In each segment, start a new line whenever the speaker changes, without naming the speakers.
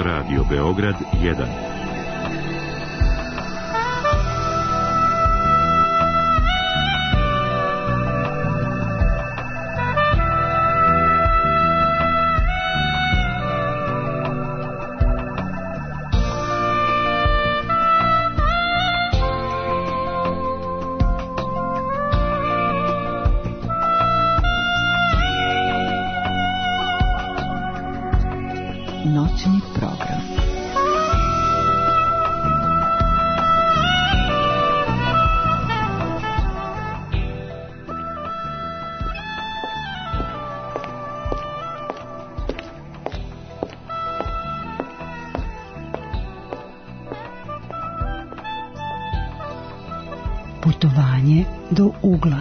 Radio Beograd 1.
Noćni program. Putovanje do ugla.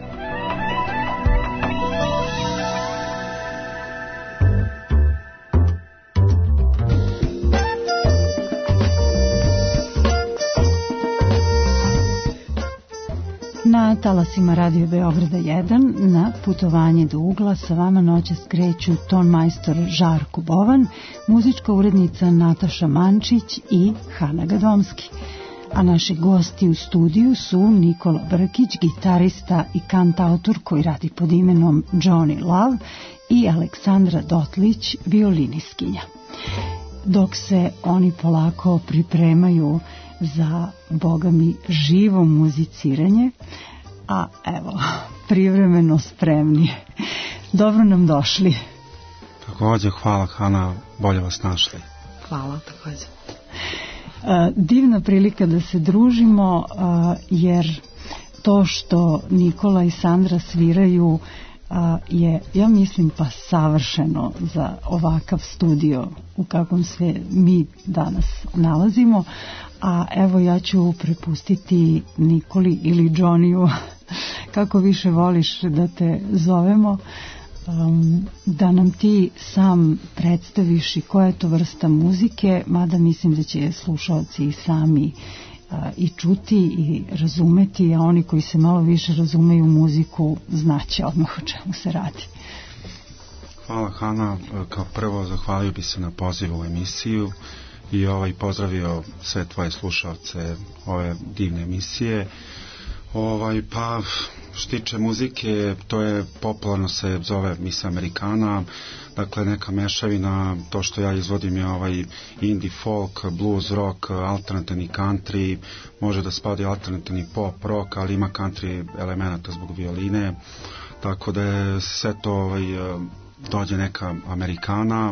Na talasima Radio Beograda 1 na putovanje do ugla sa vama noćas kreću ton majstor Žarko Bovan, muzička urednica Nataša Mančić i Hana Gadomski. A naši gosti u studiju su Nikola Brkić, gitarista i kantautor koji radi pod imenom Johnny Love, i Aleksandra Dotlić, violiniskinja. Dok se oni polako pripremaju za, boga mi, živo muziciranje, a evo, privremeno spremni. Dobro nam došli.
Također, hvala Hana, bolje vas našli.
Hvala, također. Divna prilika da se družimo, jer to što Nikola i Sandra sviraju je, ja mislim, pa savršeno za ovakav studio u kakvom se mi danas nalazimo. A evo, ja ću prepustiti Nikoli ili Johnny-u, kako više voliš da te zovemo, da nam ti sam predstaviš i koja je to vrsta muzike, mada mislim da će slušalci i sami i čuti i razumeti, a oni koji se malo više razumeju u muziku znaće odmah o čemu se radi.
Hvala Hana, kao prvo zahvalio bi se na pozivu u emisiju i pozdravio sve tvoje slušalce ove divne emisije. Pa što tiče muzike, to je popularno se zove Miss Americana, dakle neka mešavina. To što ja izvodim je indie folk, blues rock, alternativni country, može da spada alternativni pop rock, ali ima country elemenata zbog violine, tako da je sve to dođe neka Americana.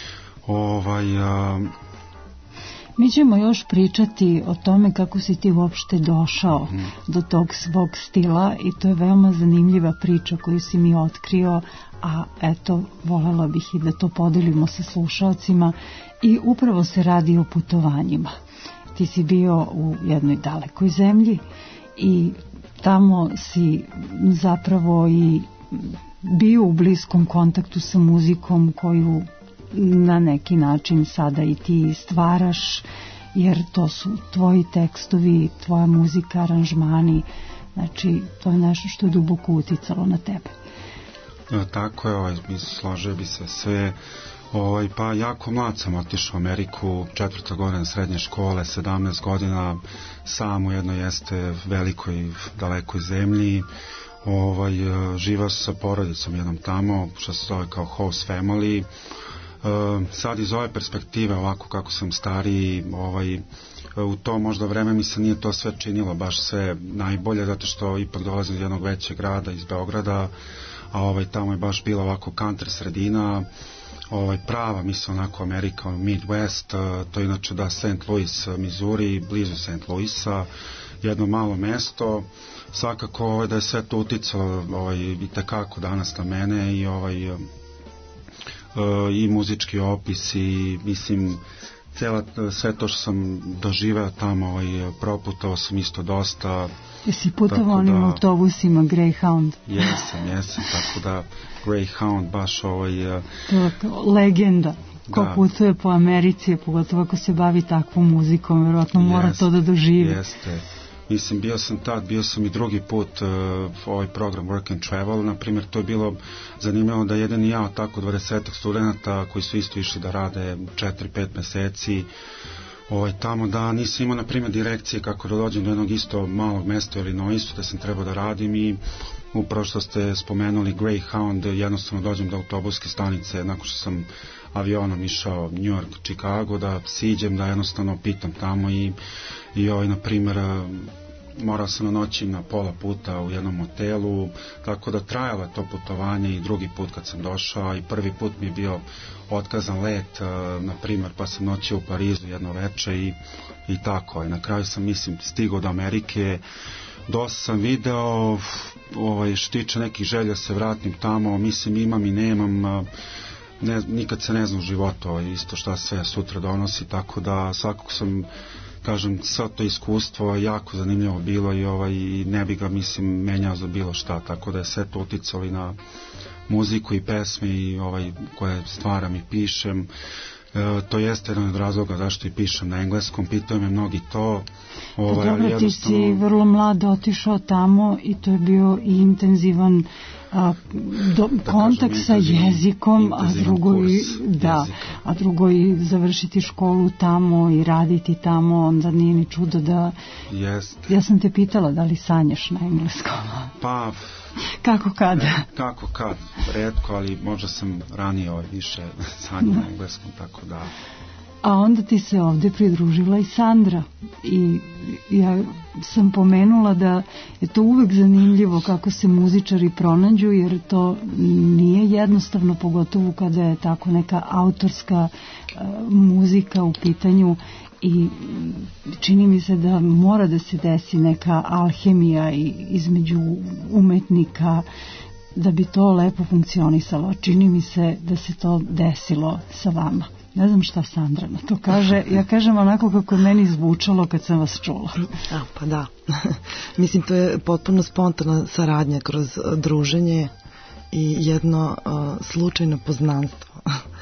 Mi ćemo još pričati o tome kako si ti uopšte došao do tog svog stila, i to je veoma zanimljiva priča koju si mi otkrio, a eto, voljela bih i da to podelimo sa slušalcima. I upravo se radi o putovanjima. Ti si bio u jednoj dalekoj zemlji i tamo si zapravo i bio u bliskom kontaktu sa muzikom koju na neki način sada i ti stvaraš, jer to su tvoji tekstovi, tvoja muzika, aranžmani, znači to je nešto što je duboko uticalo na tebe.
Tako je, složio bi se sve. Pa jako mlad sam otišao u Ameriku, 4. godina srednje škole, 17 godina, sam u jednoj jeste velikoj, dalekoj zemlji. Živao sa porodicom jednom tamo, što se zove kao host family. Sad iz ove perspektive, ovako kako sam stariji, u to možda vreme mi se nije to sve činilo baš sve najbolje, zato što ipak dolazim iz jednog većeg grada, iz Beograda, a tamo je baš bila ovako country sredina, prava, mislim, onako Amerika, Midwest, to je inače da St. Louis, Missouri, blizu St. Louisa, jedno malo mesto. Svakako da je sve to uticalo i tekako danas na mene i muzički opis i mislim sve to što sam doživeo tamo, proputao sam isto dosta.
Jesi putovao onim autobusima Greyhound?
Jesam, tako da Greyhound baš to je
legenda. Ko putuje po Americi, pogotovo ako se bavi takvom muzikom, verovatno mora to da doživi.
Jeste. Mislim, bio sam i drugi put ovaj program Work and Travel, na primjer, to je bilo zanimljivo da jedan i ja, tako 20 studenta koji su isto išli da rade 4-5 meseci tamo, da nisam imao, na primjer, direkcije kako da dođem do jednog isto malog mesta u Illinoisu da sam trebao da radim i upravo što ste spomenuli Greyhound, jednostavno dođem do autobuske stanice nakon što sam avionom išao New York, Chicago, da siđem, da jednostavno pitam tamo i na primjer, morao sam noći na pola puta u jednom hotelu, tako da trajalo je to putovanje i drugi put kad sam došao i prvi put mi je bio otkazan let, na primjer, pa sam noćio u Parizu jedno veče i tako. I na kraju sam, mislim, stigao do Amerike, dosta sam video, što tiče nekih želja se vratim tamo, mislim, imam i nemam, nikad se ne znam u životu isto šta sve sutra donosi, tako da svakako sam, kažem, sve to iskustvo jako zanimljivo bilo i ne bi ga, mislim, menjao za bilo šta, tako da je sve to uticalo i na muziku i pesme i koje stvaram i pišem. To jeste jedan od razloga zašto i pišem na engleskom, pitaju me mnogi to.
Dobro, ti si vrlo mlad otišao tamo i to je bio i intenzivan kontakt sa jezikom, a drugo i završiti školu tamo i raditi tamo, onda nije ni čudo da... Ja sam te pitala da li sanjaš na engleskom.
Pa...
Kako kad?
Retko, ali možda sam ranije više sanjao na engleskom, tako da...
A onda ti se ovdje pridružila i Sandra i ja sam pomenula da je to uvek zanimljivo kako se muzičari pronađu, jer to nije jednostavno, pogotovo kada je tako neka autorska muzika u pitanju i čini mi se da mora da se desi neka alhemija između umetnika da bi to lepo funkcionisalo. Čini mi se da se to desilo sa vama. Ne znam šta Sandra na to kaže. Ja kažem onako kako je meni zvučalo kad sam vas čula.
Pa da. Mislim, to je potpuno spontana saradnja kroz druženje i jedno slučajno poznanstvo.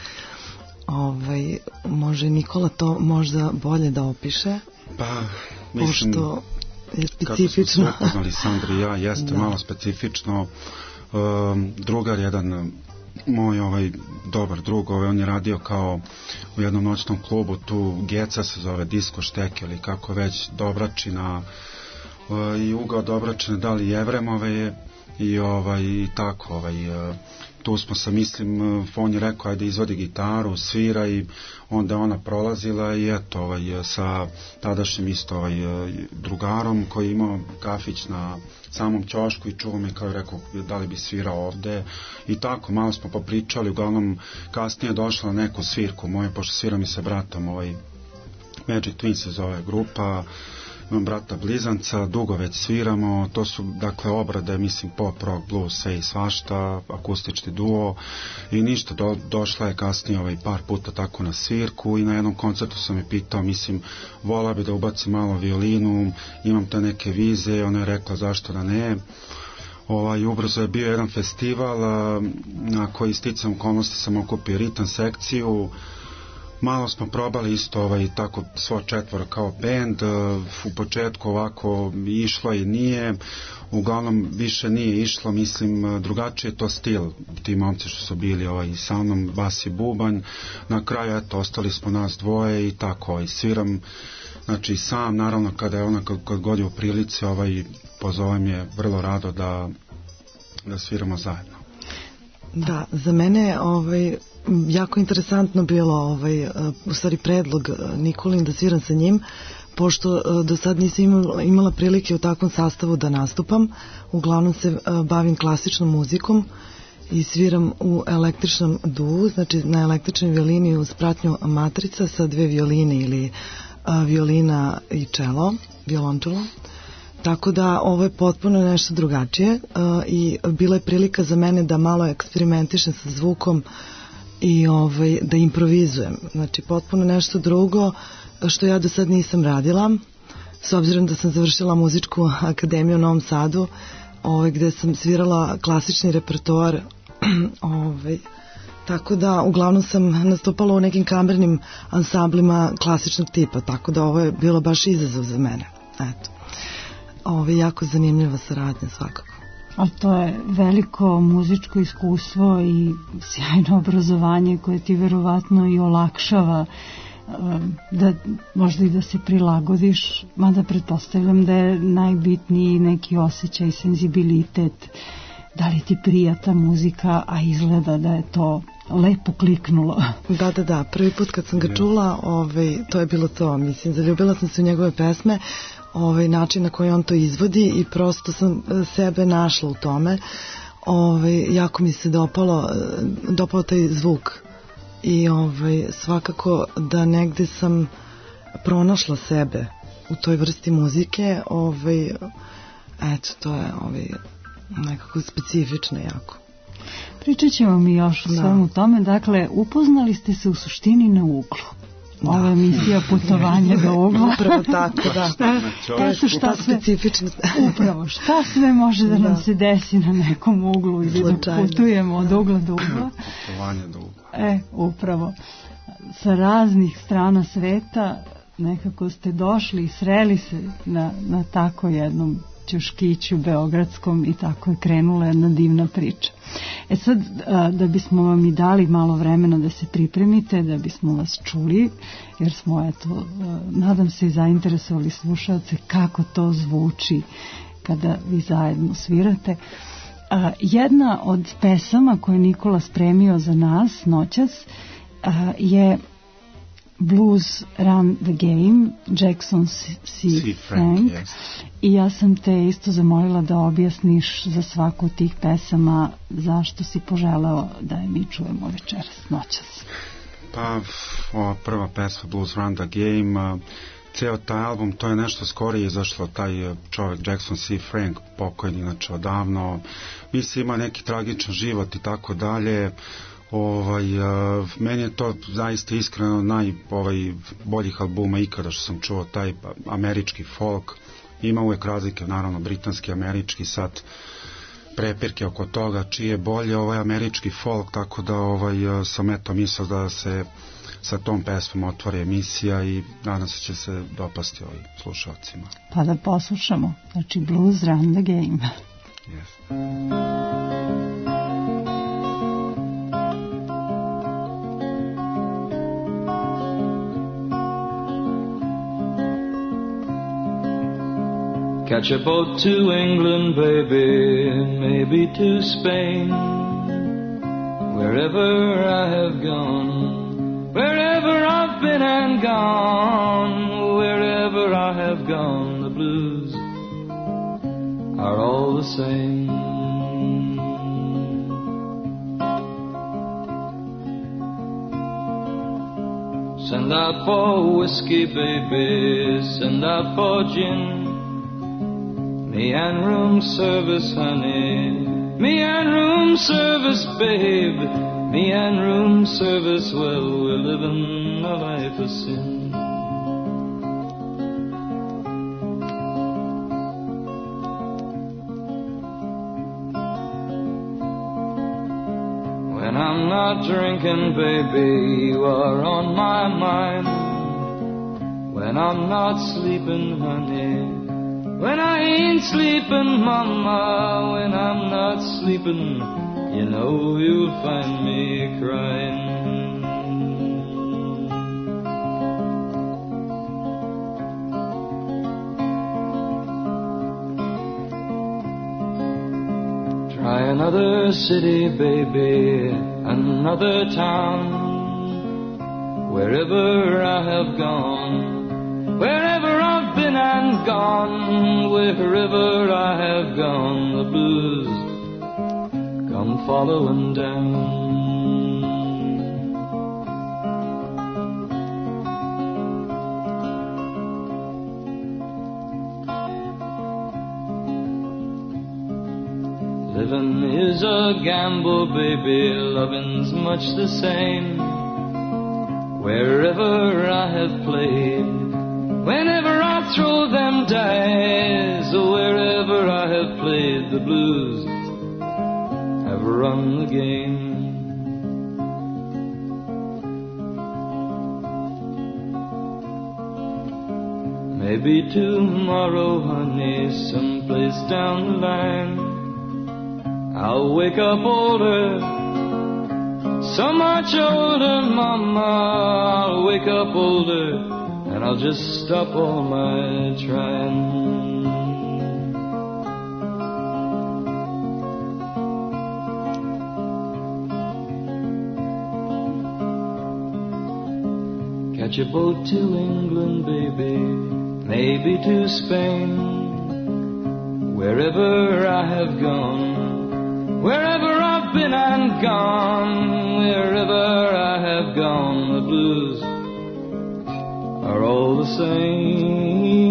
Može Nikola to možda bolje da opiše.
Pa, mislim,
pošto je specifično.
Kako smo se upoznali, Sandra i ja, jeste malo specifično. Drugar jedan moj dobar drug, on je radio kao u jednom noćnom klubu, tu Geca se zove, Disko Šteke ili kako već, Dobračina, i ugao Dobračine dali Jevremove je i tako, tu smo se, mislim, on je rekao ajde izvadi gitaru, svira i onda ona prolazila i eto, sa tadašnjim isto drugarom koji imao kafić na samom ćošku i čuo me kao je rekao da li bi svirao ovde i tako, malo smo popričali, uglavnom kasnije je došla na neku svirku moje, pošto sviram i sa bratom, Magic Twins se zove grupa, imam brata blizanca, dugo već sviramo, to su dakle obrade, mislim, pop, rock, blues, sve i svašta, akustični duo i ništa, došla je kasnije par puta tako na svirku i na jednom koncertu sam je pitao, mislim, volao bi da ubacim malo violinu, imam te neke vize, ona je rekla zašto da ne. Ubrzo je bio jedan festival na koji sticam okolnosti sam okupio ritam sekciju. Malo smo probali isto tako svo četvoro kao band, u početku ovako išlo i nije, uglavnom više nije išlo, mislim drugačije je to stil, ti momci što su bili sa mnom, bas i bubanj, na kraju eto ostali smo nas dvoje i tako sviram, znači sam naravno kada je ona kad god je u prilici pozovem je vrlo rado da sviramo zajedno.
Da, za mene jako interesantno bilo u stvari predlog Nikolin da sviram sa njim, pošto do sad nisam imala prilike u takvom sastavu da nastupam. Uglavnom se bavim klasičnom muzikom i sviram u električnom duu, znači na električnoj violini uz pratnju matrica sa 2 violine ili violina i čelo, violončelo. Tako da ovo je potpuno nešto drugačije i bila je prilika za mene da malo eksperimentišem sa zvukom i da improvizujem. Znači potpuno nešto drugo što ja do sad nisam radila, s obzirom da sam završila muzičku akademiju u Novom Sadu, gde sam svirala klasični repertoar, tako da uglavnom sam nastupala u nekim kamernim ansamblima klasičnog tipa, tako da ovo je bilo baš izazov za mene. Eto. jako zanimljiva saradnja svakako.
Ali to je veliko muzičko iskustvo i sjajno obrazovanje koje ti verovatno i olakšava da možda i da se prilagodiš, mada pretpostavljam da je najbitniji neki osjećaj, senzibilitet, da li ti prija ta muzika, a izgleda da je to lepo kliknulo.
Da, prvi put kad sam ga čula, to je bilo to, mislim, zaljubila sam se u njegove pesme, način na koji on to izvodi i prosto sam sebe našla u tome. Jako mi se dopao taj zvuk i svakako da negde sam pronašla sebe u toj vrsti muzike. Eto, to je nekako specifično jako.
Pričat ćemo mi još o svemu tome. Dakle, upoznali ste se u suštini na uglu. Ova emisija putovanja do ugla.
Upravo tako, da.
Šta sve može da nam se desi na nekom uglu ili da putujemo od ugla do ugla.
Putovanje do ugla.
Upravo. Sa raznih strana sveta nekako ste došli i sreli se na tako jednom ćoškiću beogradskom i tako je krenula jedna divna priča. Sad, da bismo vam i dali malo vremena da se pripremite, da bismo vas čuli, jer smo, nadam se i zainteresovali slušalce kako to zvuči kada vi zajedno svirate. Jedna od pesama koje je Nikola spremio za nas noćas je Blues Run the Game, Jackson C. Frank.
Yes.
I ja sam te isto zamolila da objasniš za svaku od tih pesama zašto si poželeo da je mi čujemo večeras, noćas.
Pa, ova prva pesma Blues Run the Game, ceo taj album, to je nešto skorije izašlo, taj čovjek Jackson C. Frank, pokojni, znači odavno, mislim ima neki tragičan život i tako dalje. Meni je to zaista iskreno boljih albuma ikada što sam čuo, taj američki folk. Ima uvek razlike, naravno britanski, američki, sad prepirke oko toga čiji je bolje, američki folk, tako da sam mislio da se sa tom pesmom otvori emisija i nadam se će se dopasti slušalcima.
Pa da poslušamo, znači Blues Run the Game.
Yes.
Catch a boat to England, baby, maybe to Spain. Wherever I have gone, wherever I've been and gone, wherever I have gone, the blues are all the same. Send out for whiskey, baby, send out for gin. Me and room service, honey, me and room service, babe, me and room service, well, we're living a life of sin. When I'm not drinking, baby, you are on my mind. When I'm not sleeping, honey, when I ain't sleeping, mama, when I'm not sleeping, you know you'll find me crying. Try another city, baby, another town. Wherever I have gone, wherever I've been and gone, wherever I have gone, the blues come following down. Living is a gamble, baby, loving's much the same. Wherever I have played, whenever I throw them dice, wherever I have played, the blues have run the game. Maybe tomorrow, honey, someplace down the line, I'll wake up older, so much older, mama. I'll wake up older, and I'll just stop all my trying. Catch a boat to England, baby, maybe to Spain. Wherever I have gone, wherever I've been and gone, wherever I have gone, the blues are all the same.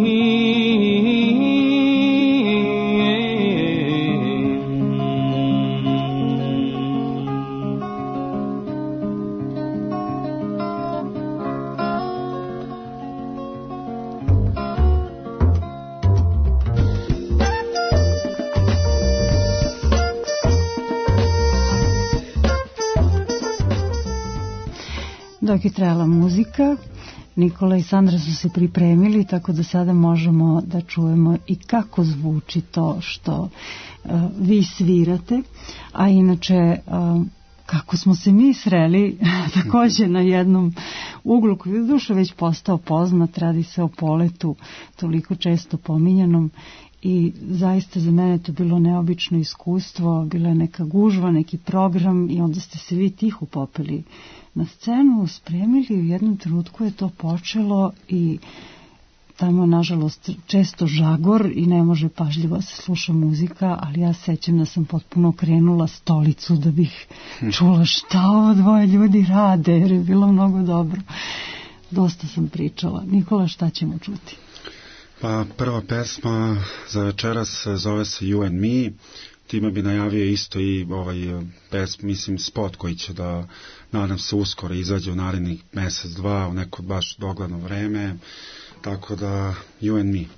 Dok je trajala muzika, Nikola i Sandra su se pripremili, tako da sada možemo da čujemo i kako zvuči to što vi svirate, a inače kako smo se mi sreli takođe na jednom uglu koji je duše već postao poznat, radi se o Poletu, toliko često pominjanom, i zaista za mene to bilo neobično iskustvo, bila je neka gužva, neki program i onda ste se vi tiho popeli na scenu, spremili, u jednom trenutku je to počelo i tamo nažalost često žagor i ne može pažljivo se sluša muzika, ali ja sećam da sam potpuno krenula stolicu da bih čula šta ovo dvoje ljudi rade, jer je bilo mnogo dobro. Dosta sam pričala. Nikola, šta ćemo čuti?
Pa prva pesma za večeras zove se You and Me. Time bi najavio isto i mislim spot koji će da, nadam se, uskoro izađe u narednih mesec, dva, u neko baš dogledno vreme. Tako da You and Me.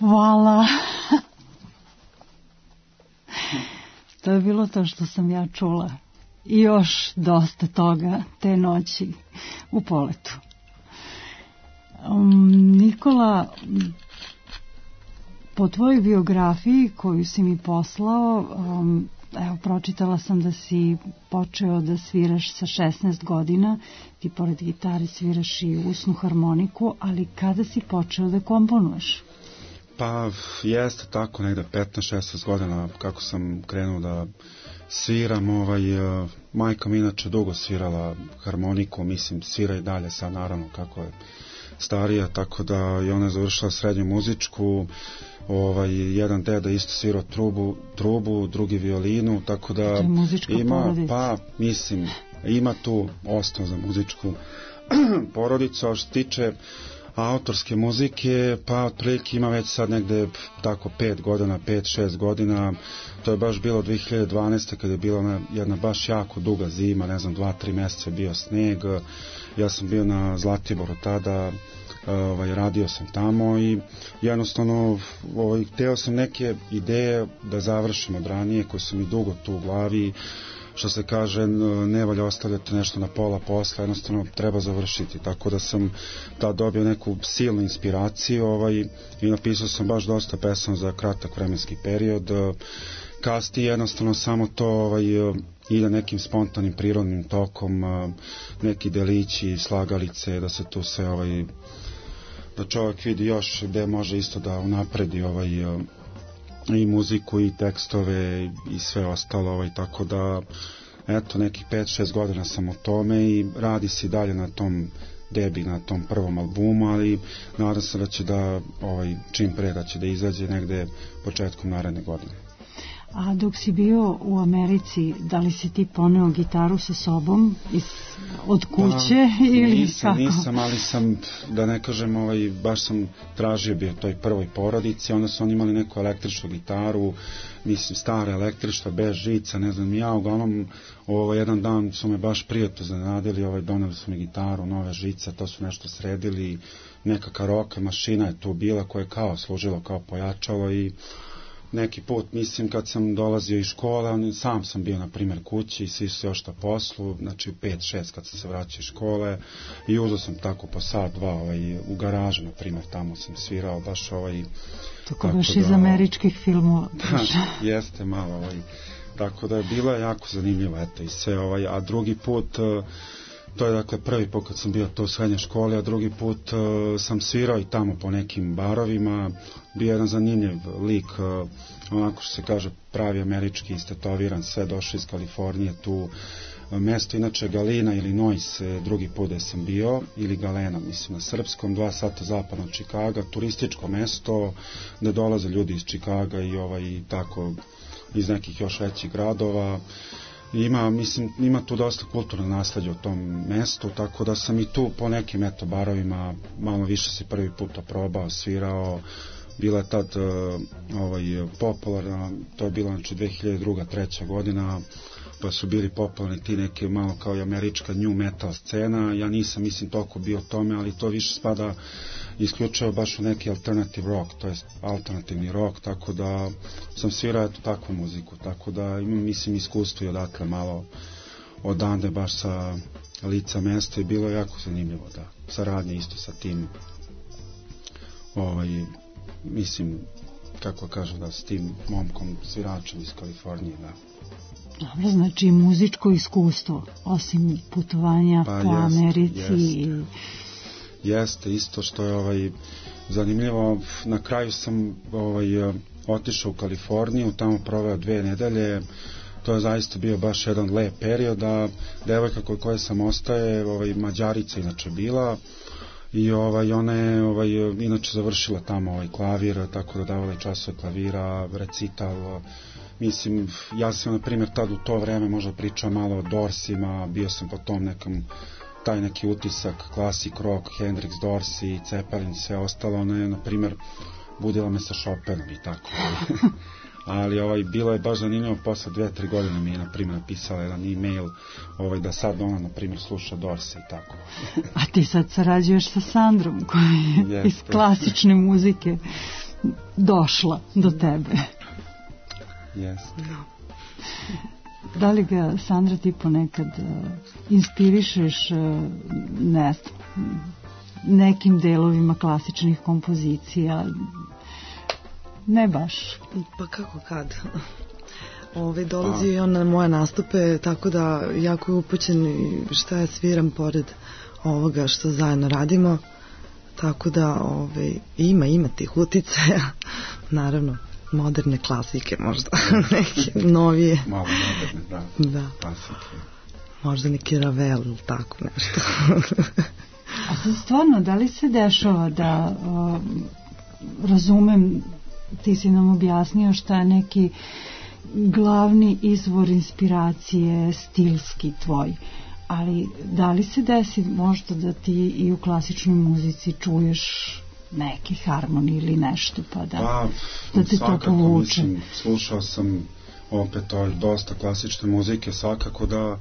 Hvala. To je bilo to što sam ja čula. I još dosta toga te noći u poletu. Nikola, po tvojoj biografiji koju si mi poslao, evo, pročitala sam da si počeo da sviraš sa 16 godina, ti pored gitare sviraš i usnu harmoniku, ali kada si počeo da komponuješ?
Pa jeste tako, negde 15-16 godina kako sam krenuo da sviram. Majka mi inače dugo svirala harmoniku, mislim svira i dalje sad naravno kako je starija, tako da i ona je završila srednju muzičku. Jedan deda isto svirao trubu, drugi violinu, tako da ima, pa mislim, ima tu osnov za muzičku porodicu. A što se tiče autorske muzike, pa otprilike ima već sad negde tako 5-6 godina. To je baš bilo 2012. kada je bila jedna baš jako duga zima, ne znam, 2-3 meseca je bio sneg. Ja sam bio na Zlatiboru tada, radio sam tamo i jednostavno hteo sam neke ideje da završim od ranije koje su mi dugo tu u glavi. Što se kaže, ne valja ostavljati nešto na pola posla, jednostavno treba završiti, tako da sam tad dobio neku silnu inspiraciju i napisao sam baš dosta pesama za kratak vremenski period. Kasnije jednostavno samo to ide nekim spontanim prirodnim tokom, neki delići, slagalice, da se tu sve da čovjek vidi još gde može isto da unapredi i muziku i tekstove i sve ostalo, tako da eto nekih 5-6 godina sam u tome i radi se dalje na tom na tom prvom albumu, ali nadam se da će da čim pre da će da izađe negde početkom naredne godine.
A dok si bio u Americi, da li si ti poneo gitaru sa sobom od kuće ili kako?
Nisam, ali sam, da ne kažem, baš sam tražio bio toj prvoj porodici, onda su oni imali neku električnu gitaru, mislim stara električna, bez žica, ne znam ja, uglavnom jedan dan su me baš prijatno zanadili, doneli su mi gitaru, nove žice, to su nešto sredili, neka karaoke mašina je tu bila koja je kao služilo kao pojačalo i neki put, mislim, kad sam dolazio iz škole, sam sam bio, na primjer, kući i svi su još na poslu, znači u 5-6 kad sam se vraćao iz škole i uzeo sam tako po sat, dva u garažu, na primjer, tamo sam svirao baš
tako baš iz američkih filmova.
Jeste malo, tako da je bilo jako zanimljivo, eto, i sve, a drugi put, to je dakle prvi put kad sam bio to u srednje škole, a drugi put sam svirao i tamo po nekim barovima, bio jedan zanimljiv lik, onako što se kaže pravi američki, istetoviran, sve došao iz Kalifornije, tu mesto inače Galena, Illinois, drugi put da sam bio, ili Galena, mislim na srpskom, 2 sata zapadno od Čikaga, turističko mesto gde dolaze ljudi iz Čikaga i tako iz nekih još većih gradova. Ima tu dosta kulturno nasleđe u tom mestu, tako da sam i tu po nekim barovima malo više se prvi put oprobao, svirao. Bila je tad popularna, to je bilo znači 2002-2003 godina, pa su bili popularni ti neke malo kao i američka new metal scena. Ja nisam, mislim, toliko bio tome, ali to više spada isključivo baš u neki alternative rock, to je alternativni rock, tako da sam svirao takvu muziku, tako da imam, mislim, iskustvo i odatle malo odande baš sa lica mesta i bilo je jako zanimljivo, da, saradnje isto sa tim mislim, kako kažem, da s tim momkom sviračem iz Kalifornije, da.
Dobro, znači muzičko iskustvo, osim putovanja po Americi.
Jeste, isto što je zanimljivo, na kraju sam otišao u Kaliforniju, tamo proveo 2 nedelje, to je zaista bio baš jedan lep period, a devojka kod koje sam ostaje, Mađarica inače bila, i ona je inače završila tamo klavir, tako da davala časove klavira, recital. Mislim, ja sam na primjer tad u to vreme možda pričao malo o Dorsima, bio sam po tom nekom, taj neki utisak, classic rock, Hendrix, Dorsi, Zeppelin, sve ostalo. Ona je na primjer budila me sa Chopinom i tako. Ali bilo je baš zanimljivo, posle 2-3 godine mi je na primjer napisala jedan e-mail da sad ona na primjer sluša Dorse i tako.
A ti sad sarađuješ sa Sandrom koji je iz klasične muzike. došla do tebe.
Jeste.
Da li ga, Sandra, ti ponekad inspirišeš nekim delovima klasičnih kompozicija? Ne baš.
Pa kako kad? Dolazi on na moje nastupe, tako da jako je upućen šta ja sviram pored ovoga što zajedno radimo, tako da ima tih uticaja, naravno moderne klasike možda, neke novije.
Malo moderne,
da.
Klasike.
Možda neki Ravel ili tako nešto.
A sad stvarno, da li se dešava da razumem, ti si nam objasnio šta je neki glavni izvor inspiracije stilski tvoj, ali da li se desi možda da ti i u klasičnoj muzici čuješ neki harmonij ili nešto pa da ti to povuče?
Mislim, slušao sam opet dosta klasične muzike, svakako da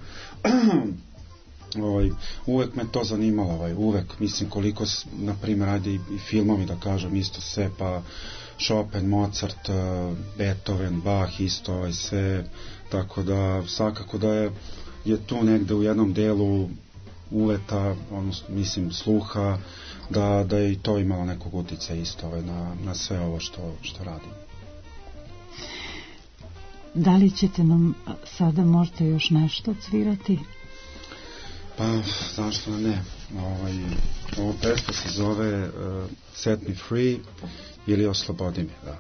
uvek me to zanimalo, uvek, mislim koliko, na primjer, ajde i filmovi da kažem isto sve, pa Chopin, Mozart, Beethoven, Bach isto, sve, tako da svakako da je tu negde u jednom delu uveta, odnosno, mislim, sluha, da je i to imalo nekog uticaja isto na sve ovo što radim.
Da li ćete nam sada možda još nešto odsvirati?
Pa, zašto ne? Ovo pesma se zove Set Me Free ili Oslobodi me, da.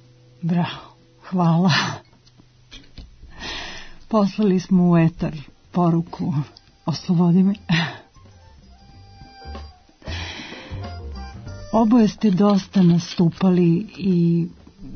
Bravo, hvala. Poslali smo u etar poruku oslobodi me. Oboje ste dosta nastupali i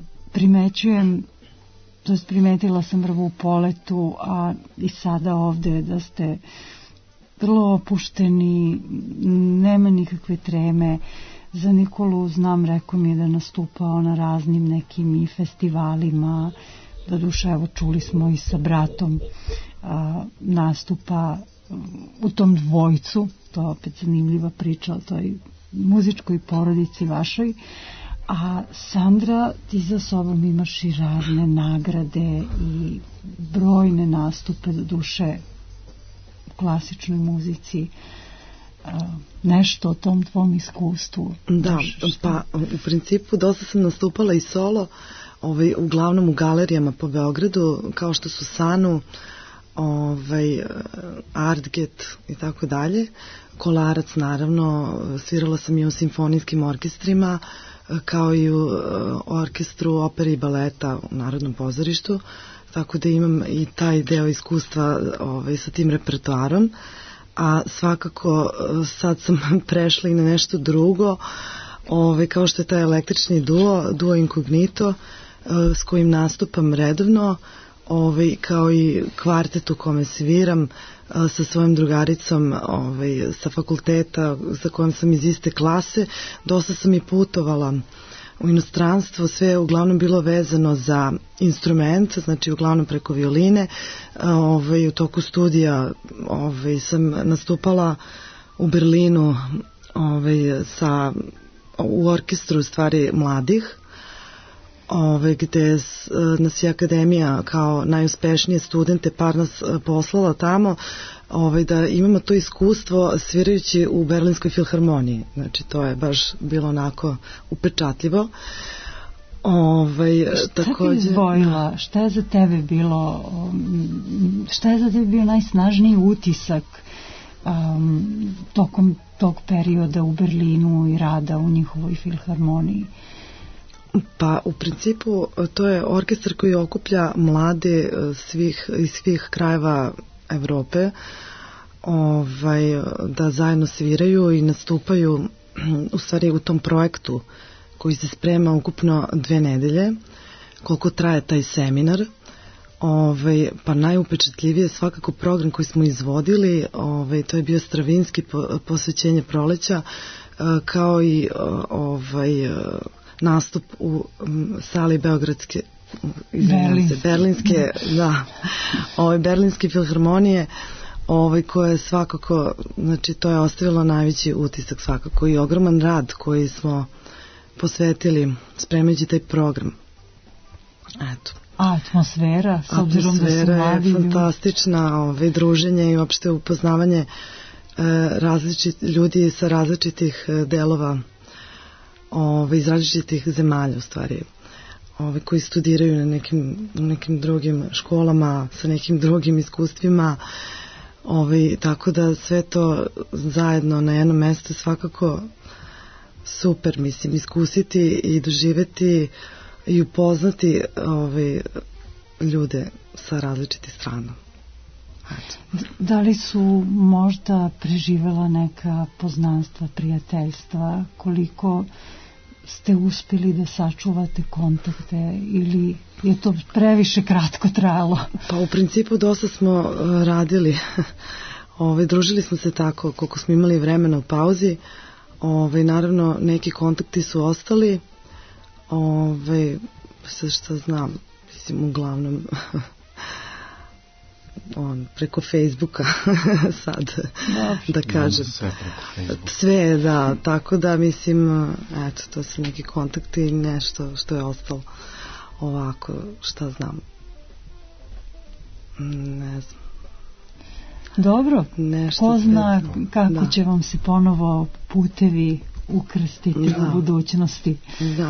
primetila sam prvo u Poletu, a i sada ovde da ste vrlo opušteni, nema nikakve treme. Za Nikolu znam, rekao mi je da nastupao na raznim nekim i festivalima, doduše evo čuli smo i sa bratom nastupa u tom dvojcu, to je opet zanimljiva priča o toj muzičkoj porodici vašoj. A Sandra, ti za sobom imaš i razne nagrade i brojne nastupe, do duše u klasičnoj muzici. Nešto o tom tvom iskustvu.
Da, pa u principu dosta sam nastupala i solo, uglavnom u galerijama po Beogradu, kao što su Sanu, Artget i tako dalje. Kolarac, naravno, svirala sam i u simfonijskim orkestrima, kao i u orkestru opere i baleta u Narodnom pozorištu, tako da imam i taj deo iskustva sa tim repertoarom, a svakako sad sam prešla i na nešto drugo, kao što je taj električni duo Incognito, s kojim nastupam redovno, kao i kvartet u kome sviram sa svojom drugaricom sa fakulteta sa kojom sam iz iste klase. Dosta sam i putovala u inostranstvo, sve je uglavnom bilo vezano za instrument, znači uglavnom preko violine. U toku studija sam nastupala u Berlinu u orkestru stvari mladih, gde nas je akademija kao najuspešnije studente par nas poslala tamo da imamo to iskustvo svirajući u Berlinskoj filharmoniji. Znači to je baš bilo onako upečatljivo.
Šta ti izvojila? Šta je za tebe bilo najsnažniji utisak tokom tog perioda u Berlinu i rada u njihovoj filharmoniji?
Pa u principu to je orkestar koji okuplja mlade iz svih krajeva Evrope, da zajedno sviraju i nastupaju u stvari u tom projektu koji se sprema ukupno 2 nedelje, koliko traje taj seminar. Pa najupečatljivije je svakako program koji smo izvodili, to je bio Stravinski, posvećenje proleća, kao i nastup u sali Beogradske Berlinske Berlinske filharmonije, koja je svakako, znači to je ostavilo najveći utisak svakako i ogroman rad koji smo posvetili spremajući taj program. Eto.
Atmosfera, s obzirom da su mladi.
Atmosfera je fantastična, druženje i uopšte upoznavanje ljudi sa različitih delova, iz različitih zemalja u stvari, koji studiraju na nekim drugim školama sa nekim drugim iskustvima, tako da sve to zajedno na jednom mestu svakako super, mislim, iskusiti i doživeti i upoznati ljude sa različitih strana.
Da li su možda preživela neka poznanstva, prijateljstva, koliko ste uspeli da sačuvate kontakte ili je to previše kratko trajalo?
Pa u principu dosta smo radili, družili smo se tako koliko smo imali vremena u pauzi, naravno neki kontakti su ostali, sve što znam, mislim uglavnom preko Facebooka sad, da kažem. Sve, da, tako da mislim, eto, to su neki kontakti i nešto što je ostalo ovako, šta znam. Ne znam.
Dobro, ko zna kako će vam se ponovo putevi ukrstiti u budućnosti.
Da.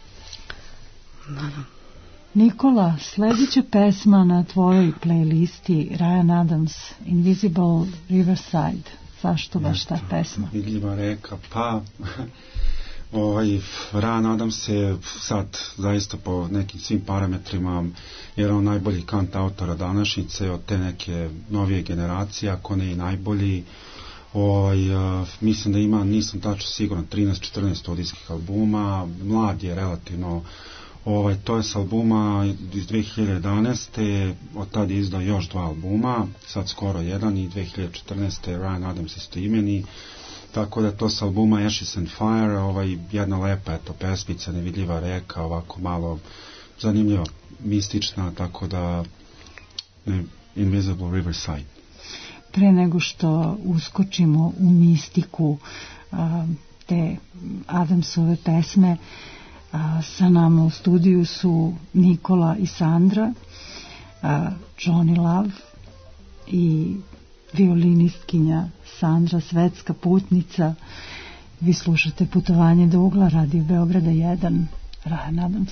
Nikola, sledeća pesma na tvojoj playlisti, Ryan Adams, Invisible Riverside. Zašto baš ta pesma?
Vidljiva reka, pa Ryan Adams je sad zaista po nekim svim parametrima jedan od najboljih kant autora današnjice od te neke novije generacije, ako ne i najbolji. Mislim da ima, nisam tačno siguran, 13-14 studijskih albuma, mlad je relativno. To je s albuma iz 2011. Od tada je izdao još 2 albuma, sad skoro jedan, i 2014. Ryan Adams isto imeni. Tako da to s albuma Ashes and Fire, jedna lepa pesmica, Nevidljiva reka, ovako malo zanimljiva, mistična, tako da Invisible Riverside.
Pre nego što uskočimo u mistiku te Adamsove pesme, sa nama u studiju su Nikola i Sandra, Johnny Love i violinistkinja Sandra, svetska putnica. Vi slušate Putovanje do ugla, Radio Beograda 1, Ryan Adams.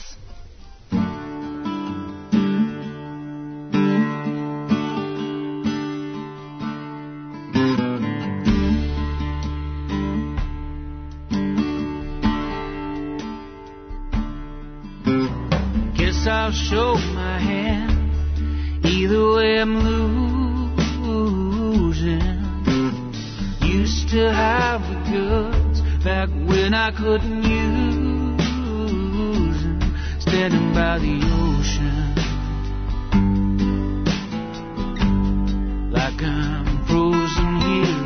Guess I'll show my hand, either way I'm losing. Used to have the goods back when I couldn't use them, standing by the ocean like I'm frozen here.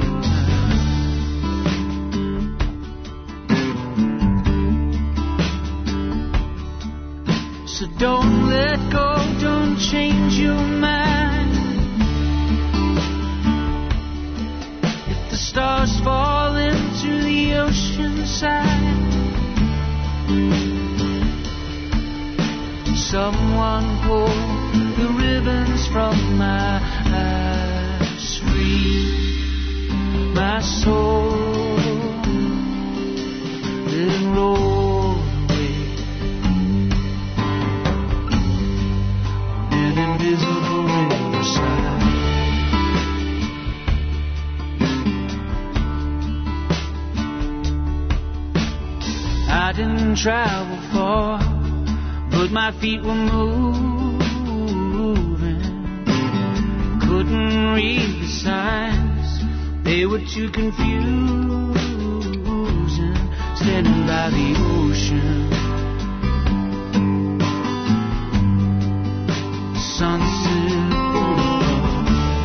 So don't let go, don't change your mind. If the stars fall into the ocean side, someone pull the ribbons from my eyes, free my soul, let it roll. Invisible riverside. I didn't travel far, but my feet were moving. Couldn't read the signs, they were too confusing. Standing by the ocean, Sunset Boulevard.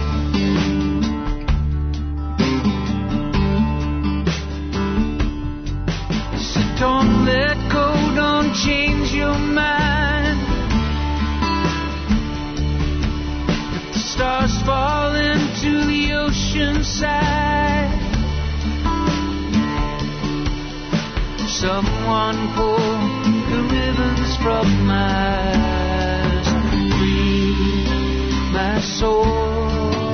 So don't let go, don't change your mind. If the stars fall into the ocean side, someone pull the ribbons from my eyes, my soul,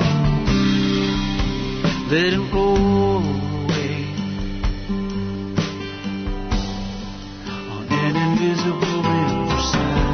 let it roll away on an invisible riverside.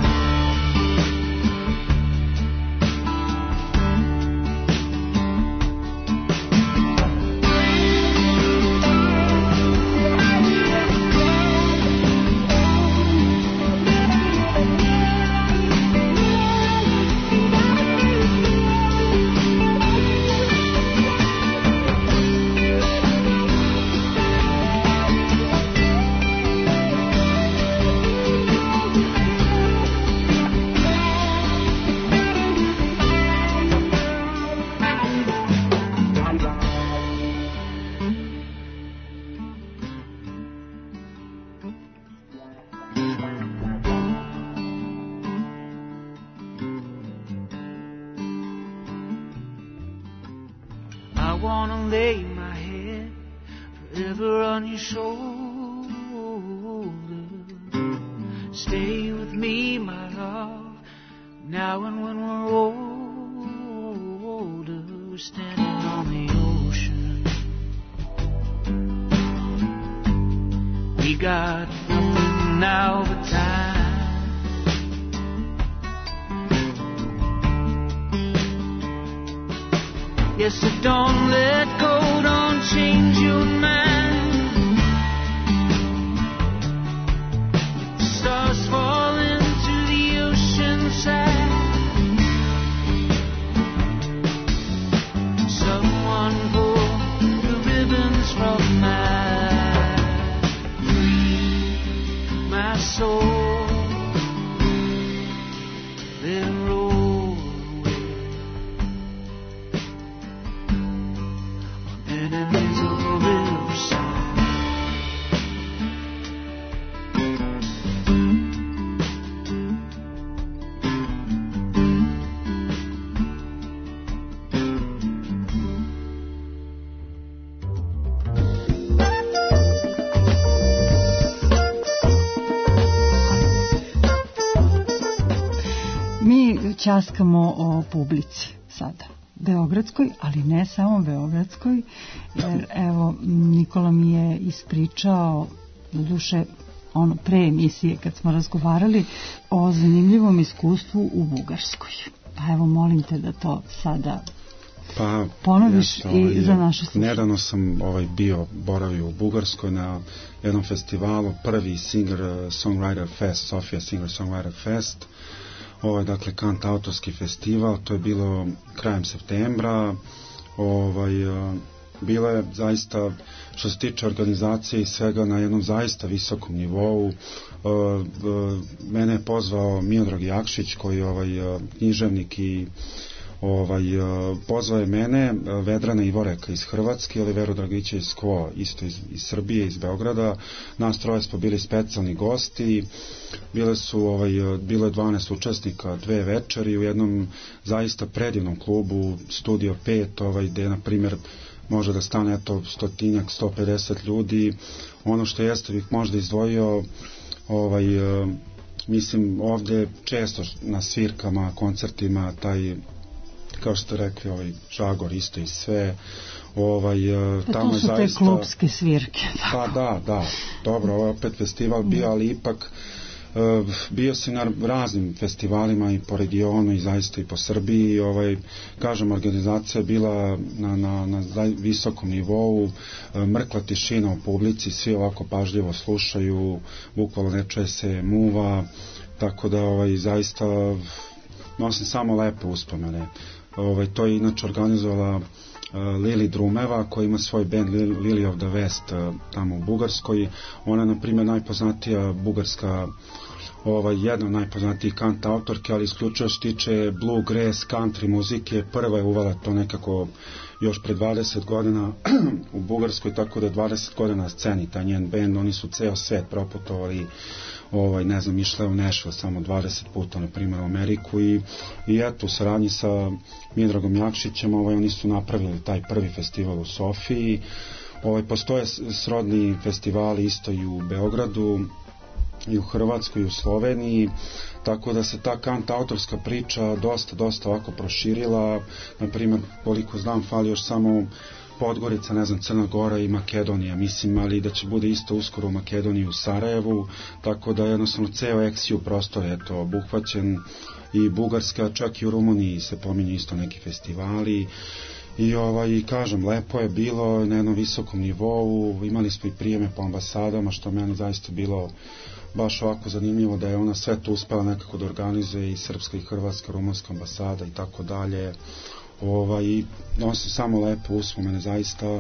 unpull the ribbons from my soul, then roll away on enemies of a riverside.
Ćaskamo o publici sada, beogradskoj, ali ne samo beogradskoj, jer evo Nikola mi je ispričao doduše ono pre emisije kad smo razgovarali o zanimljivom iskustvu u Bugarskoj. Pa evo molim te da to sada ponoviš i za naše slušanje.
Nedavno sam boravio u Bugarskoj na jednom festivalu, prvi Singer-Songwriter Fest, Sofia Singer-Songwriter Fest. Ovo je dakle kant autorski festival, to je bilo krajem septembra. Bilo je zaista, što se tiče organizacije i svega, na jednom zaista visokom nivou. Mene je pozvao Miodrag Jakšić, koji je književnik i pozvao je mene, Vedrana Ivoreka iz Hrvatske, Oliveru Dragića iz Skvo, isto iz Srbije, iz Beograda. Nas troje smo bili specijalni gosti. Bilo je 12 učesnika, 2 večeri u jednom zaista predivnom klubu Studio 5, gde na primjer može da stane 100-150 ljudi. Ono što jeste bih možda izdvojio, mislim ovde često na svirkama, koncertima, taj, kao što ste rekli, žagor isto i sve.
Tamo to su te klubske svirke.
Pa da, dobro, ovo je opet festival bio, ali ipak bio si na raznim festivalima i po regionu i zaista i po Srbiji. Kažem, organizacija je bila na visokom nivou, mrkla tišina u publici, svi ovako pažljivo slušaju, bukvalno ne čuje se muva, tako da zaista nosim samo lepe uspomene. To je inače organizovala Lili Drumeva, koja ima svoj band Lily of the West tamo u Bugarskoj. Ona je na primjer najpoznatija bugarska, jedna od najpoznatijih kant autorke, ali isključivo što tiče bluegrass, country muzike. Prva je uvela to nekako još pre 20 godina u Bugarskoj, tako da 20 godina na sceni taj njen band. Oni su ceo svet proputovali, ne znam, išla je u Nashville samo 20 puta, na primjer u Ameriku, i eto, u saradnji sa Miodragom Jakšićem oni su napravili taj prvi festival u Sofiji. Postoje srodni festivali isto i u Beogradu, i u Hrvatskoj, i u Sloveniji, tako da se ta kant autorska priča dosta ovako proširila. Na primjer, koliko znam, fali još samo Podgorica, ne znam, Crna Gora i Makedonija, mislim, ali da će bude isto uskoro u Makedoniji, u Sarajevu, tako da jednostavno ceo eksiju prostor je to obuhvaćen, i Bugarska, čak i u Rumuniji se pominju isto neki festivali. I kažem, lepo je bilo na jednom visokom nivou, imali smo i prijeme po ambasadama, što meni zaista bilo baš ovako zanimljivo, da je ona sve to uspela nekako da organizuje, i srpska i hrvatska, rumunska ambasada i tako dalje. Nosim samo lepo uspomene, zaista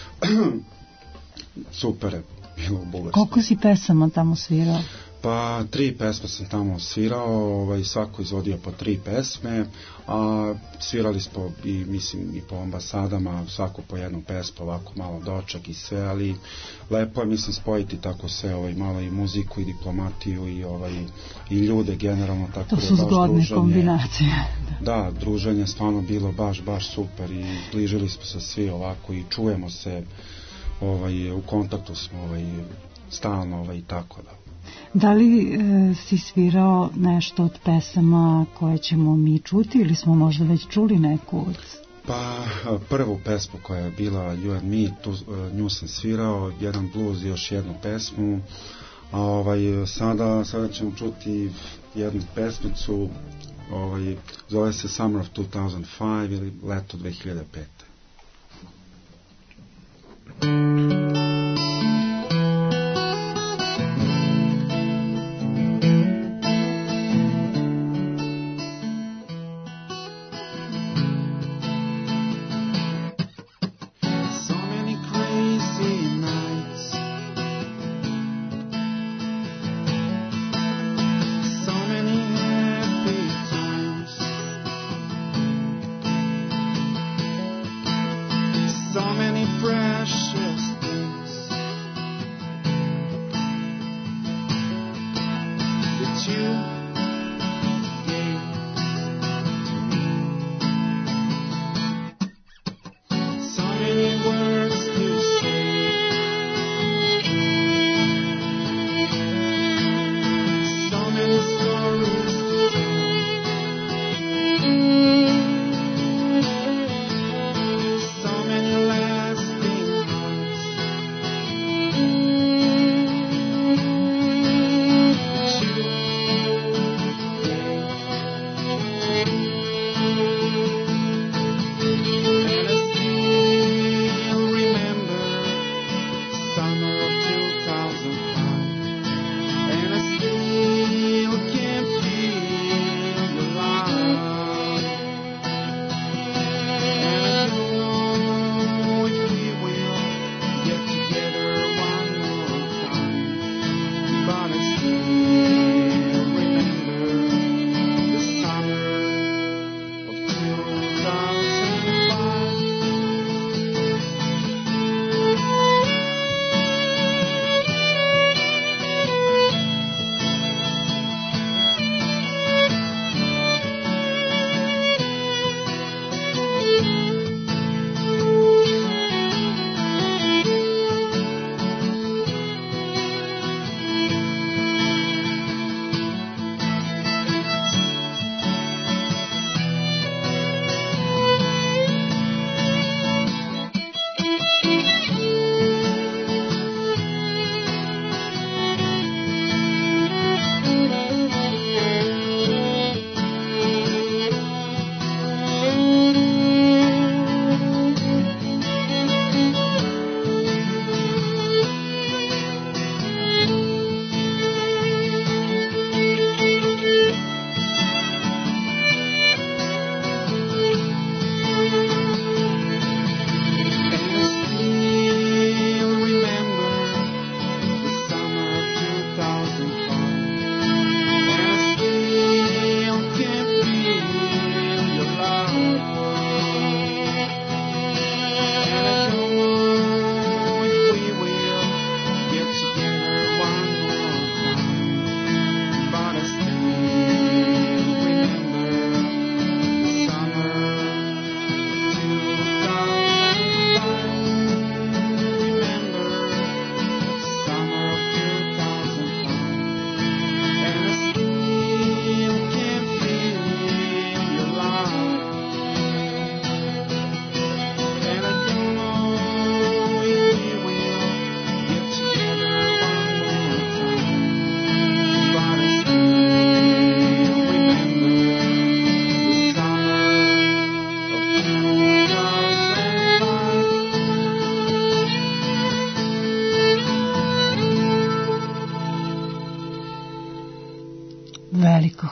super je bilo u Bugarskoj.
Koliko si pesama tamo svirao?
Pa 3 pesme sam tamo svirao, svako izvodio po 3 pesme, a svirali smo i po ambasadama, svako po jednu pesmu, ovako malo doček i sve, ali lepo je, mislim, spojiti tako sve, malo i muziku i diplomatiju i ljude generalno, tako
to su zgodne kombinacije.
Da, druženje stvarno bilo baš super, i zbližili smo se svi ovako i čujemo se, u kontaktu smo stalno i tako da.
Da li si svirao nešto od pesama koje ćemo mi čuti, ili smo možda već čuli neku od...
Pa prvu pesmu koja je bila You and Me, nju sam svirao, jedan blues i još jednu pesmu, a sada ćemo čuti jednu pesmicu, zove se Summer of 2005 ili Leto 2005.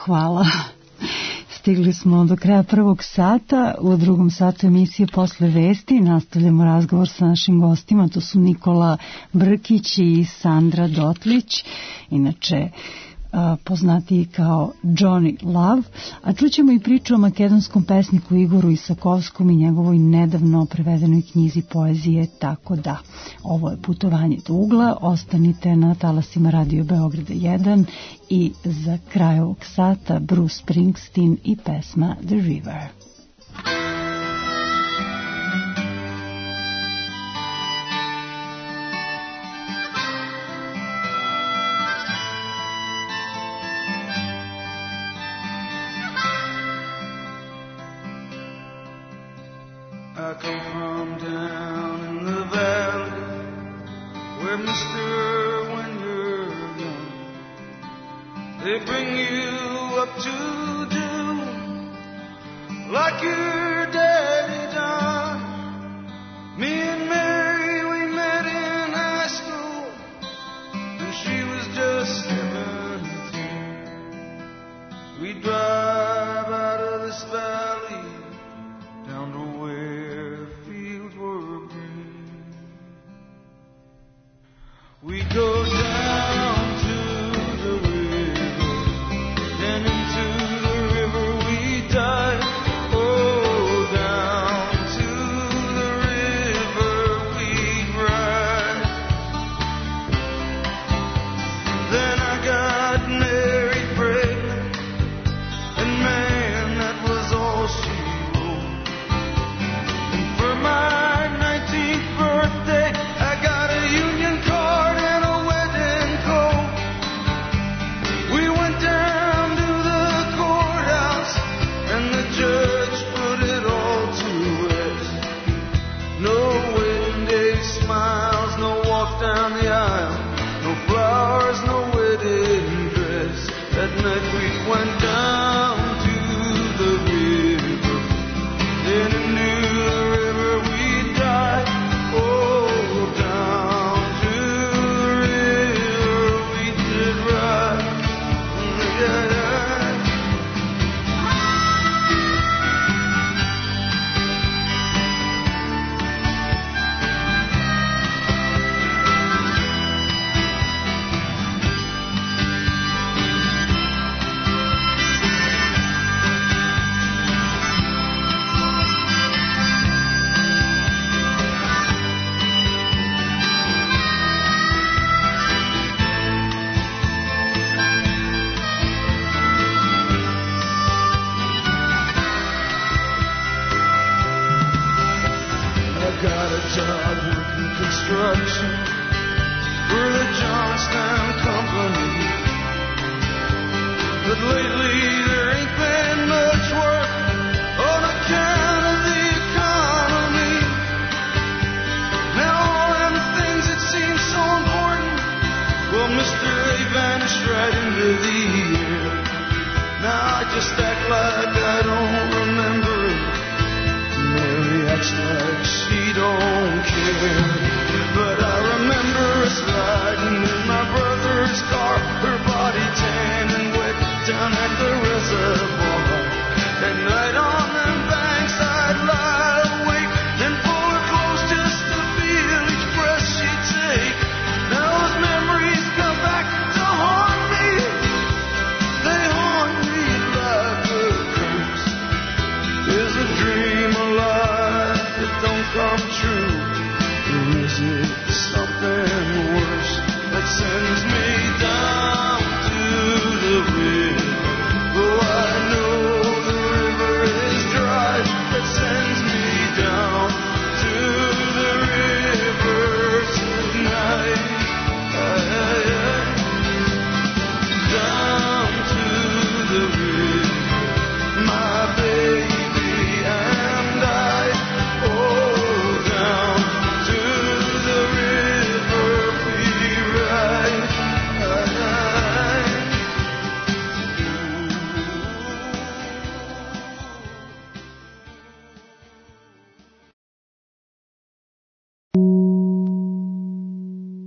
hvala. Stigli smo do kraja prvog sata. U drugom satu emisije Posle vesti nastavljamo razgovor sa našim gostima. To su Nikola Brkić i Sandra Dotlić, inače poznatiji kao Johnny Love, a čućemo i priču o makedonskom pesniku Igoru Isakovskom i njegovoj nedavno prevedenoj knjizi poezije, tako da ovo je putovanje do ugla. Ostanite na talasima Radio Beograda 1 i za kraj ovog sata Bruce Springsteen i pesma The River.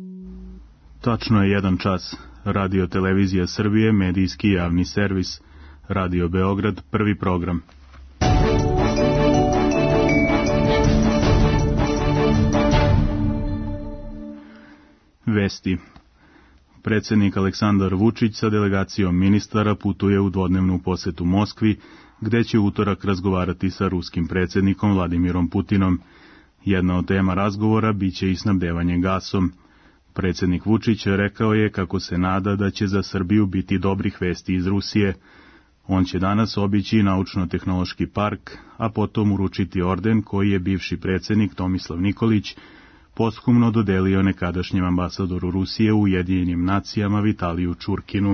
Tačno je 1 čas. Radio Televizija Srbije, medijski javni servis. Radio Beograd, prvi program. Vesti. Predsjednik Aleksandar Vučić sa delegacijom ministara putuje u dvodnevnu posetu Moskvi, gde će utorak razgovarati sa ruskim predsjednikom Vladimirom Putinom. Jedna od tema razgovora biće i snabdevanje gasom. Predsjednik Vučić rekao je kako se nada da će za Srbiju biti dobrih vesti iz Rusije. On će danas obići Naučno-tehnološki park, a potom uručiti orden koji je bivši predsjednik Tomislav Nikolić posthumno dodelio nekadašnjem ambasadoru Rusije u Ujedinjenim nacijama Vitaliju Čurkinu.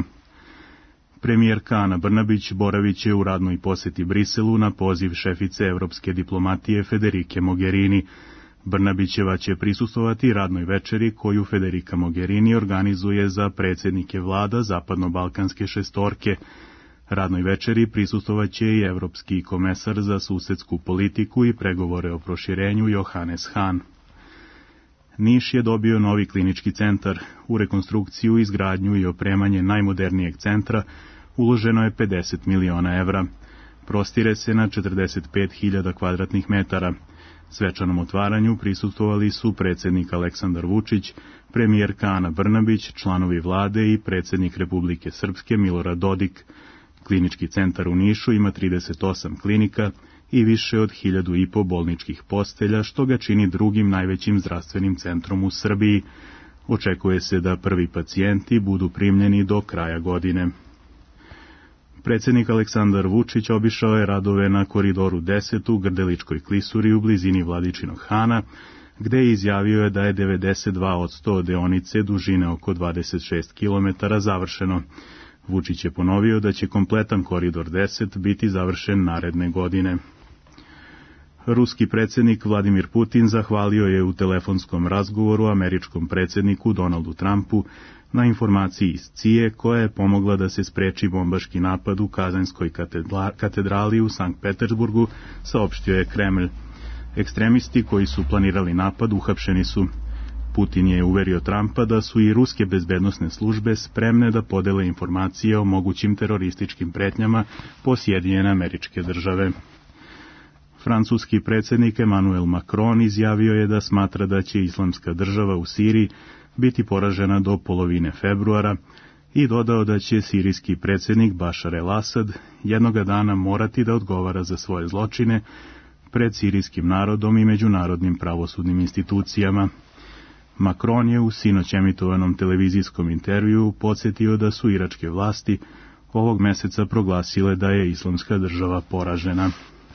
Premijerka Ana Brnabić boravit će u radnoj posjeti Briselu na poziv šefice evropske diplomatije Federike Mogherini. Brnabićeva će prisustvovati radnoj večeri koju Federica Mogherini organizuje za predsjednike vlada Zapadno-Balkanske šestorke. Radnoj večeri prisustvovaće i evropski komesar za susedsku politiku i pregovore o proširenju Johannes Hahn. Niš je dobio novi klinički centar. U rekonstrukciju, izgradnju i opremanje najmodernijeg centra uloženo je 50 miliona evra. Prostire se na 45.000 kvadratnih metara. Svečanom otvaranju prisustvovali su predsjednik Aleksandar Vučić, premijerka Ana Brnabić, članovi vlade i predsjednik Republike Srpske Milorad Dodik. Klinički centar u Nišu ima 38 klinika i više od 1.500 bolničkih postelja, što ga čini drugim najvećim zdravstvenim centrom u Srbiji. Očekuje se da prvi pacijenti budu primljeni do kraja godine. Predsjednik Aleksandar Vučić obišao je radove na Koridoru 10 u Grdeličkoj klisuri u blizini Vladičinog Hana, gde je izjavio da je 92% deonice dužine oko 26 km završeno. Vučić je ponovio da će kompletan Koridor 10 biti završen naredne godine. Ruski predsjednik Vladimir Putin zahvalio je u telefonskom razgovoru američkom predsjedniku Donaldu Trumpu na informaciji iz CIA koja je pomogla da se spreči bombaški napad u Kazanskoj katedrali u Sankt Petersburgu, saopštio je Kremlj. Ekstremisti koji su planirali napad uhapšeni su. Putin je uverio Trumpa da su i ruske bezbednosne službe spremne da podele informacije o mogućim terorističkim pretnjama po Sjedinjene Američke Države. Francuski predsjednik Emmanuel Macron izjavio je da smatra da će Islamska država u Siriji biti poražena do polovine februara i dodao da će sirijski predsjednik Bašar el-Asad jednoga dana morati da odgovara za svoje zločine pred sirijskim narodom i međunarodnim pravosudnim institucijama. Macron je u sinoć emitovanom televizijskom intervjuu podsjetio da su iračke vlasti ovog meseca proglasile da je Islamska država poražena.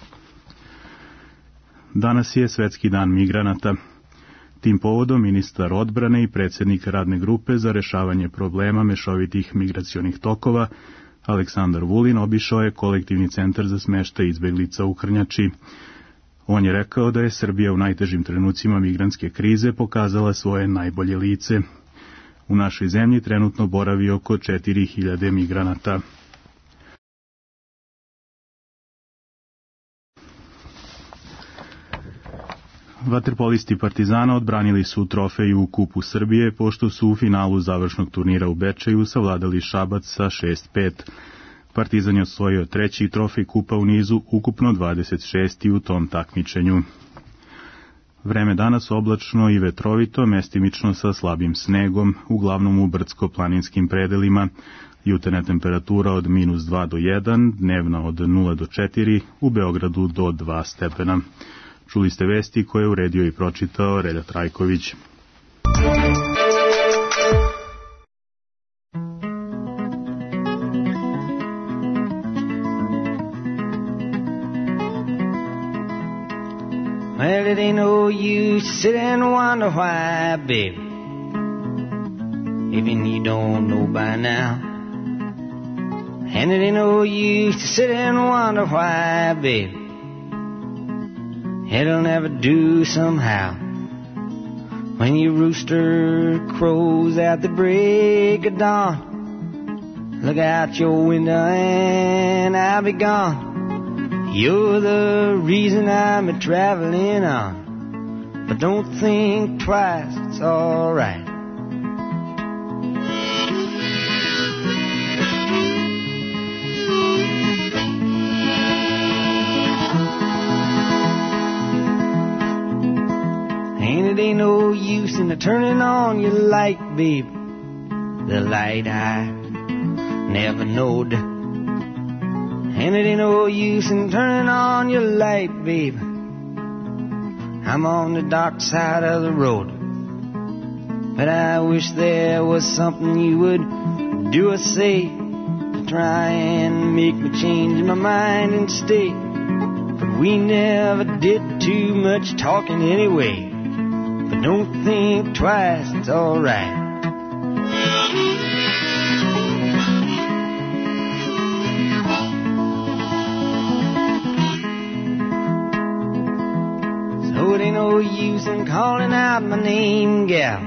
Danas je Svetski dan migranata. Tim povodom ministar odbrane i predsjednik radne grupe za rešavanje problema mešovitih migracionih tokova Aleksandar Vulin obišao je kolektivni centar za smještaj izbeglica u Krnjači. On je rekao da je Srbija u najtežim trenucima migrantske krize pokazala svoje najbolje lice. U našoj zemlji trenutno boravi oko 4.000 migranata. Vaterpolisti Partizana odbranili su trofeju u Kupu Srbije, pošto su u finalu završnog turnira u Bečeju savladali Šabac sa 6-5. Partizan je osvojio treći trofej Kupa u nizu, ukupno 26. u tom takmičenju. Vreme danas oblačno i vetrovito, mestimično sa slabim snegom, uglavnom u brdsko-planinskim predelima. Jutarnja temperatura od -2 do 1, dnevna od 0 do 4, u Beogradu do 2 stepena. Čuli ste vesti koje je uredio i pročitao Relja Trajković.
Well, it ain't no use to sit and wonder why, baby, even you don't know by now. And it ain't no use to sit and wonder why, baby, it'll never do somehow. When your rooster crows at the break of dawn, look out your window and I'll be gone. You're the reason I'm a-traveling on, but don't think twice, it's alright. it ain't no use in turning on your light, babe. The light I never knowed. And it ain't no use in turning on your light, babe. I'm on the dark side of the road. But I wish there was something you would do or say to try and make me change my mind and stay. But we never did too much talking anyway. But don't think twice, it's alright. So it ain't no use in calling out my name, gal,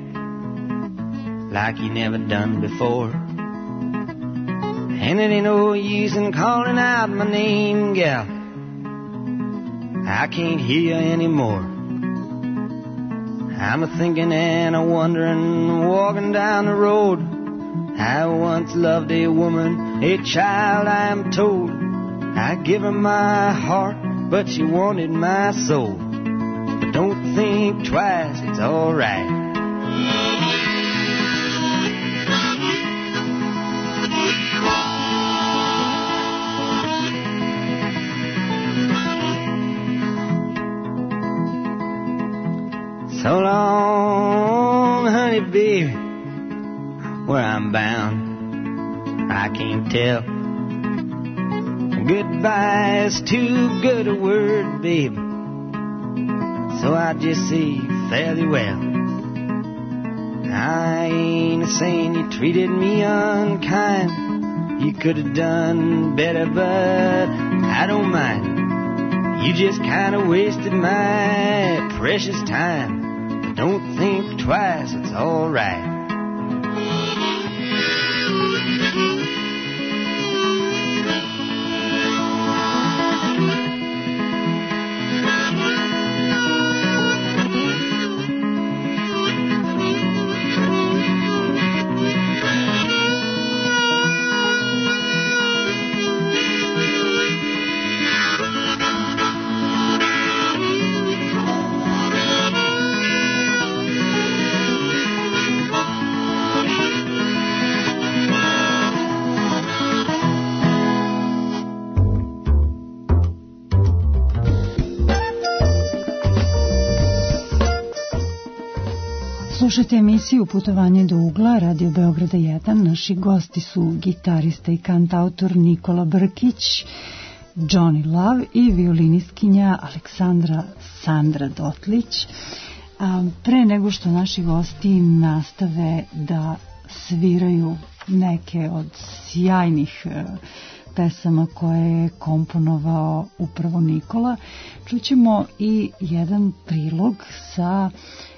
like you never done before. And it ain't no use in calling out my name, gal, I can't hear you anymore. I'm a-thinking and a-wondering, walking down the road. I once loved a woman, a child, I am told. I give her my heart, but she wanted my soul. But don't think twice, it's alright. So long, honey, baby, where I'm bound, I can't tell. Goodbye is too good a word, baby, so I just say fare thee well. I ain't a-saying you treated me unkind. You could have done better, but I don't mind. You just kind of wasted my precious time. Don't think twice, it's alright.
Slušajte emisiju Putovanje do ugla, Radio Beograda 1. Naši gosti su gitarista i kantautor Nikola Brkić, Johnny Love i violinistkinja Aleksandra Sandra Dotlić. Pre nego što naši gosti nastave da sviraju neke od sjajnih pesama koje je komponovao upravo Nikola, čućemo i jedan prilog sa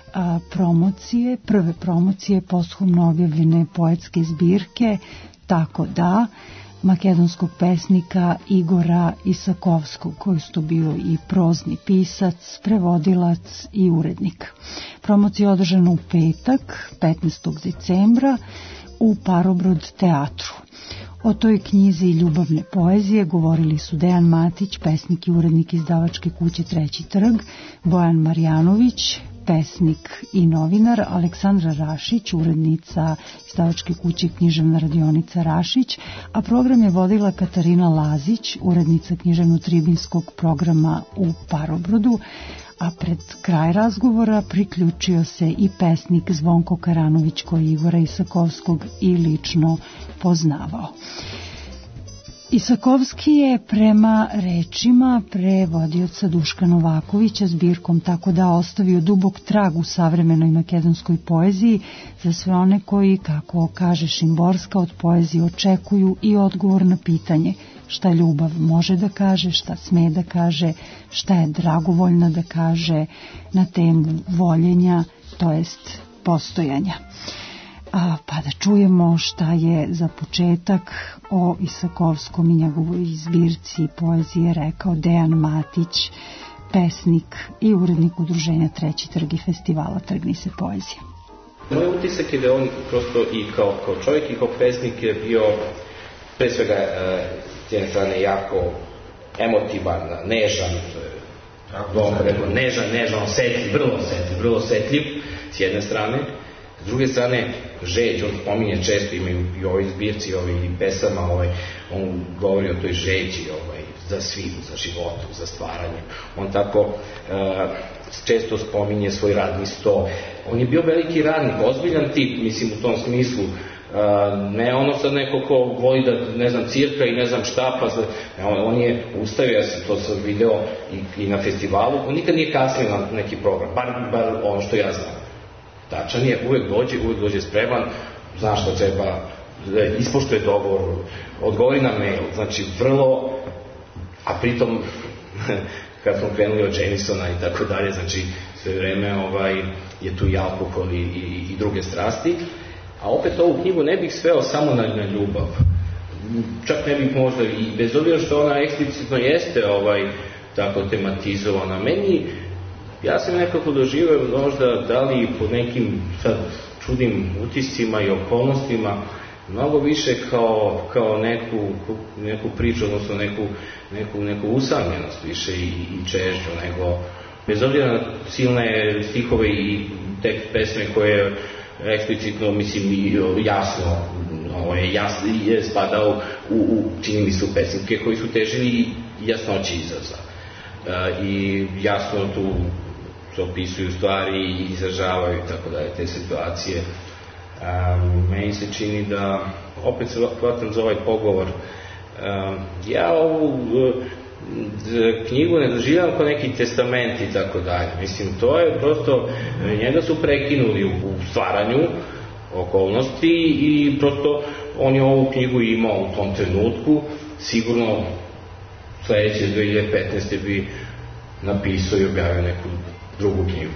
prve promocije posthumno objavljene poetske zbirke Tako da, makedonskog pesnika Igora Isakovskog, koji su bio i prozni pisac, prevodilac i urednik. Promocija je održana u petak, 15. decembra, u Parobrod teatru. O toj knjizi ljubavne poezije govorili su Dejan Matić, pesnik i urednik izdavačke kuće Treći trg, Bojan Marjanović, pesnik i novinar, Aleksandra Rašić, urednica izdavačke kuće Književna radionica Rašić, a program je vodila Katarina Lazić, urednica književno-tribinskog programa u Parobrodu, a pred kraj razgovora priključio se i pesnik Zvonko Karanović, koji Igora Isakovskog i lično poznavao. Isakovski je prema rečima prevodioca Duška Novakovića zbirkom Tako da ostavio dubok trag u savremenoj makedonskoj poeziji za sve one koji, kako kaže Šimborska, od poezije očekuju i odgovor na pitanje šta ljubav može da kaže, šta sme da kaže, šta je dragovoljna da kaže na temu voljenja, to jest postojanja. Pa da čujemo šta je za početak o Isakovskom i njegovoj zbirci poezije rekao Dejan Matić, pesnik i urednik udruženja Treći trg i festivala Trgni se poezije.
Moj utisak je da on prosto i kao čovjek i kao pesnik je bio pre svega s jedne strane jako emotivan, nežan, nežan, vrlo osetljiv s jedne strane. S druge strane, žeđ, on spominje često, imaju i ovoj zbirci, i pesama, on govori o toj žeđi, za svilu, za životu, za stvaranje. On tako često spominje svoj radni sto. On je bio veliki radnik, ozbiljan tip, mislim, u tom smislu. Ne ono sad neko ko voli da, ne znam, cirka i ne znam šta, pa on je ustavio, ja sam to sad video i na festivalu, on nikad nije kasnio na neki program, bar ono što ja znam. Tačan je, uvek dođe spreman, zna šta treba, ispoštuje dogovor, odgovori na mail, znači vrlo, a pritom kad smo krenuli od Jamisona i tako dalje, znači sve vreme je tu i alkohol i druge strasti, a opet ovu knjigu ne bih sveo samo na ljubav, čak ne bih možda, i bez obzira što ona eksplicitno jeste tako tematizovana, meni, ja sam nekako doživio možda da li pod nekim sad čudnim utiscima i okolnostima mnogo više kao neku priču, odnosno neku usamljenost više i čežnju, nego bez obzira na silne stihove i tekst pesme koje eksplicitno, mislim, jasno je spadao u čini mi se u pesnike koji su težili jasnoći izraza i jasno tu se opisuju stvari i izražavaju i tako dalje te situacije. Meni se čini da, opet se hvatam za ovaj pogovor, ja ovu knjigu ne doživljam kao neki testament i tako dalje. Mislim, to je prosto, njega su prekinuli u stvaranju okolnosti i prosto on je ovu knjigu imao u tom trenutku, sigurno sledeće 2015. bi napisao i objavio neku drugu knjigu.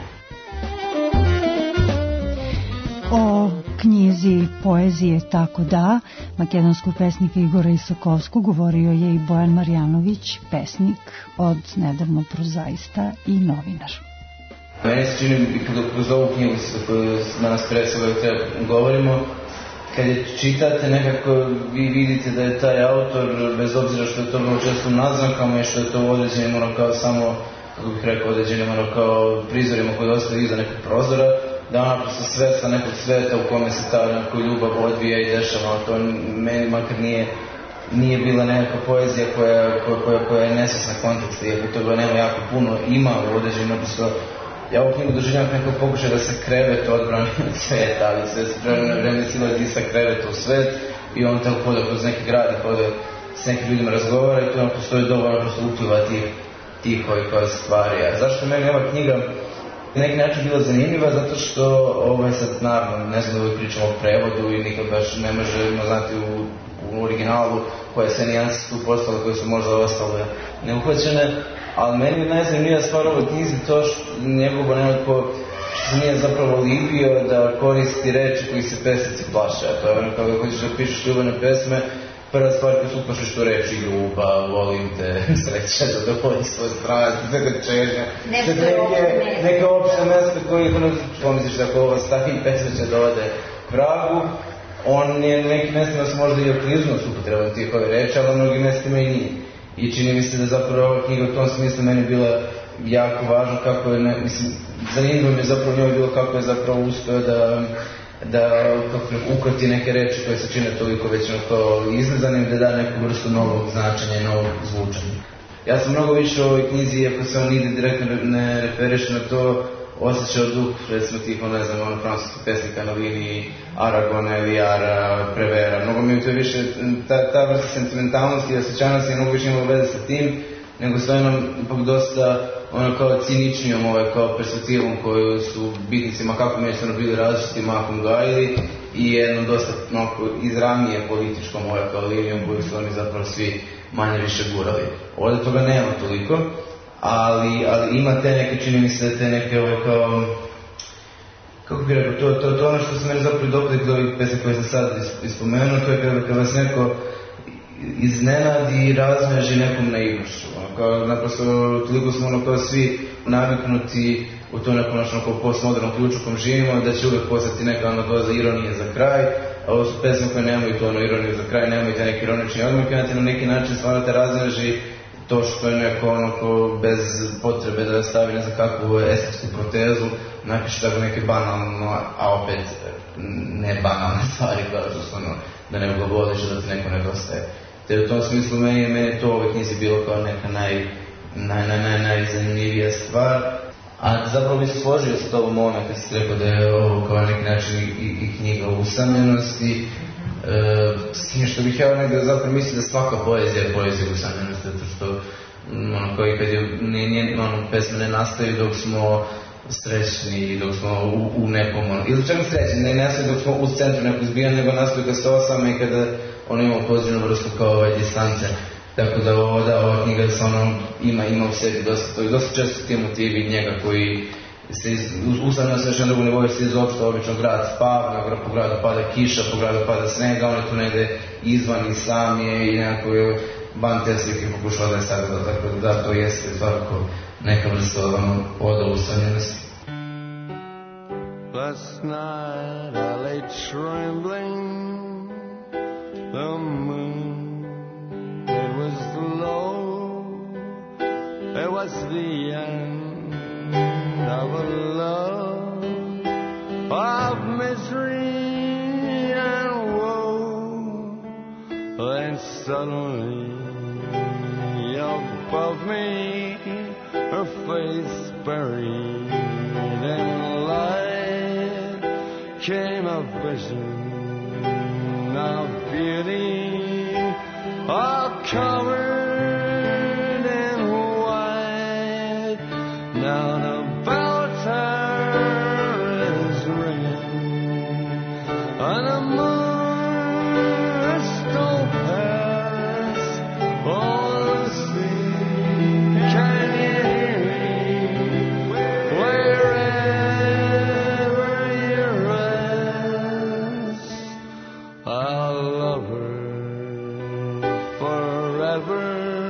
O knjizi poezije Tako da, makedonskog pesnika Igora Isakovskog, govorio je i Bojan Marjanović, pesnik od nedavno prozaista i novinar.
Meni se čini, kroz ovu knjigu koju danas predstavljaju govorimo, kad je čitate nekako vi vidite da je taj autor, bez obzira što je to vrlo često u naznankama i što je to u određenim kao samo, kako bih rekao, određenim kao prizorima koji ostaju iza nekog prozora, da ona prosto svesna nekog sveta u kome se ta nekako ljubav odvija i dešava. To meni makar nije bila nekakva poezija koja je nesvesna konteksta, iako toga nema jako puno, ima u određenom, prosto ja ovu knjigu doživljam nekako pokušaj da se krevet odbrani od sveta, ali sve se vreme silazi sa kreveta u svet i on tako hoda kroz neki grad i hoda s nekim ljudima razgovara i tu nam postoji dovoljno prosto upliva tih koji stvari. A zašto meni ova knjiga na neki način bila zanimljiva? Zato što sad naravno ne znam da uvijek pričamo o prevodu i nikad baš ne možemo znati u originalu koje se nijanse tu postale koje su možda ostale neuhvaćene, ali meni je najzanimljivija stvar ovoj knjizi to što njegovo nekako što se nije zapravo libio da koristi reči koji se pesnici plaše, a to je ono kako hoćeš da pišeš ljubavne pesme, prva stvar koja se uplašiš tu reči ljubav, volim te, sreća, zadovoljstvo, strast, svega čežnja, neka opšta mesta koji pomisliš da ako ova stavi pesma će da ode k vragu, on je na nekim mestima su možda i oklizno s upotrebom tih ove reči, ali na mnogim mestima i nije. I čini mi se da zapravo ova knjiga u tom smislu meni bila jako važna, kako je, mislim, zanimljivo mi je zapravo njoj bilo kako je zapravo uspeo da ukroti neke reči koje se čine toliko već na to izgledanim, da da neku vrstu novog značenja i novog zvučanja. Ja sam mnogo više u ovoj knjizi, iako se on ide direktno ne referiše na to, osjećao duh, recimo tiho, ne znam, francuskih pesnika na liniji Aragona, Eliara, Prevera. Mnogo mi je to više, ta vrsta sentimentalnosti i osjećanosti je mnogo više imala veze sa tim, nego s jednom ipak dosta kao ciničnijom kao perspektivom koju su bitnicima kako međusobno bili različiti mahom gajili i jednom dosta izravnije političkom kao linijom koju su oni zapravo svi manje više gurali. Ovdje toga nema toliko, ali ima te neke, čini mi se, te neke kao, kako bih rekao, to je ono što se meni zapravo dopada kod ovih pesme koje sam sad ispomenuo, to je kad vas neko iznenadi i razmeži nekom naivnošću. Naprosto, toliko smo kao svi naviknuti u to nekom našom postmodernom ključu kom živimo, da će uvek postati neka doza ironije za kraj, a ovo su pesme koje nemaju to ironiju za kraj, nemaju te neke ironične odmake, na neki način stvarno te razmeži to što je neko onako bez potrebe da stavi ne znam kakvu estetsku protezu, napiše tako neke banalno, a opet ne banalne stvari kao što su ono, da ne ga voliš, da ti neko nedostaje. Te u tom smislu meni to u ovoj knjizi bilo kao neka najzanimljivija stvar. A zapravo bi se složio sa tobom ovome kad si rekao da je ovo kao neki način i knjiga o usamljenosti. S tim što bih ja negdje zapravo mislio da svaka poezija je poezija o usamljenosti, zato što kao i kad pesme ne nastaju dok smo srećni, dok smo u nekom, ili čak srećni, ne nastaju dok smo u centru nekog zbijanja, nego nastaju kad se osame i kada imamo pozitivnu vrstu kao distance. Tako da ova knjiga se ima u sebi dosta često ti motivi njega koji se usamljeno se nešto drugo nivou, jer se izopšte obično grad spava, po gradu pada kiša, po gradu pada snega, on je tu negde izvan i sam je i nekako van te slike pokušao da je sagleda, tako da to jeste svakako neka vrsta oda usamljenosti.
Last night I lay trembling, the moon, it was low, it was the end of a love, of misery and woe. Then suddenly above me, her face buried in light, came a vision of beauty, all covered in white. Now the bell tower is ringing, and the moon stole past. Oh, Lucy, can you hear me? Wherever you rest, I'll love her forever.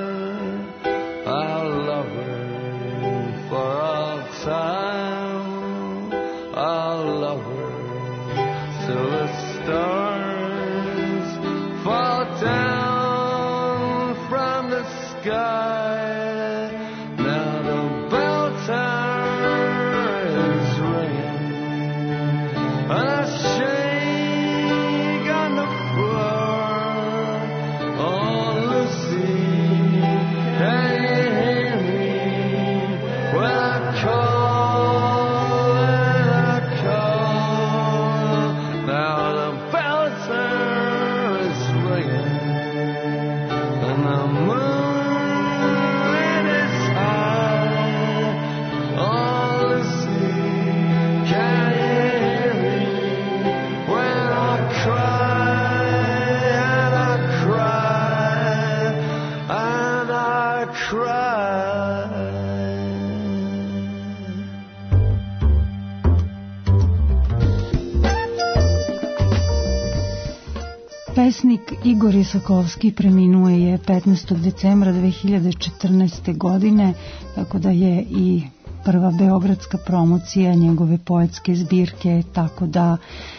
I'll love her for all time. I'll love her till the stars fall down from the sky. Now the bell tower is ringing, and I shake on the floor. Oh, Lucy, can you hear me when I call and I call? Now the bell tower is ringing, and the moon is high. Oh, Lucy, can you hear me when I cry and I cry and I cry?
Pesnik Igor Isakovski preminuo je 15. decembra 2014. godine, tako da je i prva beogradska promocija njegove poetske zbirke tako da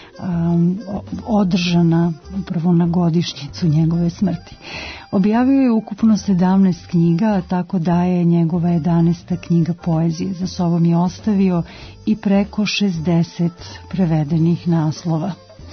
održana upravo na godišnjicu njegove smrti. Objavio je ukupno 17 knjiga, tako da je njegova 11. knjiga poezije. Za sobom je ostavio i preko 60 prevedenih naslova.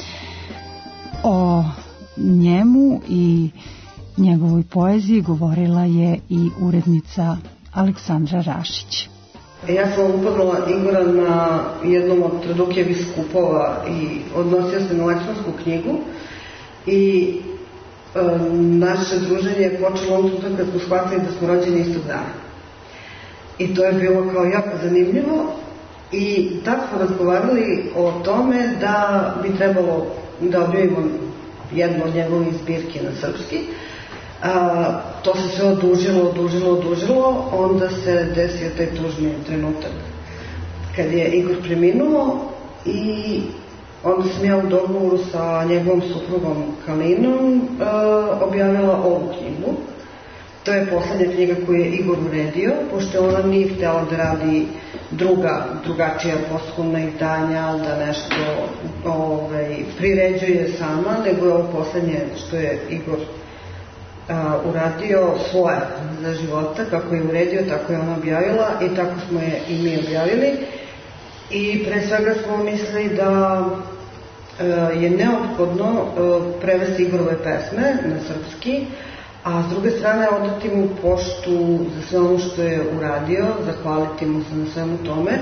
O njemu i njegovoj poeziji govorila je i urednica Aleksandra Rašić.
Ja sam upoznala Igora na jednom od Tradukijevih skupova i odnosio se na elektronsku knjigu i naše druženje je počelo onom trenutka kad smo shvatili da smo rođeni istog dana. I to je bilo kao jako zanimljivo i tako smo razgovarali o tome da bi trebalo da objavimo jednu od njegovih zbirki na srpski. To se sve odužilo, onda se desio taj tužni trenutak kad je Igor preminuo i onda sam ja u dogovoru sa njegovom suprugom Kalinom objavila ovu knjigu. To je poslednja knjiga koju je Igor uredio, pošto ona nije htjela da radi drugačija posthumna izdanja, da nešto priređuje sama, nego je ovo poslednje što je Igor uradio svoje za života, kako je uredio, tako je ona objavila i tako smo je i mi objavili. I pre svega smo mislili da je neophodno prevesti Igorove pesme na srpski, a s druge strane odati mu poštu za sve ono što je uradio, zahvaliti mu se na svemu tome.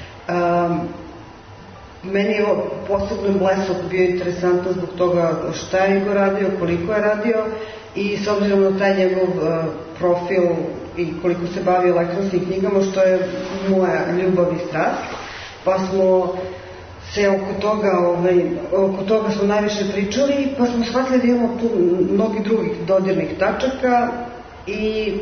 Meni je ovo posebno Blesok bio interesantno zbog toga šta je Igor radio, koliko je radio i s obzirom na taj njegov profil i koliko se bavi elektronskim knjigama, što je moja ljubav i strast, pa smo se oko toga smo najviše pričali, pa smo shvatili da imamo tu mnogi drugih dodirnih tačaka i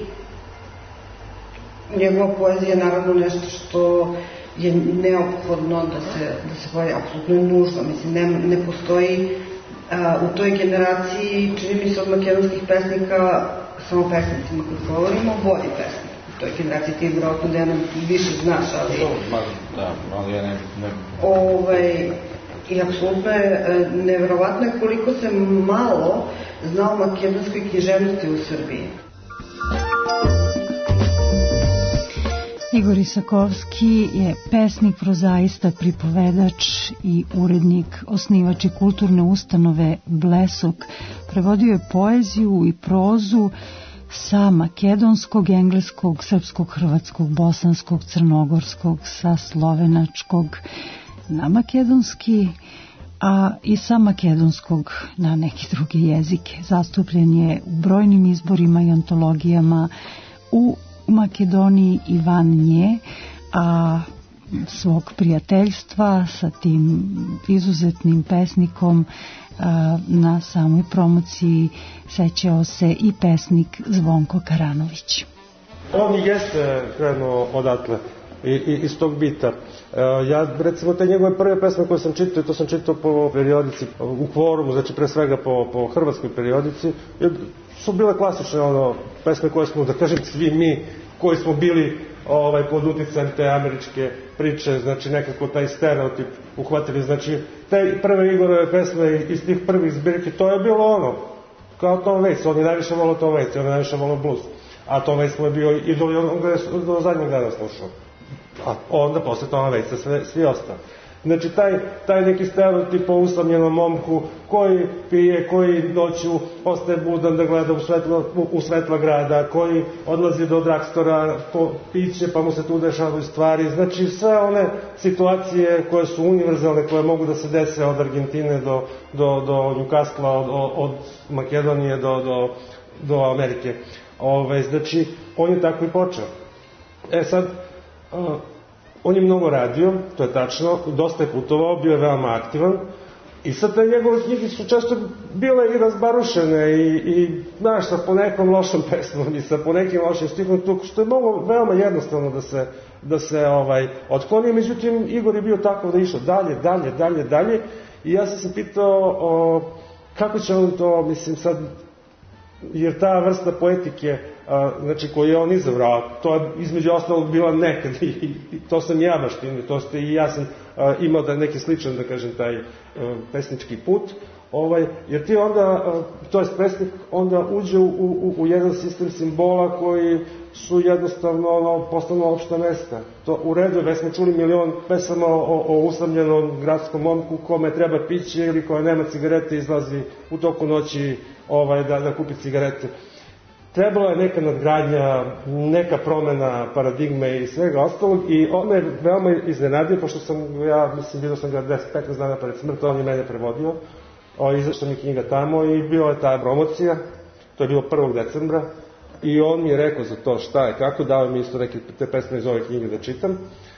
njegova poezija je naravno nešto što je neophodno da se pojavi, apsolutno je nužno, mislim, ne postoji u toj generaciji, čini mi se od makedonskih pesnika, samo pesnicima kad govorimo, bolji pesnik. U toj generaciji ti vjerojatno Dejan više znaš, ali...
Da, ali ja ne...
I apsolutno je nevjerovatno je koliko se malo zna o makedonskoj književnosti u Srbiji.
Igor Isakovski je pesnik, prozaista, pripovedač i urednik, osnivač i kulturne ustanove Blesok. Prevodio je poeziju i prozu sa makedonskog, engleskog, srpskog, hrvatskog, bosanskog, crnogorskog, sa slovenačkog na makedonski, a i sa makedonskog na neke druge jezike. Zastupljen je u brojnim izborima i antologijama u Makedoniji i van nje, a svog prijateljstva sa tim izuzetnim pesnikom na samoj promociji sećao se i pesnik Zvonko Karanović.
On jeste krenuo odatle iz tog bita. Ja, recimo, te njegove prve pesme koje sam čitao, to sam čitao po periodici, u Kvorumu, znači pre svega po hrvatskoj periodici, su bile klasične pesme koje smo, da kažem, svi mi koji smo bili pod uticajem te američke priče, znači nekako taj stereotip uhvatili, znači te prve Igorove pesme iz tih prvih zbirki, to je bilo kao Tom Waits, on je najviše volao Tom Waits, on je najviše volao blues, a Tom Waits mu je bio idol i on ga je do zadnjeg dana slušao, a onda posle Toma Waitsa svi ostali. Znači taj neki stereotip o usamljenom momku koji pije, koji noću ostaje budan da gleda u svetla grada, koji odlazi do dragstora po piće pa mu se tu dešavaju stvari. Znači sve one situacije koje su univerzalne, koje mogu da se dese od Argentine do Newcastle, od Makedonije do Amerike. Znači on je tako i počeo. Sad... On je mnogo radio, to je tačno, dosta je putovao, bio je veoma aktivan i sad te njegove knjige su često bile i razbarušene i znaš, sa ponekom lošom pesmom i sa ponekim lošim stihom, što je moglo veoma jednostavno da se otkloni. Međutim, Igor je bio tako da je išao dalje i ja sam se pitao kako će on to, mislim sad, jer ta vrsta poetike, znači koju je on izabrao, to je između ostalog bila nekad i to sam ja baštinio, to ste i ja sam imao da neki sličan, da kažem, taj pesnički put, jer ti onda, to je pesnik, onda uđe u jedan sistem simbola koji su jednostavno postano opšta mesta. To u redu, već smo čuli milion pesama o usamljenom gradskom momku kome treba piće ili koja nema cigarete, izlazi u toku noći da kupi cigarete. Trebala je neka nadgradnja, neka promena paradigme i svega ostalog i on me veoma iznenadio, pošto sam, ja mislim, vidio sam ga 10-15 dana pred smrti, on je mene prevodio, izašla mi knjiga tamo i bila je ta promocija, to je bilo 1. decembra, i on mi je rekao za to šta je, kako, dao mi isto neke te pesme iz ove knjige da čitam,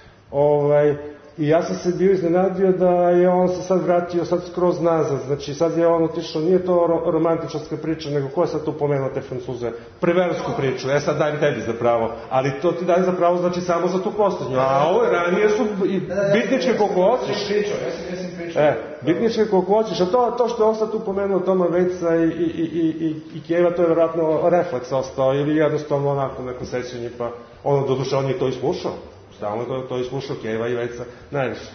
i ja sam se bio iznenadio da je on se sad vratio sad skroz nazad, znači sad je on otišao, nije to romantičarska priča, nego ko je sad tu pomenuo te Francuze, preversku priču, sad dajem tebi za pravo, ali to ti dajem za pravo znači samo za tu posljednju, a ove ranije su bitničke koliko hoćeš. Bitničke koliko hoćeš, a to što je on sad tu pomenuo Toma Waitsa i Kejva, to je vjerojatno refleks ostao ili jednostavno onako neko sećanje, pa ono doduše on je to i slušao. Stalno to je slušao Kejva i Waitsa najviše.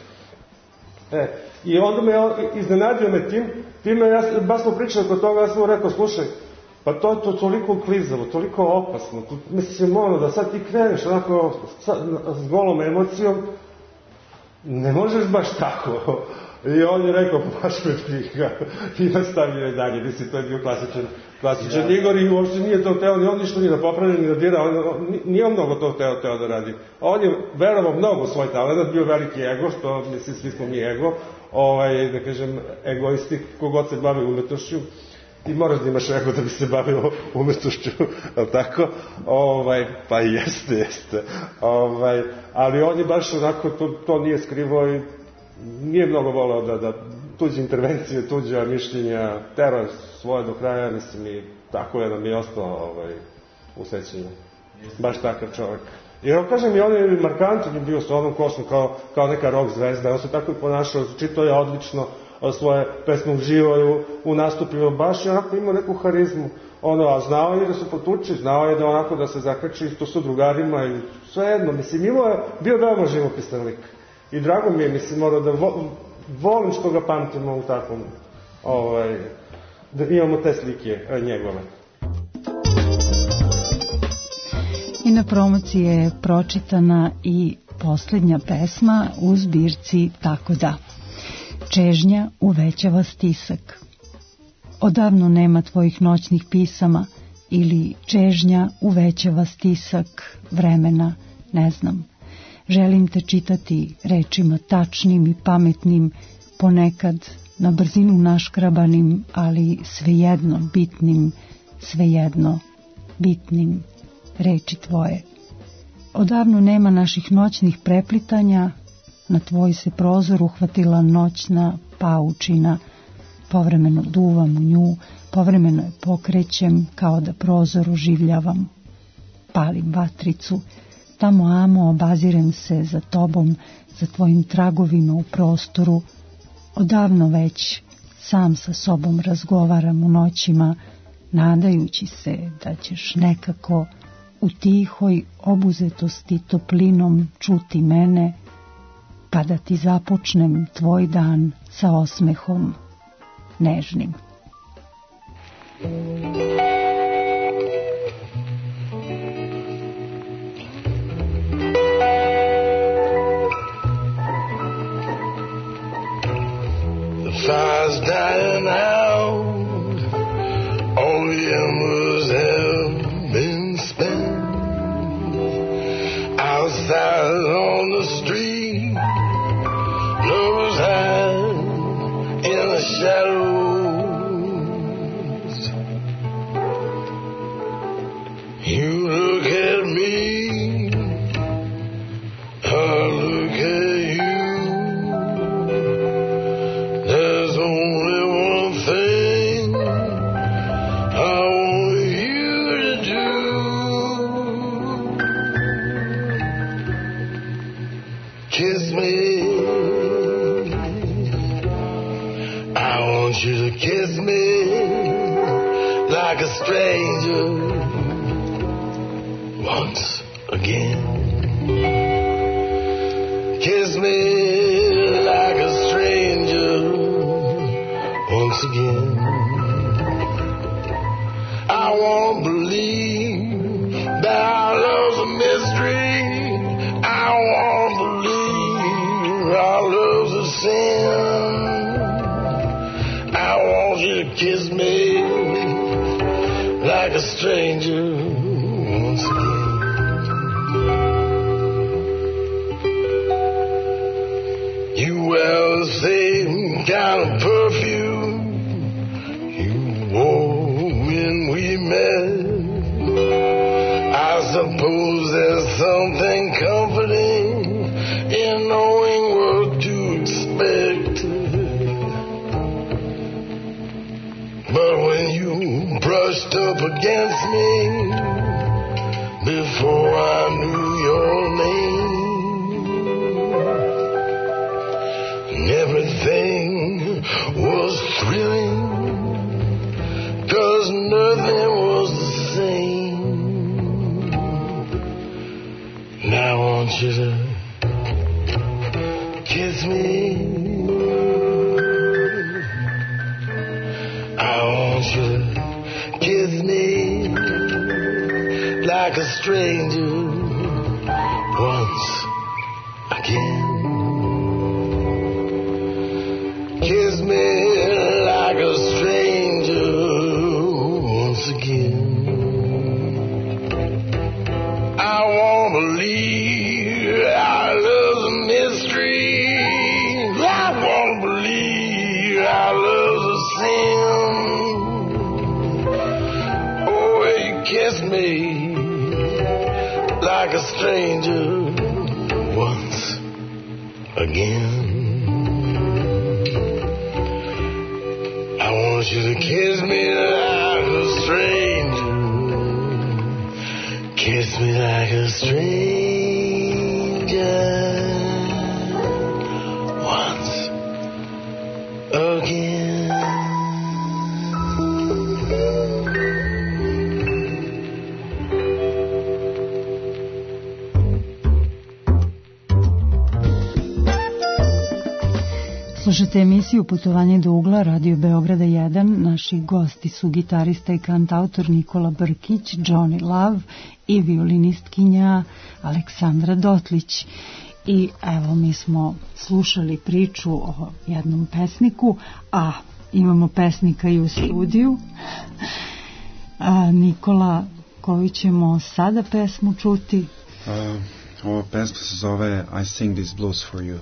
I onda me iznenadio me time ja baš smo pričali kod toga, ja sam mu rekao, slušaj, Pa to je to toliko klizavo, toliko opasno. Mislim, da sad ti kreneš onako s golom emocijom, ne možeš baš tako. I on je rekao, baš me briga. I nastavio je dalje. Mislim, to je bio klasičan Igor i uopšte nije to teo, ni on ništa nije da popravi, ni da dira. Nije on mnogo to teo da radi. On je verovao mnogo svoj talent, bio veliki ego, što, mislim, svi smo mi ego. Da kažem, egoisti, kogod se bavi umetnošću. Ti moraš da imaš ego da bi se bavio umetnošću, ali tako? Pa jeste. Ali on je baš onako, to nije skrivo i nije mnogo volao da tuđe intervencije, tuđa mišljenja, tera svoje do kraja, mislim, i tako je da mi je ostao u sećanju. Baš takav čovjek. I evo kažem, i on je markantan je bio sa onom kosom kao neka rock zvezda, on se tako i ponašao, čitao je odlično svoje pesme, uživao u nastupima, baš je onako imao neku harizmu, a znao je da se potuči, znao je da onako da se zakači to su drugarima i sve jedno, mislim, bio veoma živopisan lik. I drago mi je, mislim, da volim što ga pamtimo u takvom, da imamo te slike njegove.
I na promociji je pročitana i poslednja pesma u zbirci Tako da. Čežnja uvećava stisak. Odavno nema tvojih noćnih pisama ili čežnja uvećava stisak vremena, ne znam. Želim te čitati rečima tačnim i pametnim, ponekad na brzinu naškrabanim, ali svejedno bitnim reči tvoje. Odavno nema naših noćnih preplitanja, na tvoj se prozor uhvatila noćna paučina, povremeno duvam u nju, povremeno je pokrećem kao da prozor oživljavam. Palim vatricu, tamo amo obazirem se za tobom, za tvojim tragovima u prostoru. Odavno već sam sa sobom razgovaram u noćima, nadajući se da ćeš nekako u tihoj obuzetosti toplinom čuti mene, pa da ti započnem tvoj dan sa osmehom nežnim.
The fire's dying out, all the embers have been spent. Outside on the street, lovers hide in the shadows. You look at me, I look at you. There's only one thing I want you to do. Kiss me. I want you to kiss me like a stranger once again. Kiss me like a stranger once again. I won't believe that our love's a mystery. I won't believe our love's a sin. I want you to kiss me like a stranger once again. You wear the same kind of perfume you wore when we met. I suppose there's something comforting in knowing what to expect. But when you brushed up against me before I knew your name, and everything was thrilling, 'cause nothing was the same. Now I want you to kiss me. I want you to kiss me stranger once again. Kiss me like a stranger once again. I won't believe our love's a mystery. I won't believe our love's a sin. Oh, you kiss me like a stranger once again. I want you to kiss me like a stranger. Kiss me like a stranger once again.
Slušate emisiju Putovanje do ugla, Radio Beograda 1. Naši gosti su gitarista i kantautor Nikola Brkić, Johnny Love i violinistkinja Aleksandra Dotlić. I evo, mi smo slušali priču o jednom pesniku, a imamo pesnika i u studiju. Nikola, koju ćemo sada pesmu čuti?
Ova pesma se zove I Sing These Blues For You.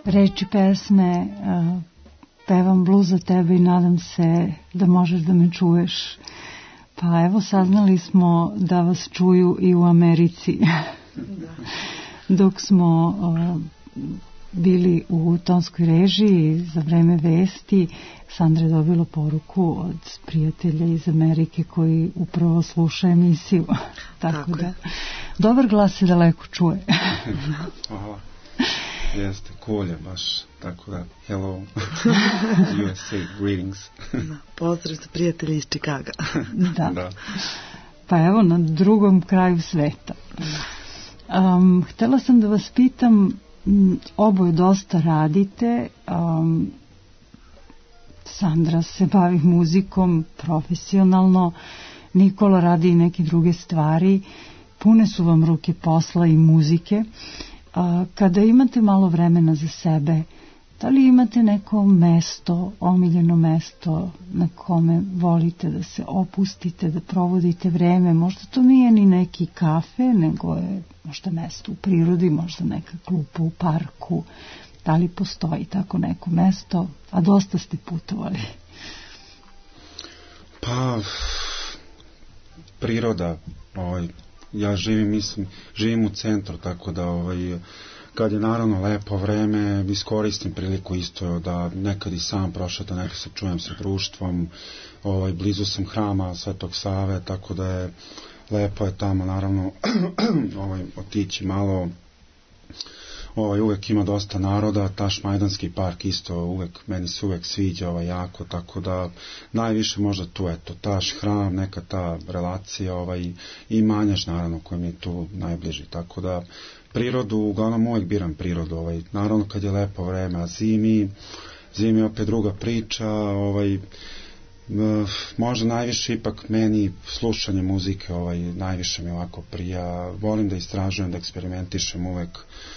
reči pesme, pevam bluz za tebe i nadam se da možeš da me čuješ. Pa evo, saznali smo da vas čuju i u Americi. Dok smo bili u tonskoj režiji za vreme vesti, Sandra je dobila poruku od prijatelja iz Amerike koji upravo sluša emisiju. Tako da, dobar glas se daleko čuje.
Hvala. Jeste, cool je baš, tako da, hello, USA, greetings.
Pozdrav za prijatelji iz Čikaga.
Da. Pa evo, na drugom kraju sveta. Htela sam da vas pitam, oboje dosta radite, Sandra se bavi muzikom profesionalno, Nikola radi i neke druge stvari, pune su vam ruke posla i muzike. Kada imate malo vremena za sebe, da li imate neko mesto, omiljeno mesto na kome volite da se opustite, da provodite vreme? Možda to nije ni neki kafe, nego je možda mesto u prirodi, možda neka klupa u parku. Da li postoji tako neko mesto? A dosta ste putovali.
Pa, priroda, ja živim u centru, tako da kad je naravno lepo vreme, iskoristim priliku isto da nekad i sam prošetam, nekad se čujem sa društvom, blizu sam hrama Svetog Save, tako da je lepo je tamo naravno otići malo. Uvek ima dosta naroda, Taš Majdanski park isto meni se uvek sviđa jako, tako da najviše možda tu Taš, hram, neka ta relacija i Manjaž naravno koji mi je tu najbliži, tako da prirodu, uglavnom uvek biram prirodu, naravno kad je lepo vreme, a zimi je opet druga priča, možda najviše ipak meni slušanje muzike, najviše mi ovako prija, volim da istražujem, da eksperimentišem uvek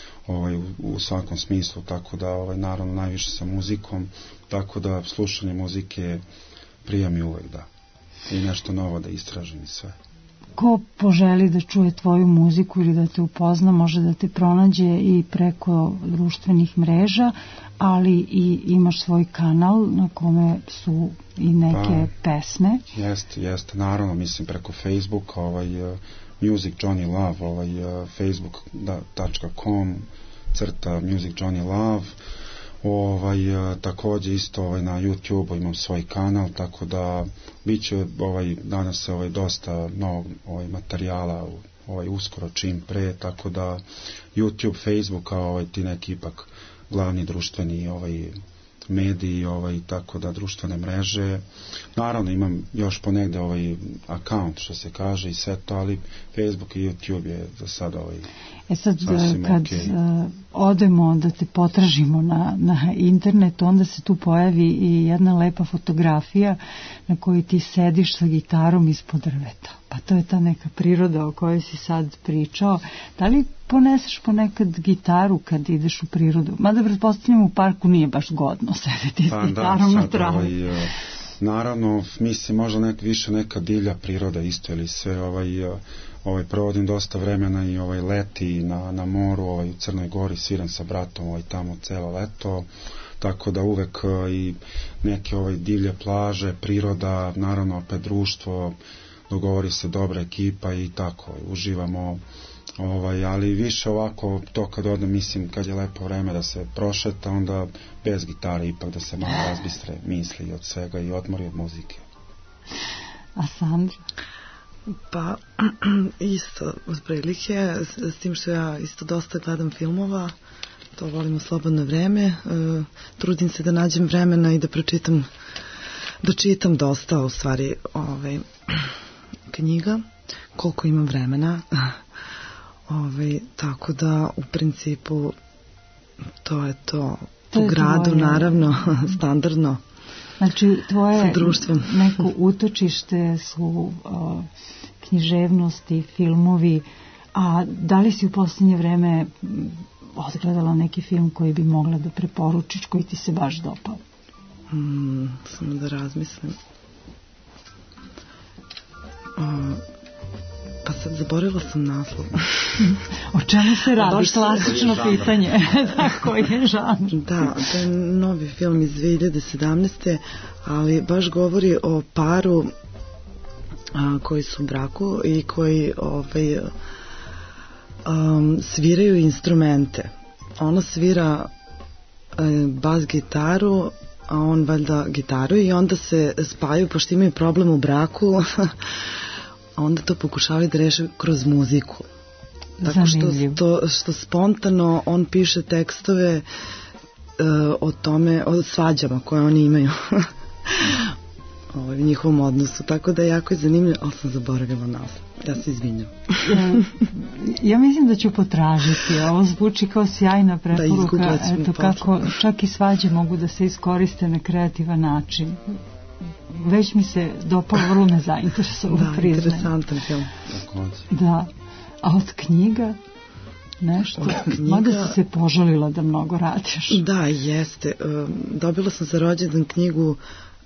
u svakom smislu, tako da naravno najviše sa muzikom, tako da slušanje muzike prija mi uvek, da, i nešto novo da istražim i sve.
Ko poželi da čuje tvoju muziku ili da te upozna, može da te pronađe i preko društvenih mreža, ali i imaš svoj kanal na kome su i neke pesme.
Jeste, naravno, mislim preko Facebooka, Music Johnny Love, facebook.com /Music Johnny Love, takođe isto na YouTube imam svoj kanal, tako da biće danas dosta novog materijala uskoro čim pre, tako da YouTube, Facebook ti neki ipak glavni društveni mediji, tako da društvene mreže. Naravno imam još ponegde account, što se kaže, i sve to, ali Facebook i YouTube je za sad
sad kad odemo da te potražimo na internetu, onda se tu pojavi i jedna lepa fotografija na kojoj ti sediš sa gitarom ispod drveta. Pa to je ta neka priroda o kojoj si sad pričao. Da li poneseš ponekad gitaru kad ideš u prirodu? Mada pretpostavljam u parku nije baš godno sedeti s gitarom na travi.
Naravno, mislim možda više neka divlja priroda isto ili sve, provodim dosta vremena i leti na moru, u Crnoj Gori sviram sa bratom tamo celo leto, tako da uvek i neke divlje plaže, priroda, naravno opet društvo, dogovori se dobra ekipa i tako, uživamo, ali više ovako to kad odem, mislim kad je lepo vreme da se prošeta, onda bez gitare ipak da se malo razbistre misli od svega i odmori od muzike.
A Sandra?
Pa isto od prilike, s tim što ja isto dosta gledam filmova, to volim u slobodno vreme, trudim se da nađem vremena i da čitam dosta u stvari knjiga, koliko imam vremena, tako da u principu to je to u gradu, naravno, standardno.
Znači, tvoje neko utočište su književnosti, filmovi, a da li si u posljednje vreme odgledala neki film koji bi mogla da preporučiš, koji ti se baš dopao?
Samo da razmislim. Pa sad zaboravila sam naslov.
O čemu se radi? Klasično pitanje. Da, koji je žanr?
Da, to je novi film iz 2017. ali baš govori o paru koji su u braku i koji sviraju instrumente. Ona svira bas gitaru, a on valjda gitaru i onda se spajaju, pošto imaju problem u braku, onda to pokušavaju da reše kroz muziku. Tako što spontano on piše tekstove o tome, o svađama koje oni imaju u njihovom odnosu, tako da je jako zanimljivo, ali sam zaboravila naslov. Ja se izvinjam.
Ja mislim da ću potražiti. Ovo zvuči kao sjajna preporuka. Eto kako čak i svađe mogu da se iskoriste na kreativan način. Već mi se dopao, vrlo me zainteresovao.
Da, interesantan film.
Da. A od knjiga? Nešto. Mada si se požalila da mnogo radiš.
Da, jeste. Dobila sam za rođendan knjigu,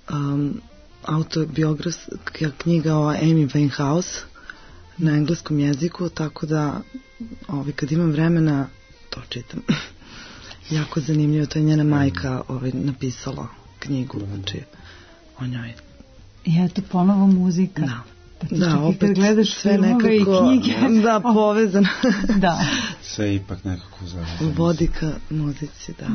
autobiografska knjiga o Amy Winehouse na engleskom jeziku, tako da kad imam vremena to čitam. Jako zanimljivo, to je njena majka napisala knjigu, znači o njoj.
I eto ponovo muzika.
Da, opet sve nekako povezano.
Da.
Sve ipak nekako zavezano.
Vodi ka muzici, da.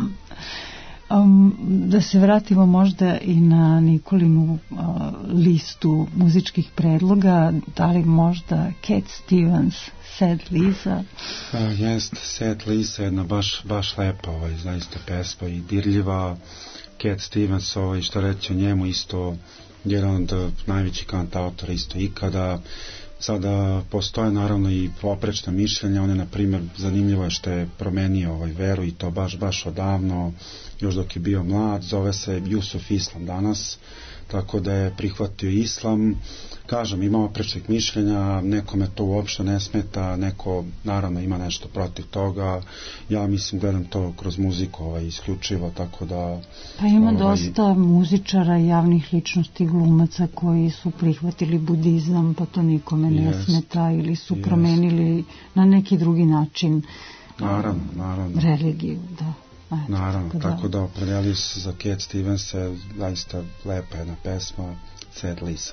Da se vratimo možda i na Nikolinu listu muzičkih predloga, da li možda Cat Stevens, Sad Lisa?
Jest, Sad Lisa je jedna baš lepa zaista pesma i dirljiva. Cat Stevens, što reći o njemu, isto jedan od najvećih kantautora isto ikada. Sada postoje naravno i oprečna mišljenja, on je na primjer zanimljivo je što je promenio veru i to baš odavno, još dok je bio mlad, zove se Jusuf Islam danas, tako da je prihvatio islam. Kažem, ima oprečnih mišljenja, nekome to uopšte ne smeta, neko naravno ima nešto protiv toga. Ja mislim, gledam to kroz muziku isključivo, tako da...
Pa ima dosta muzičara i javnih ličnosti, glumaca koji su prihvatili budizam, pa to nikome ne smeta, ili su promenili na neki drugi način
naravno.
Religiju, da.
Naravno, tako da opredelio se za Cat Stevens, zaista lepa jedna pesma, Sad Lisa.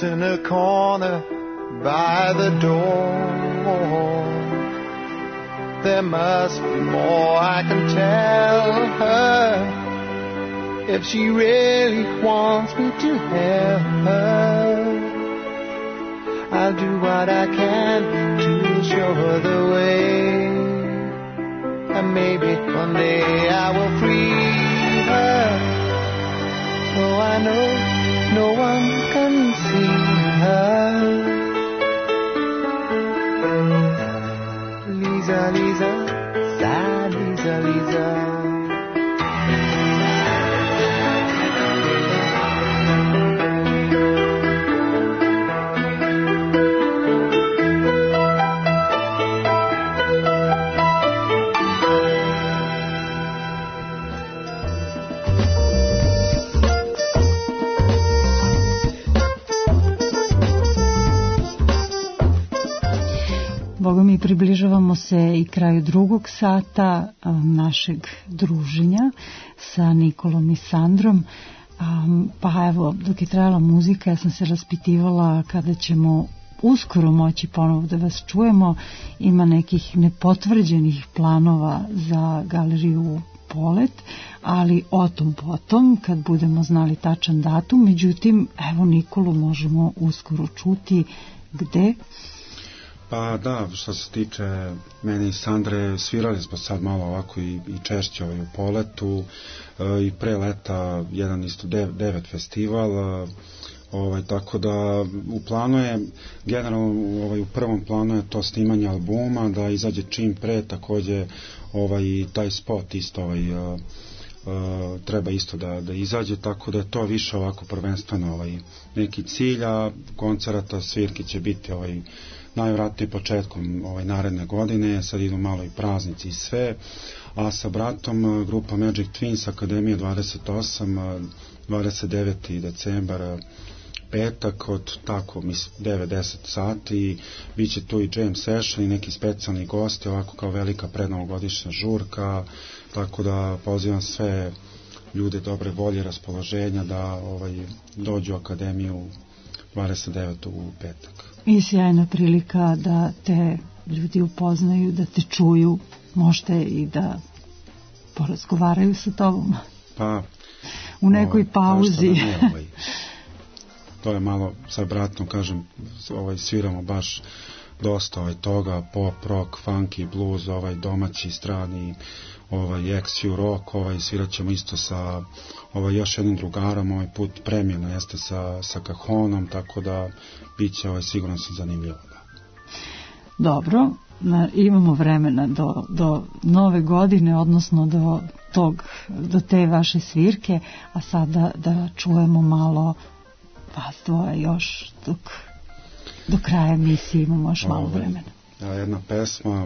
sits in a corner by the door. There must be more I can tell her if she really wants me to help her. I'll do what I can to show her the way, and maybe one day I will free her. Though I know no one can see her. Lisa, Lisa, sad Lisa, Lisa.
Boga mi, približavamo se i kraju drugog sata našeg druženja sa Nikolom i Sandrom. Pa evo, dok je trajala muzika, ja sam se raspitivala kada ćemo uskoro moći ponovo da vas čujemo. Ima nekih nepotvrđenih planova za galeriju Polet, ali o tom potom, kad budemo znali tačan datum. Međutim, evo, Nikolu možemo uskoro čuti. Gde?
Pa da, što se tiče mene i Sandre, svirali smo sad malo ovako i češće u Poletu, i pre leta jedan isto 9 festival, tako da u planu je, generalno u prvom planu je to snimanje albuma, da izađe čim pre, takođe i taj spot isto treba isto da izađe, tako da je to više ovako prvenstveno neki cilj, a koncerata, svirke će biti najvratnije početkom naredne godine. Sad idu malo i praznici i sve, a sa bratom grupa Magic Twins Akademija 28, 29. decembar, petak, od tako 9-10 sati, bit će tu i jam session i neki specijalni gosti, ovako kao velika prednovogodišnja žurka, tako da pozivam sve ljude dobre volje, raspoloženja da dođu u Akademiju 29. u petak.
I sjajna prilika da te ljudi upoznaju, da te čuju, možete i da porazgovaraju sa tobom.
Pa,
u nekoj pauzi.
To je malo, sa bratom, kažem, sviramo baš dosta toga, pop, rock, funky, blues, domaći, strani, XU rock, svirat ćemo isto sa još jednim drugarom, ovaj put premijeno jeste sa Cajonom, tako da bit će sigurno se zanimljivo.
Dobro, imamo vremena do nove godine, odnosno do te vaše svirke, a sada da čujemo malo vas dvoje još do kraja emisije, imamo još malo vremena.
Jedna pesma,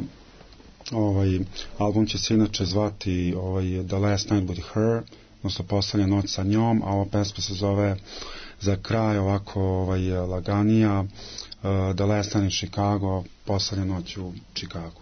album će se inače zvati The Last Night With Her, odnosno Poslednja noć sa njom, a ova pesma se zove za kraj ovako laganija, The Last Night in Chicago, Poslednja noć u Chicagu.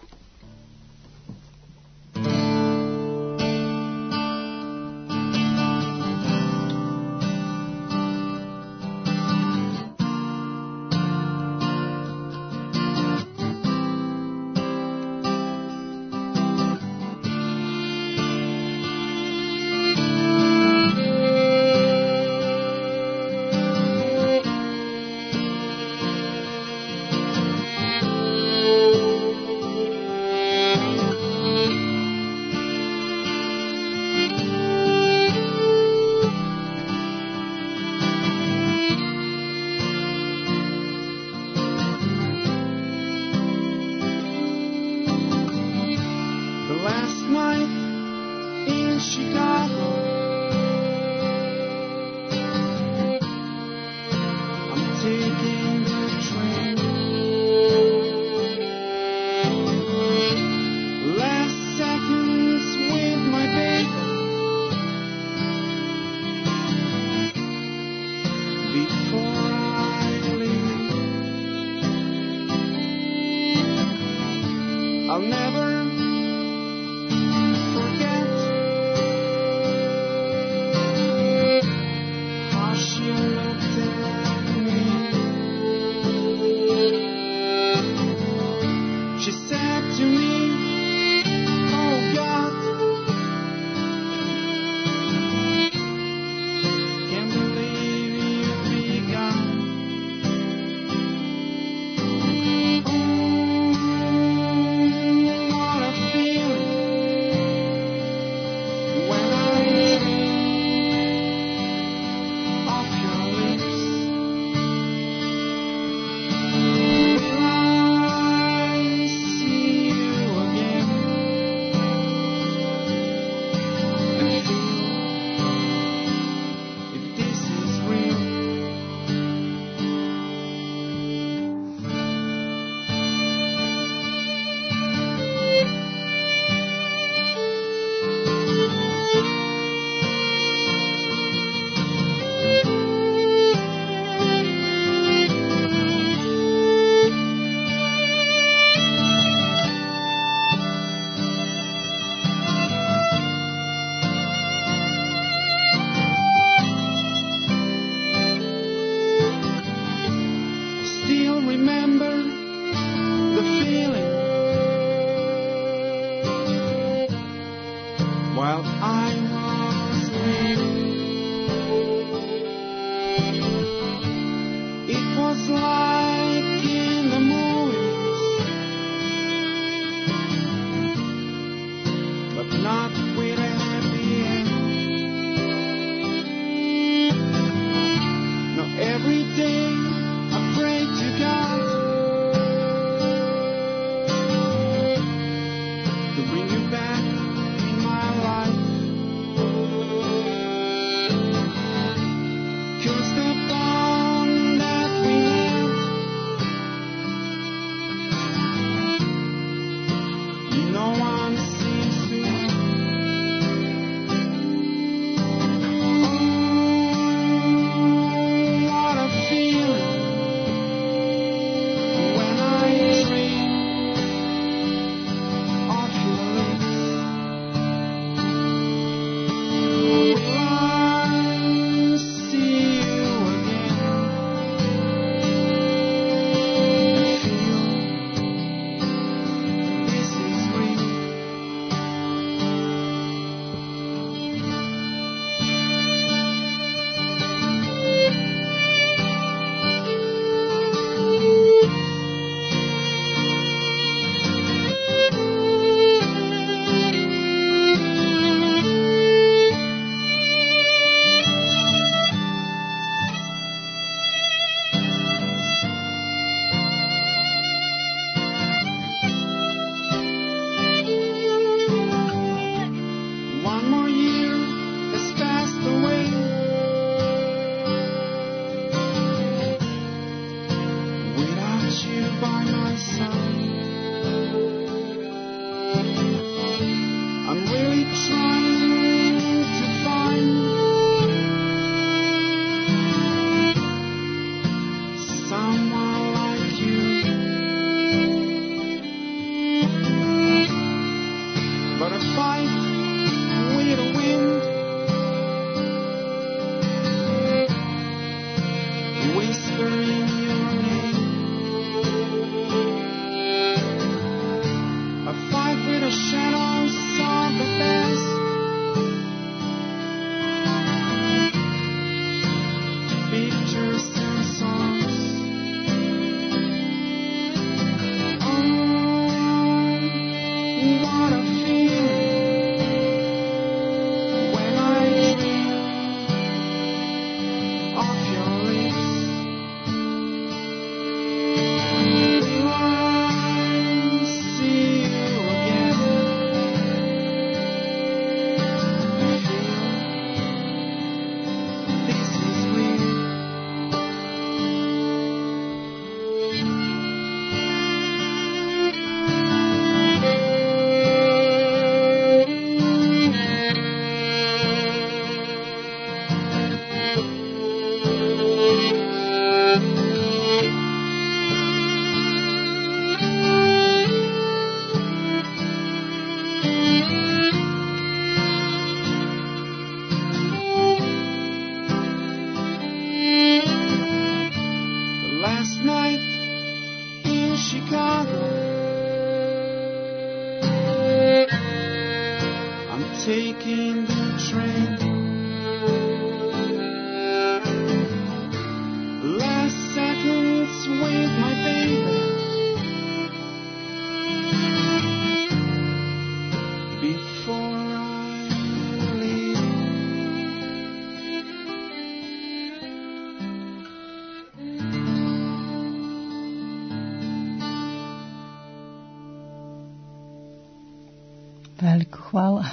Veliko hvala.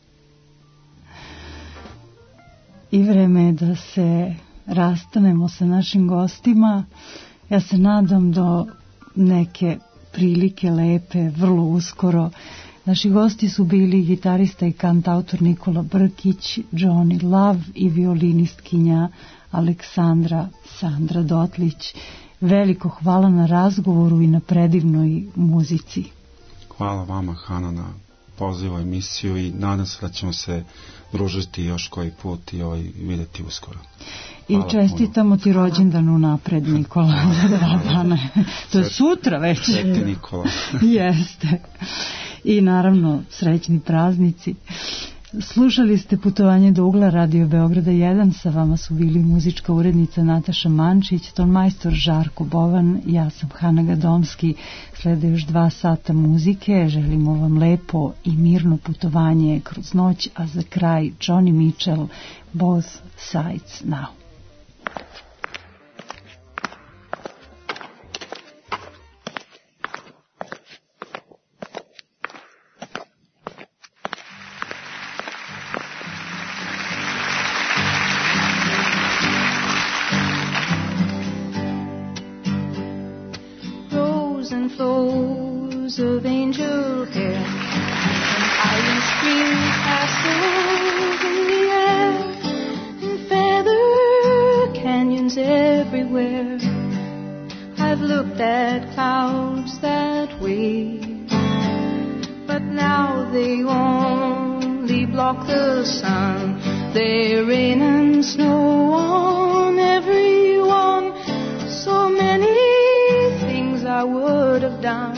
I vreme je da se rastanemo sa našim gostima. Ja se nadam do neke prilike lepe, vrlo uskoro. Naši gosti su bili gitarista i kantautor Nikola Brkić, Johnny Love i violinistkinja Aleksandra Sandra Dotlić. Veliko hvala na razgovoru i na predivnoj muzici.
Hvala vama, Hana, na pozivu emisiju i nadam se da ćemo se družiti još koji put i vidjeti uskoro.
Hvala. I čestitamo ti rođendan unapred, Nikola, za 2 dana. To je sutra već.
Sveti Nikola.
Jeste. I naravno srećni praznici. Slušali ste Putovanje do ugla Radio Beograda 1, sa vama su bili muzička urednica Nataša Mančić, tonmajstor Žarko Bovan, ja sam Hana Gadomski. Slede još 2 sata muzike, želimo vam lepo i mirno putovanje kroz noć, a za kraj Johnny Mitchell, Both Sides Now.
Of angel hair and iris green castles in the air and feather canyons everywhere. I've looked at clouds that way, but now they only block the sun. They rain and snow on everyone. So many things I would have done,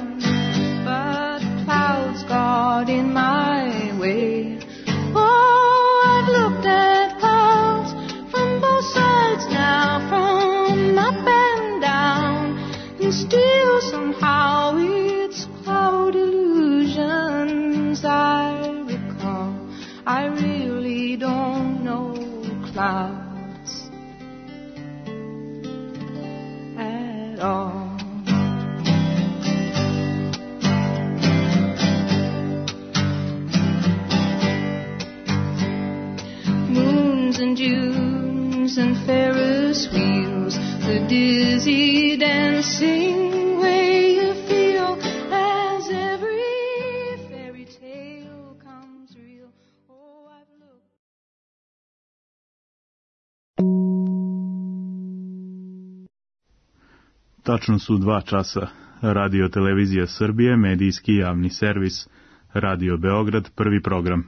got in my way. Oh, I've looked at clouds from both sides now, from up and down, and still somehow it's cloud illusions I recall. I really don't know clouds at all. And dunes and Ferris wheels, the dizzy dancing way you feel as every fairy tale comes real. Oh, I've looked.
Tačno su 2 časa. Radio Televizija Srbije, medijski javni servis. Radio Beograd, prvi program.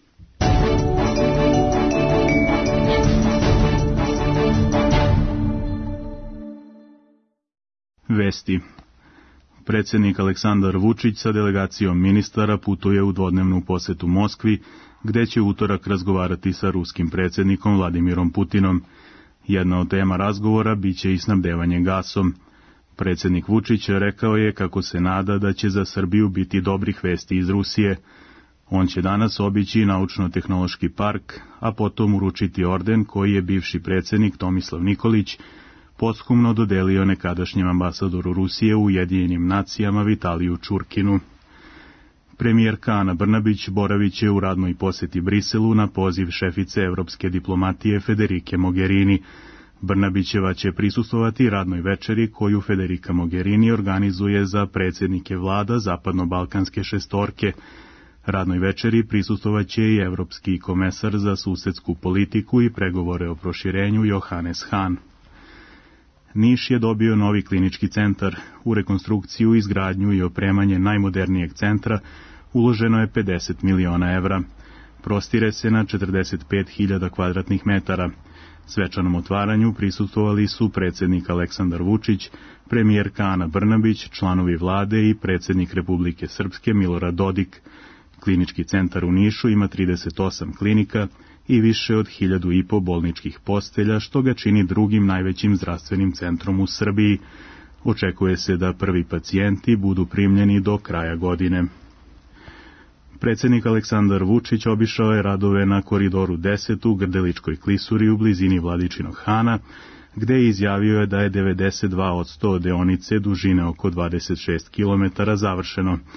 Vesti. Predsjednik Aleksandar Vučić sa delegacijom ministara putuje u dvodnevnu posetu Moskvi, gde će utorak razgovarati sa ruskim predsjednikom Vladimirom Putinom. Jedna od tema razgovora biće i snabdevanje gasom. Predsjednik Vučić rekao je kako se nada da će za Srbiju biti dobrih vesti iz Rusije. On će danas obići Naučno-tehnološki park, a potom uručiti orden koji je bivši predsjednik Tomislav Nikolić posthumno dodelio nekadašnjem ambasadoru Rusije u Ujedinjenim nacijama Vitaliju Čurkinu. Premijerka Ana Brnabić boravit će u radnoj posjeti Briselu na poziv šefice evropske diplomatije Federike Mogherini. Brnabićeva će prisustvovati radnoj večeri koju Federica Mogherini organizuje za predsjednike vlada Zapadno-Balkanske šestorke. Radnoj večeri prisustvovaće i evropski komesar za susedsku politiku i pregovore o proširenju Johannes Hahn. Niš je dobio novi klinički centar. U rekonstrukciju, izgradnju i opremanje najmodernijeg centra uloženo je 50 miliona evra. Prostire se na 45.000 kvadratnih metara. Svečanom otvaranju prisustvovali su predsjednik Aleksandar Vučić, premijerka Ana Brnabić, članovi vlade i predsjednik Republike Srpske Milorad Dodik. Klinički centar u Nišu ima 38 klinika i više od 1.500 bolničkih postelja, što ga čini drugim najvećim zdravstvenim centrom u Srbiji. Očekuje se da prvi pacijenti budu primljeni do kraja godine. Predsjednik Aleksandar Vučić obišao je radove na Koridoru 10 u Grdeličkoj klisuri u blizini Vladičinog Hana, gde je izjavio da je 92% deonice dužine oko 26 km završeno.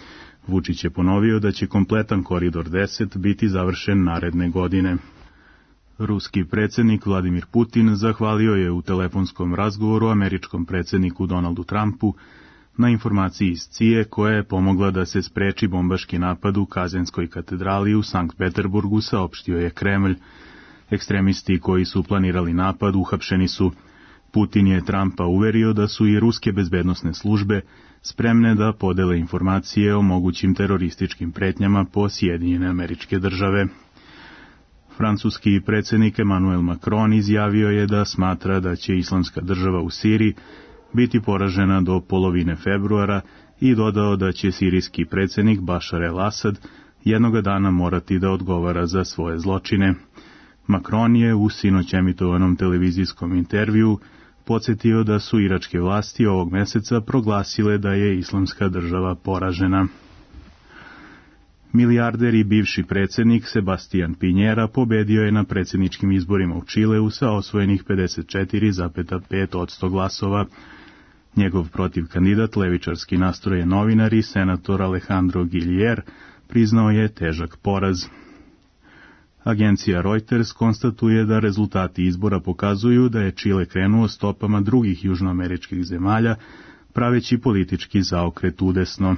Vučić je ponovio da će kompletan koridor 10 biti završen naredne godine. Ruski predsjednik Vladimir Putin zahvalio je u telefonskom razgovoru američkom predsjedniku Donaldu Trumpu na informaciji iz CIA koja je pomogla da se spreči bombaški napad u Kazenskoj katedrali u Sankt Peterburgu, saopštio je Kremlj. Ekstremisti koji su planirali napad uhapšeni su. Putin je Trumpa uverio da su i ruske bezbednosne službe spremne da podele informacije o mogućim terorističkim pretnjama po Sjedinjene Američke Države. Francuski predsjednik Emmanuel Macron izjavio je da smatra da će Islamska država u Siriji biti poražena do polovine februara i dodao da će sirijski predsjednik Bašar el-Asad jednoga dana morati da odgovara za svoje zločine. Macron je u sinoć emitovanom televizijskom intervjuu podsjetio da su iračke vlasti ovog meseca proglasile da je Islamska država poražena. Milijarder i bivši predsjednik Sebastián Piñera pobedio je na predsjedničkim izborima u Čileu sa osvojenih 54,5% glasova. Njegov protivkandidat, levičarski nastrojen novinar i senator Alejandro Guillier, priznao je težak poraz. Agencija Reuters konstatuje da rezultati izbora pokazuju da je Čile krenuo stopama drugih južnoameričkih zemalja, praveći politički zaokret udesno.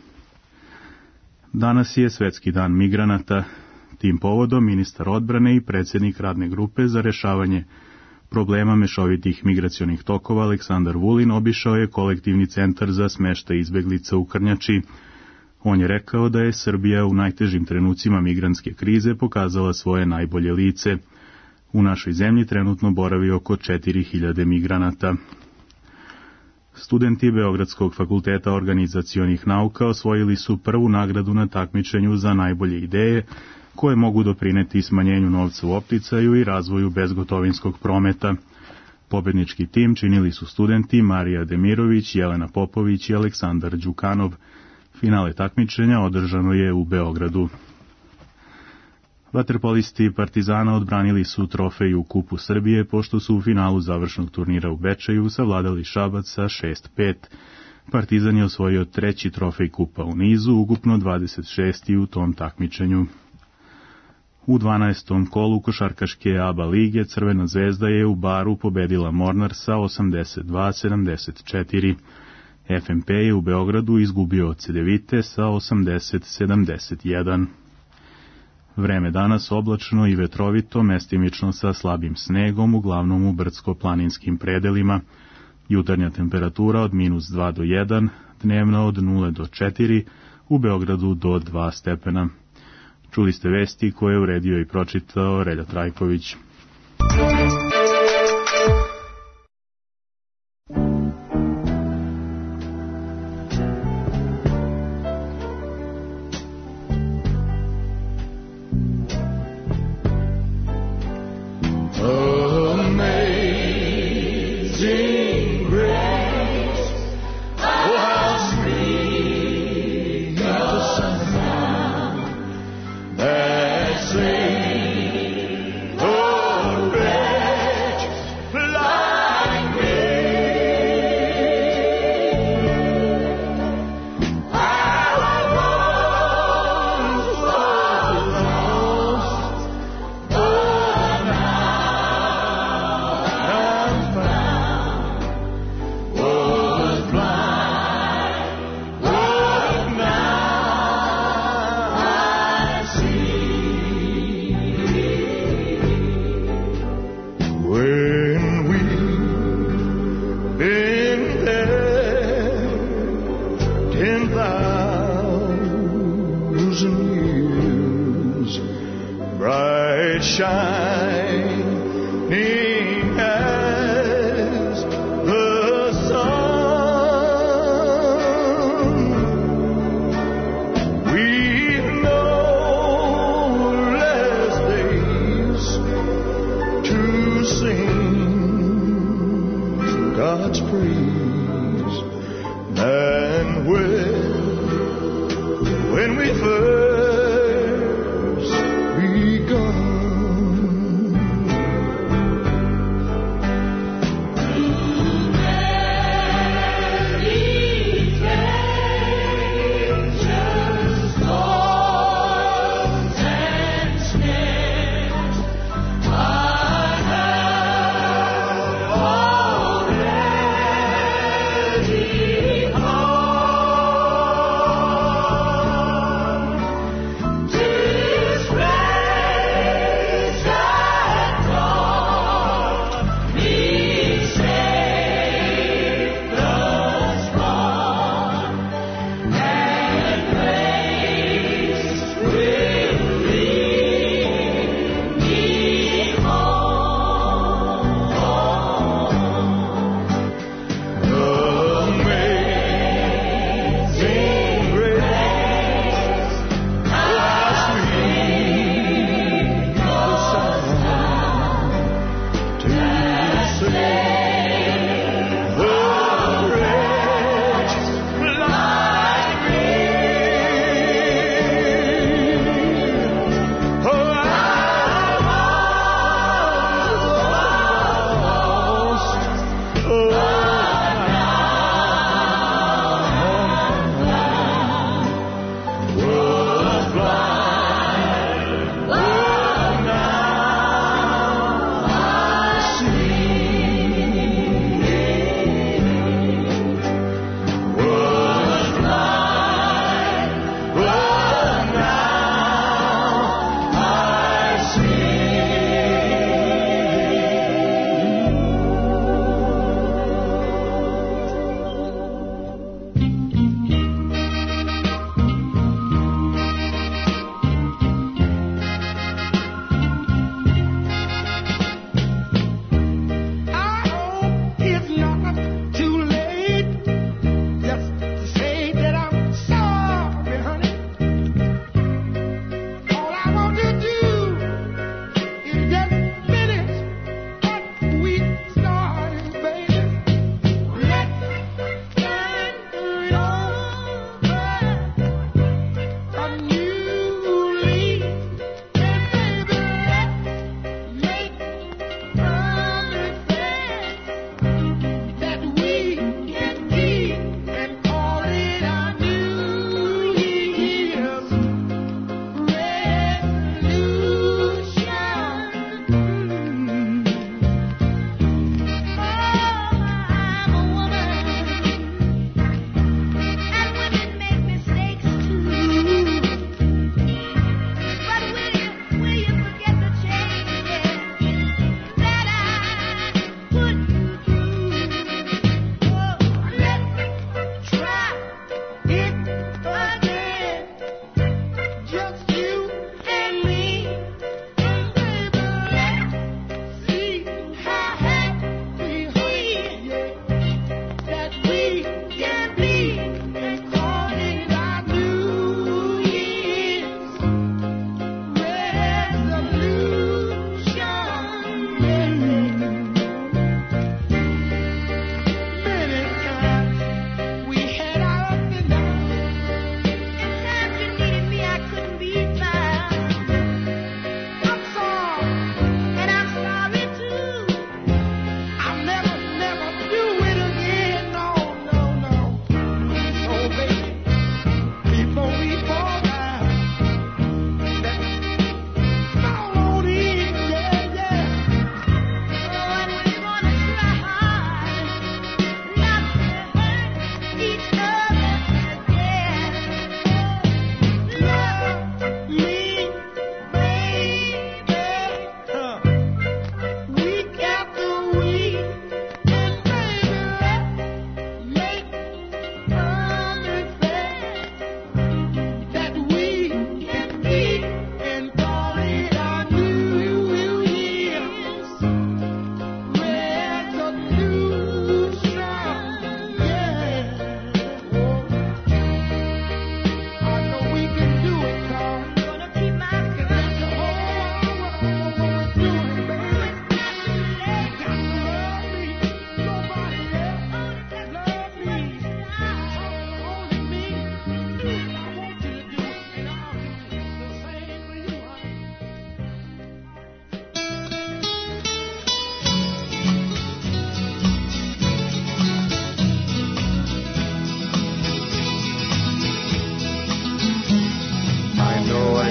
Danas je Svetski dan migranata. Tim povodom ministar odbrane i predsjednik radne grupe za rešavanje problema mešovitih migracionih tokova Aleksandar Vulin obišao je kolektivni centar za smeštaj izbeglica u Krnjači. On je rekao da je Srbija u najtežim trenucima migrantske krize pokazala svoje najbolje lice. U našoj zemlji trenutno boravi oko 4000 migranata. Studenti Beogradskog fakulteta organizacionih nauka osvojili su prvu nagradu na takmičenju za najbolje ideje, koje mogu doprineti smanjenju novca u opticaju i razvoju bezgotovinskog prometa. Pobednički tim činili su studenti Marija Demirović, Jelena Popović i Aleksandar Đukanov. Finale takmičenja održano je u Beogradu. Vaterpolisti Partizana odbranili su trofej u Kupu Srbije, pošto su u finalu završnog turnira u Bečeju savladali Šabac sa 6-5. Partizan je osvojio 3. trofej Kupa u nizu, ukupno 26. u tom takmičenju. U 12. kolu košarkaške ABA lige Crvena zvezda je u Baru pobedila Mornar sa 82-74. FNP je u Beogradu izgubio od Cedevite sa 80-71. Vreme danas oblačno i vetrovito, mestimično sa slabim snegom, uglavnom u brdsko-planinskim predelima. Jutarnja temperatura od -2 do 1, dnevna od 0 do 4, u Beogradu do 2 stepena. Čuli ste vesti koje je uredio i pročitao Relja Trajković.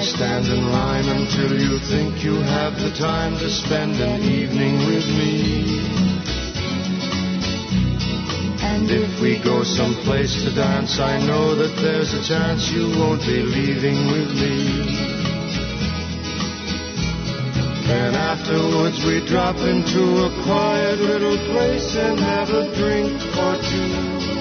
stand in line until you think you have the time to spend an evening with me. And if we go someplace to dance, I know that there's a chance you won't be leaving with me. Then afterwards we drop into a quiet little place and have a drink or two.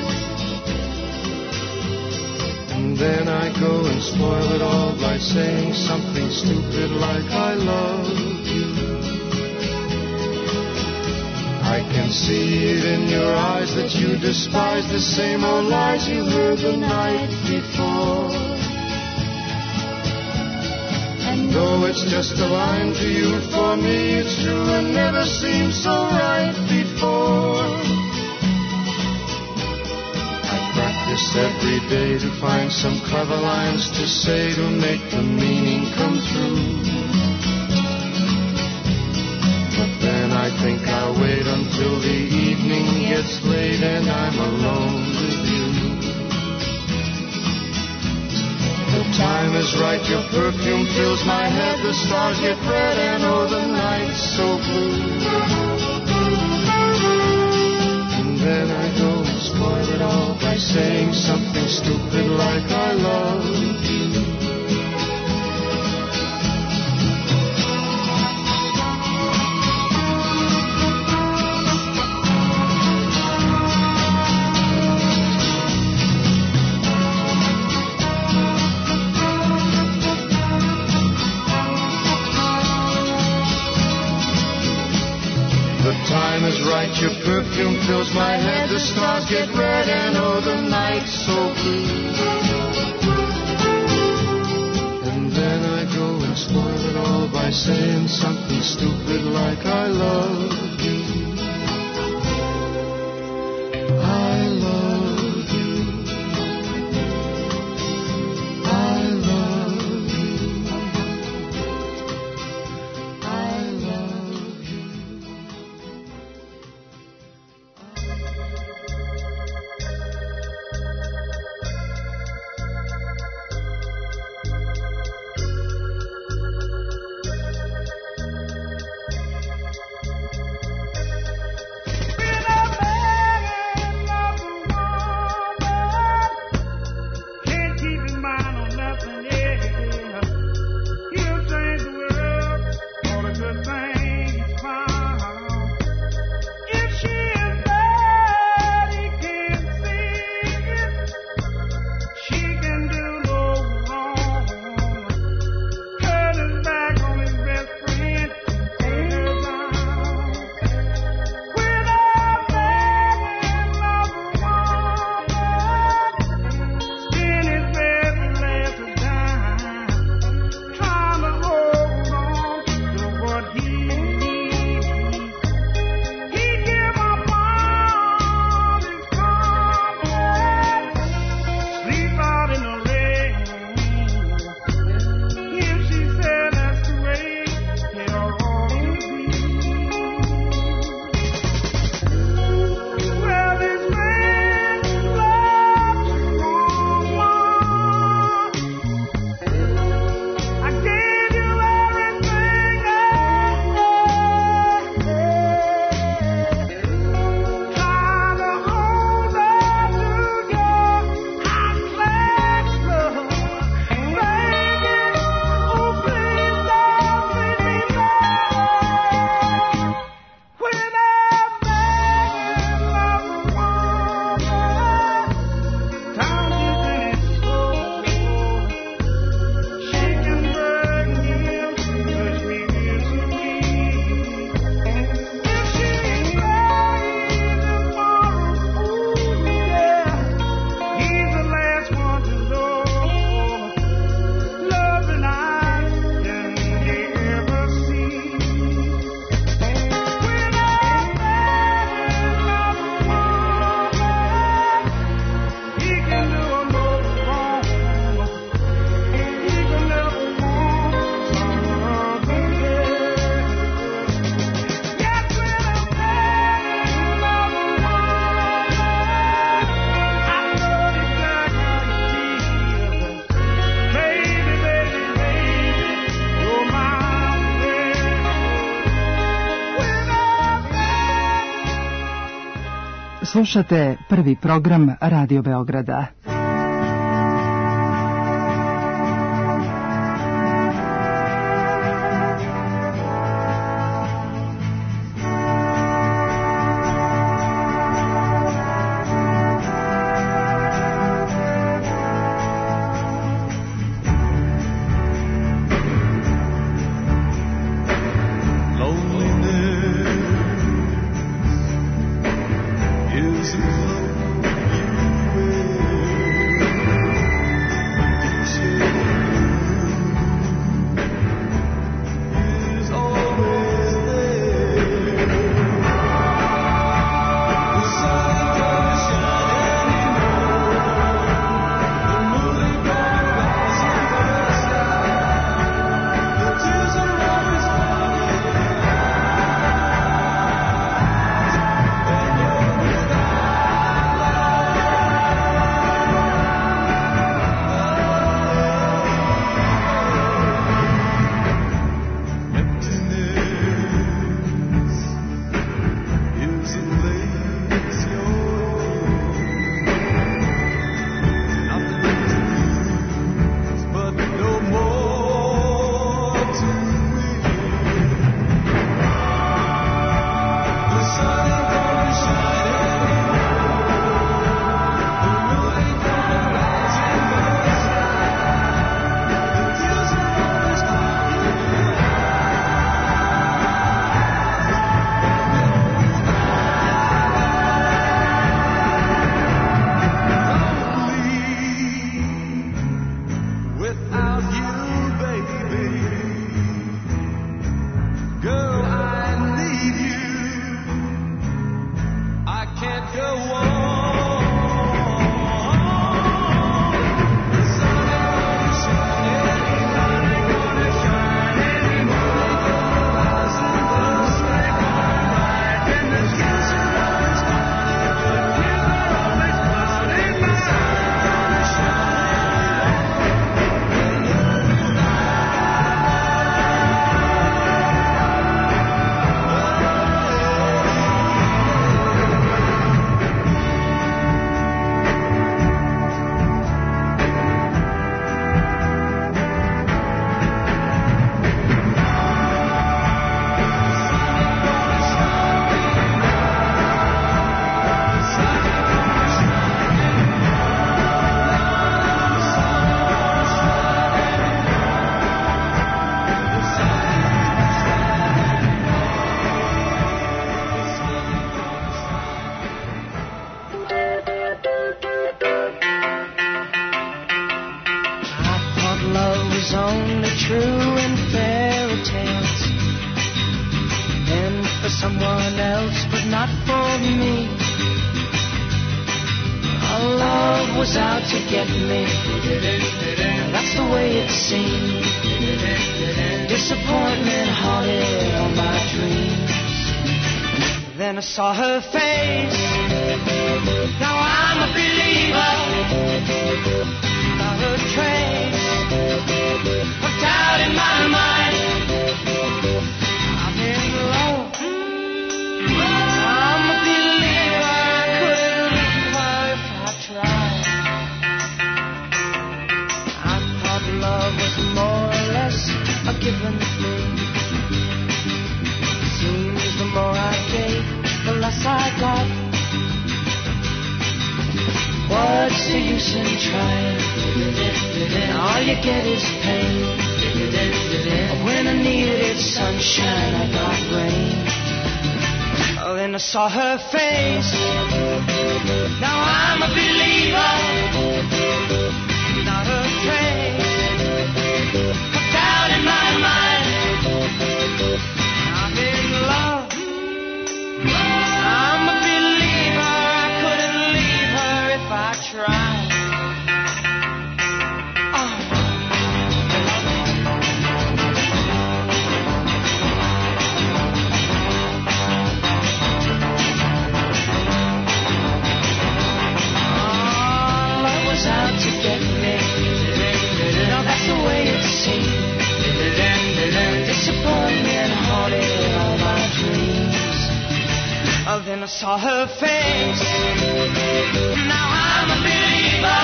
And then I go and spoil it all by saying something stupid like I love you. I can see it in your eyes that you despise the same old lies you heard the night before. And though it's just a line to you, for me it's true and never seemed so right before. I practice every day to find some clever lines to say to make the meaning come true. But then I think I'll wait until the evening gets late and I'm alone with you. The time is right, your perfume fills my head, the stars get red and oh the night's so blue. And then I go and spoil it all by saying something stupid like I love you. Time is right, your perfume fills my head, the stars get red and oh the night's so blue. And then I go and spoil it all by saying something stupid like I love you. I love you. I love you. I love you.
Slušate prvi program Radio Beograda.
Saw her face. Now I'm a believer. Not a trace of doubt in my mind. I'm in love. I'm a believer. I couldn't leave her if I tried. I thought love was more or less a given thing. Seems the more I gave, the less I got. What's the use in trying? All you get is pain. When I needed sunshine, I got rain. Oh, then I saw her face. Now I'm a believer. Not a trace of doubt in my mind. I'm in love. I'm a believer, I couldn't leave her if I tried. I saw her face. Now I'm a believer,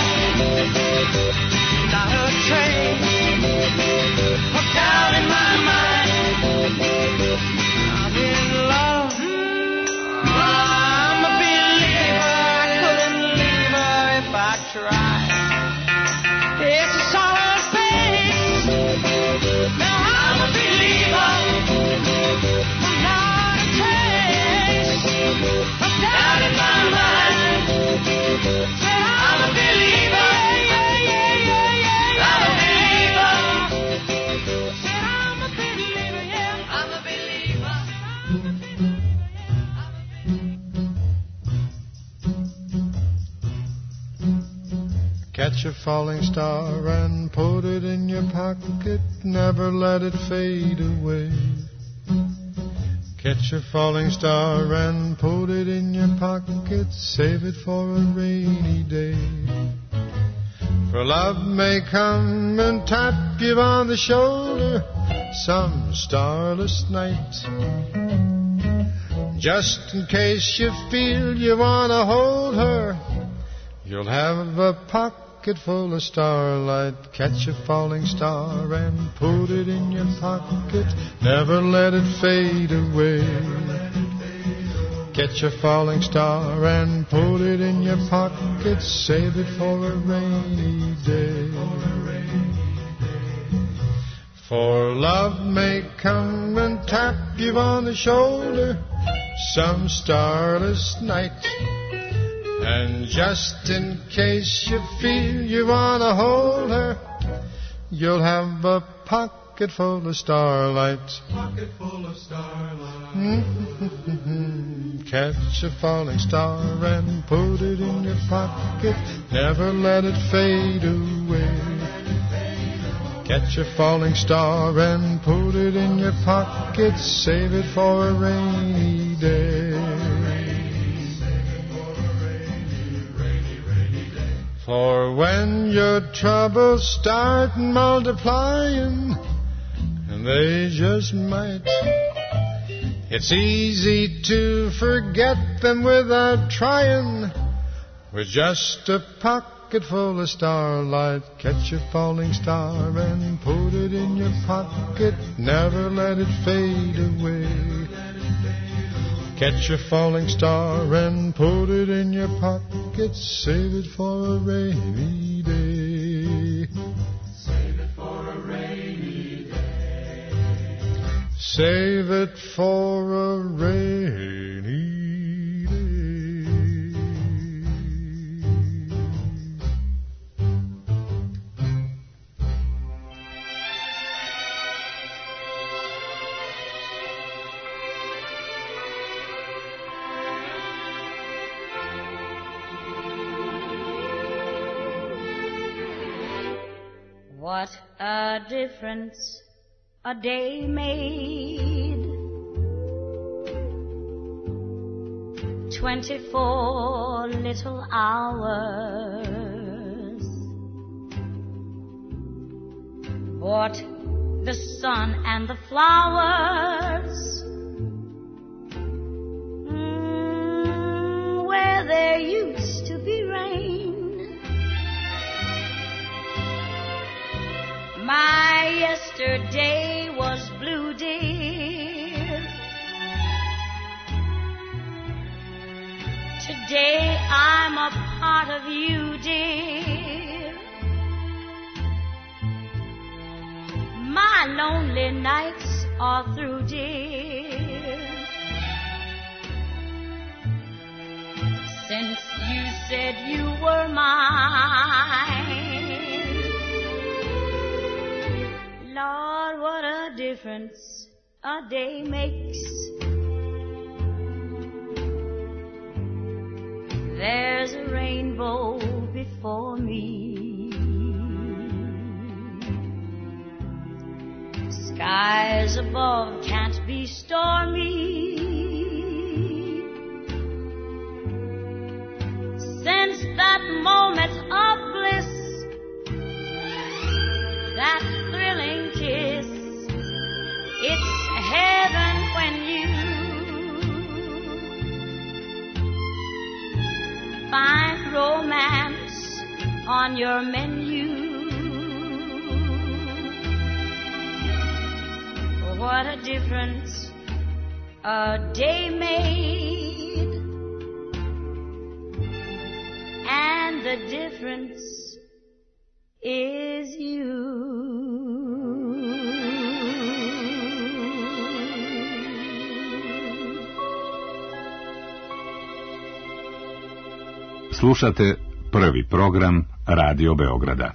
not a trace of doubt in my mind. I'm in love. I'm a believer. I couldn't leave her if I tried. Yes, I saw her face. Now I'm a believer, not a trace of doubt in my mind. Said I'm a believer, I'm a believer. Said I'm a believer, yeah, I'm a believer.
Catch a falling star and put it in your pocket, never let it fade away. Catch a falling star and put it in your pocket, save it for a rainy day. For love may come and tap you on the shoulder some starless night. Just in case you feel you want to hold her, you'll have a pocket full of starlight. Catch a falling star and put it in your pocket, never let it fade away. Catch a falling star and put it in your pocket, save it for a rainy day. For love may come and tap you on the shoulder some starless night. And just in case you feel you want to hold her, you'll have a pocket full of starlight. Pocket full of starlight. Catch a falling star and put it in your pocket, never let it fade away. Catch a falling star and put it in your pocket, save it for a rainy day. For when your troubles start multiplying, and they just might, it's easy to forget them without trying. With just a pocket full of starlight, catch a falling star and put it in your pocket, never let it fade away. Catch a falling star and put it in your pocket, save it for a rainy day. Save it for a rainy day. Save it for a rainy day.
What a difference a day made. 24 little hours. What the sun and the flowers, where there used to be rain. My yesterday was blue, dear. Today I'm a part of you, dear. My lonely nights are through, dear. Since you said you were mine. Lord, what a difference a day makes. There's a rainbow before me. Skies above can't be stormy. Since that moment of bliss, that thrilling kiss, it's heaven when you on your menu. What a difference a day made, and the difference is you.
Slušate prvi program Radio Beograda.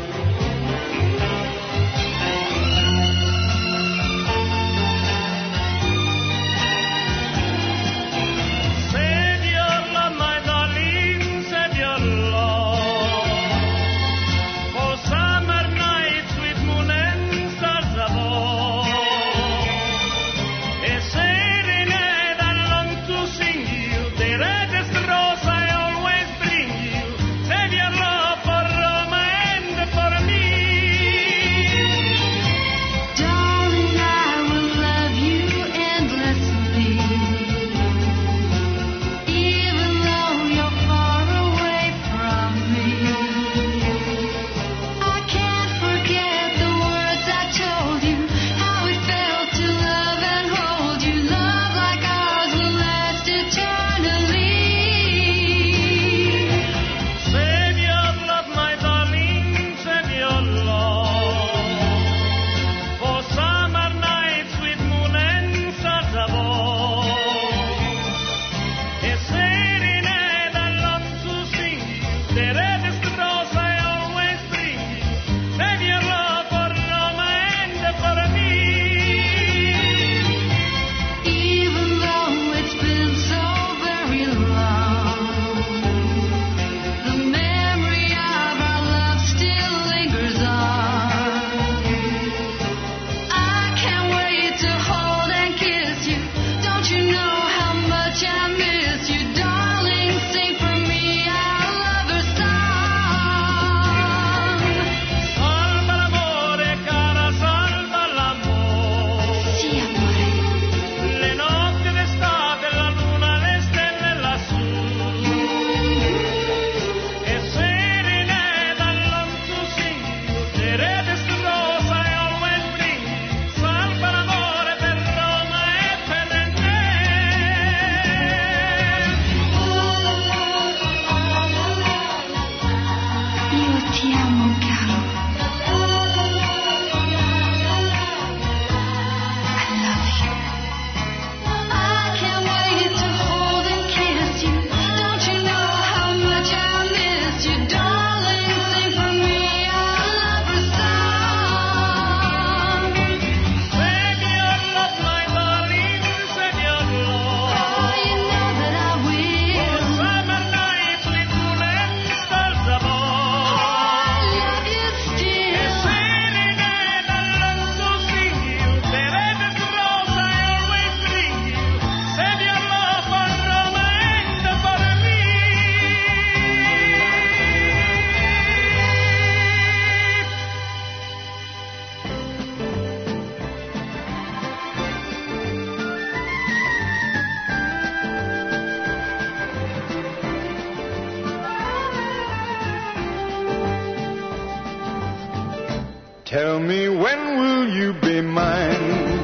Tell me, when will you be mine?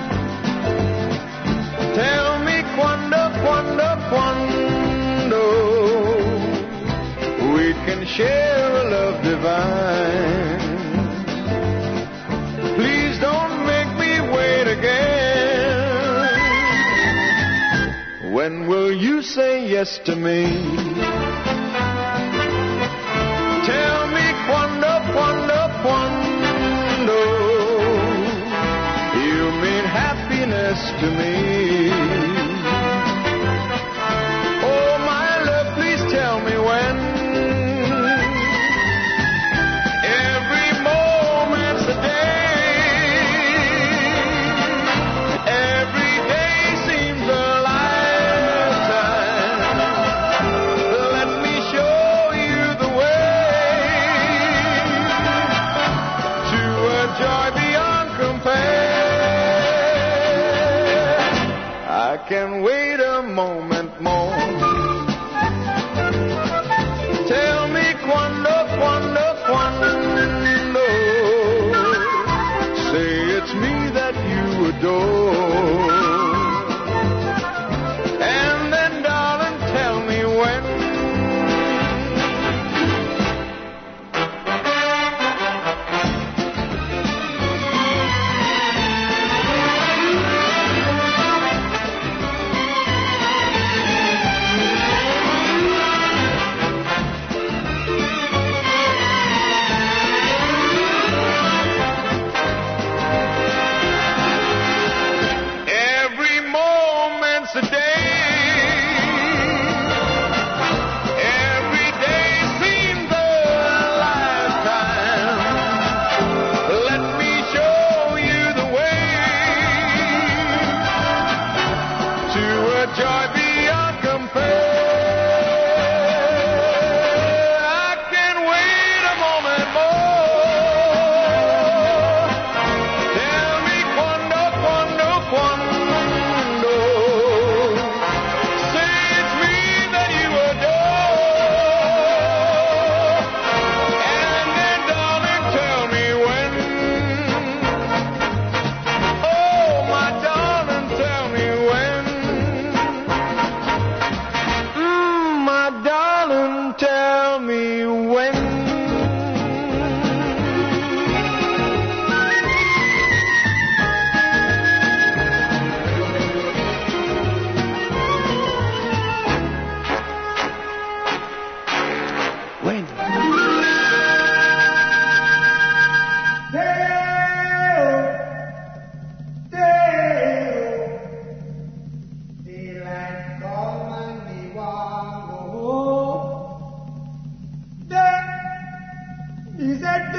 Tell me, quando, quando, quando we can share a love divine. Please don't make me wait again. When will you say yes to me? Tell me, quando, quando, quando you mean happiness to me. Oh, my love, please tell me when. Every moment's a day. Every day seems a lifetime. Let me show you the way to a joy beyond compare. I can wait a moment more. Tell me quando, quando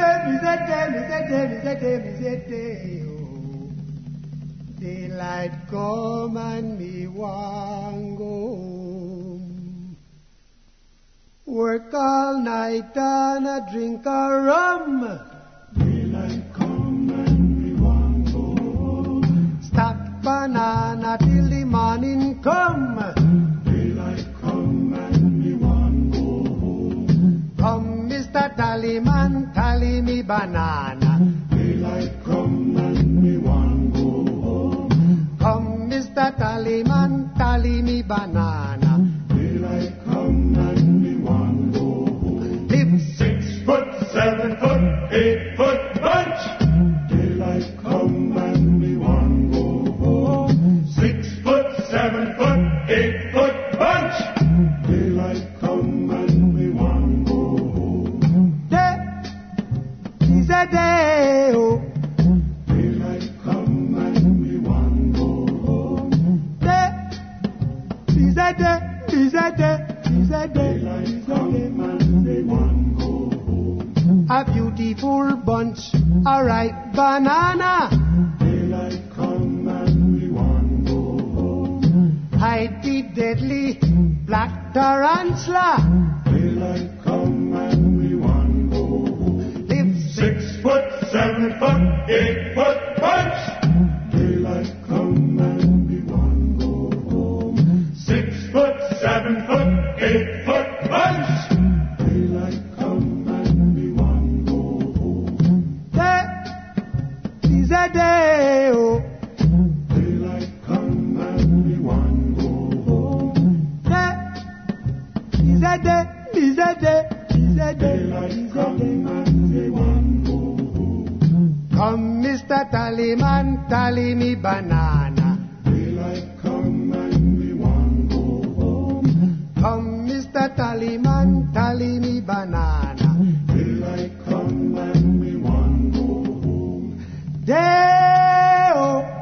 Daylight come and me want go home. Work all night and a drink a rum. Daylight come and me want go home. Stack banana till the morning come. Daylight come and me want go home. Come, Mr. Tallyman, tally me banana. Daylight come and me want go home. Come, Mr. Tallyman, tally me banana. Daylight come and me want go home. Live 6 foot, 7 foot, 8 foot bunch. Daylight come and me want go home. 6 foot, 7 foot, 8 foot bunch. Daylight come and me want go home. Day is a day, oh. Daylight come and me want go home. Day is a day, is a day, is a day. Daylight come and me want go home. A beautiful bunch, a ripe banana. Daylight come and we want go home. Hide the deadly black tarantula. Daylight come and we want go home. Live 6 foot, 7 foot, 8 foot bunch. Daylight come and we want go home. 6 foot, 7 foot, 8 foot bunch. Daylight come and we want go home. Day is a day, oh. Daylight come and we want go home. Day is a day, is a day, is a day. Daylight come and we want go home. Come, Mr. Tallyman, tally me banana. Daylight come and we want go home. Come, Mr. Tallyman, tally me banana. Daylight come and we want go home. Day-o,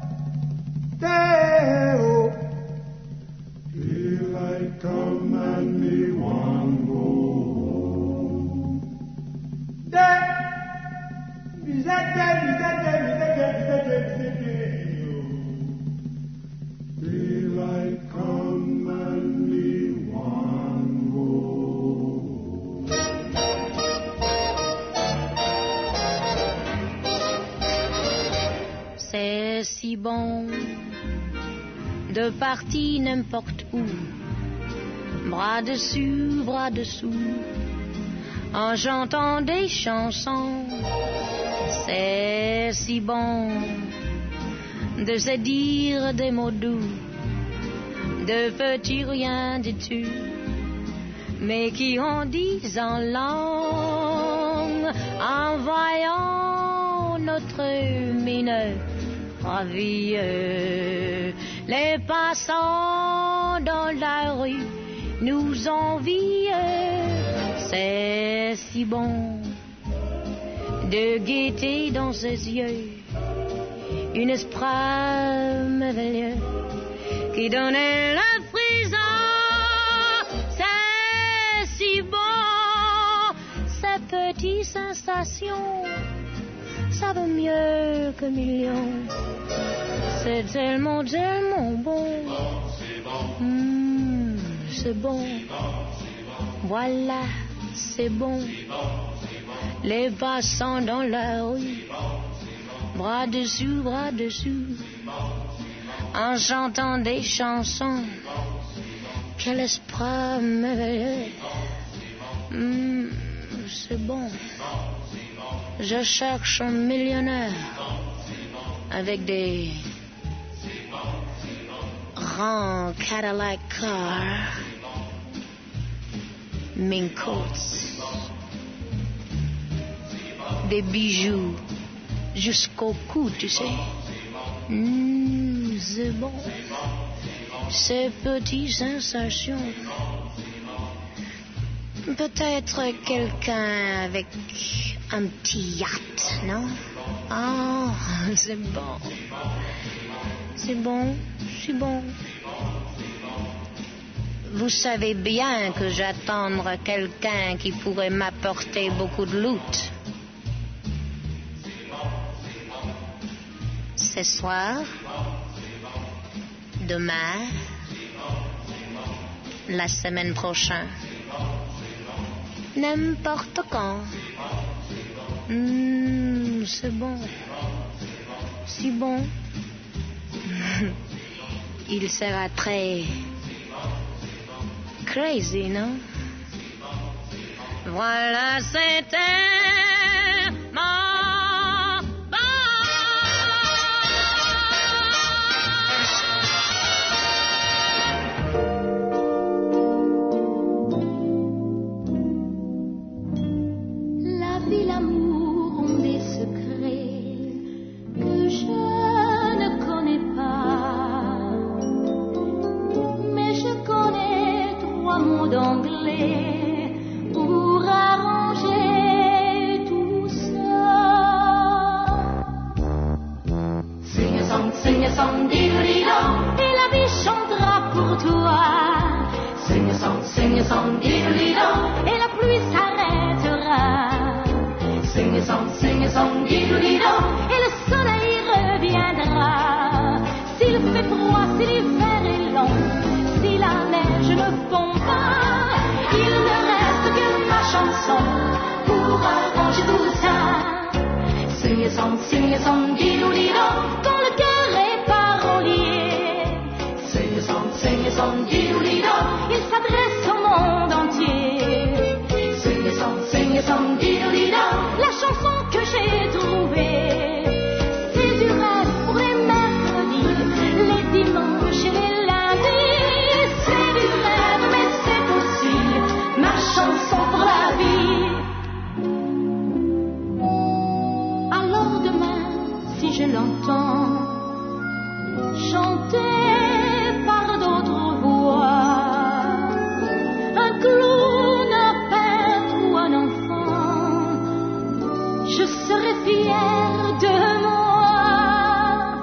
day-o. Daylight come and we want go home. Day, daylight come and we want go home.
C'est si bon de partir n'importe où, bras dessus, bras dessous, en chantant des chansons. C'est si bon de se dire des mots doux, de petits rien du tout, mais qui en disent en langue, en voyant notre mine ravie. Les passants dans la rue nous envient. C'est si bon de gaieté dans ses yeux, une esprit merveilleux qui donnait le frisson. C'est si bon, ces petites sensations, ça vaut mieux que millions. C'est tellement, tellement bon. C'est bon. Voilà, c'est bon. Les passants dans la rue, bras dessous, en chantant des chansons. Quel esprit merveilleux. C'est bon. Je cherche un millionnaire avec des grands Cadillac cars, mink coats, des bijoux jusqu'au cou, tu sais. C'est bon. Ces petites sensations. Peut-être quelqu'un avec un petit yacht, non? Oh, c'est bon. C'est bon, c'est bon. Vous savez bien que j'attends quelqu'un qui pourrait m'apporter beaucoup de loot.
ce soir, demain, la semaine prochaine, n'importe quand. C'est bon, si bon. Il sera très crazy, non? Voilà, c'était
d'anglais pour arranger tout ça. Sing a song, diddle-dee-dong, et la vie chantera pour toi. Sing a song, diddle-dee-dong, et la pluie s'arrêtera. Sing a song, diddle-dee-dong, et le soleil reviendra. S'il fait froid, si l'hiver est long, si la neige ne fond pas, il ne reste que ma chanson pour arranger tout ça. Sing a song, diddle-dee-dong, quand le cœur est parolier. Sing a song, diddle-dee-dong, il s'adresse au monde entier. Sing a song, diddle-dee-dong, la chanson que j'ai trouvée. C'est du rêve pour les mercredis, les dimanches et les lundis. C'est du rêve, mais c'est aussi ma chanson pour la vie. Alors demain, si je l'entends chanter par d'autres voix, un clown, un peintre ou un enfant, je serai fière de moi.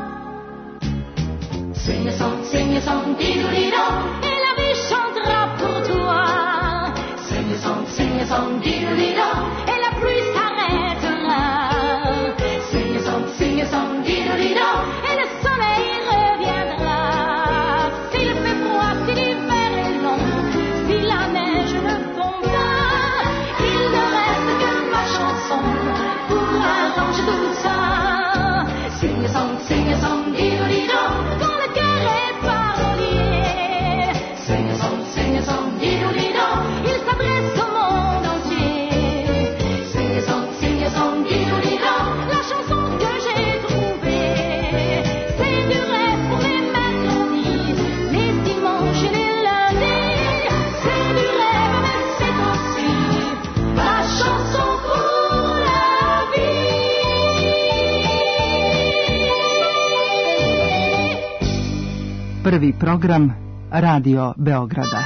Sing a song, diddle-dee-dong, et la vie chantera pour toi. Sing a song, diddle-dee-dong, et la pluie s'arrêtera. Sing a song, diddle-dee-dong, et le soleil reviendra. S'il fait froid, si l'hiver est long, si la neige ne fond pas, il ne reste que ma chanson pour arranger tout ça. Sing a song, diddle-dee-dong, quand le cœur est parolier. Sing a song, diddle-dee-dong, il s'adresse au monde entier. Sing a song, diddle-dee-dong, la chanson que j'ai trouvée. C'est du rêve pour les mercredis, les dimanches et les lundis. C'est du rêve, mais c'est aussi ma chanson pour la vie.
Prvi program Radio Beograda.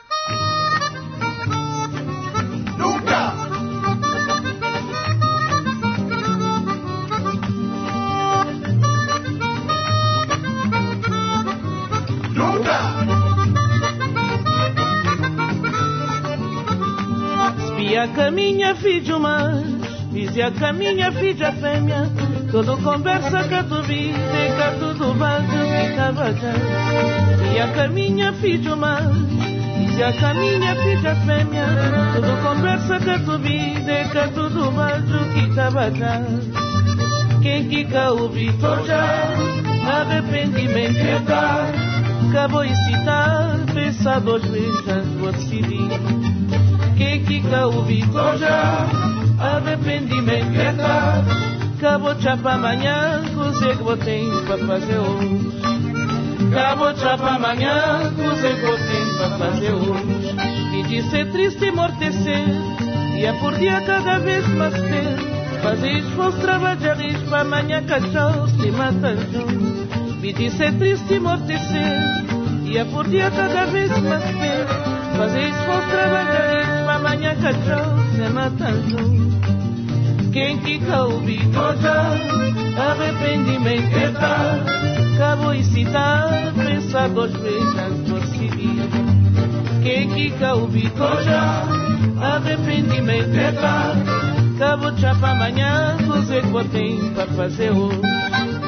Spia caminha filho mais, dizia caminha filha fêmea, tudo conversa que tu vida, que tudo vai ficava já. Spia caminha filho mais, dizia caminha filha fêmea, tudo conversa que tu vida, que tudo vai ficava já. Quem quica o Vitor já, arrependimento é dar, acabou de citar, pensa 2 vezes antes de decidir. Quem quica o Vitor já, arrependimento é dar, acabou já para amanhã, coisa que vou ter para fazer hoje. Acabou já para amanhã, coisa que vou ter para fazer hoje. E de ser triste e mortecer, dia por dia cada vez mais ter. Fazer esforço, trabalhar isso para amanhã, cachorro se mata junto. E de ser triste e mortecer, dia por dia cada vez mais ter. Fazer esforço, trabalhar isso para amanhã, cachorro se mata junto. Quem quica o Vitor já, arrependimento é dar, acabou de citar, pensar 2 vezes antes de decidir. Quem quica o Vitor já, arrependimento é dar, acabou já para amanhã, coisa que vou ter para fazer hoje.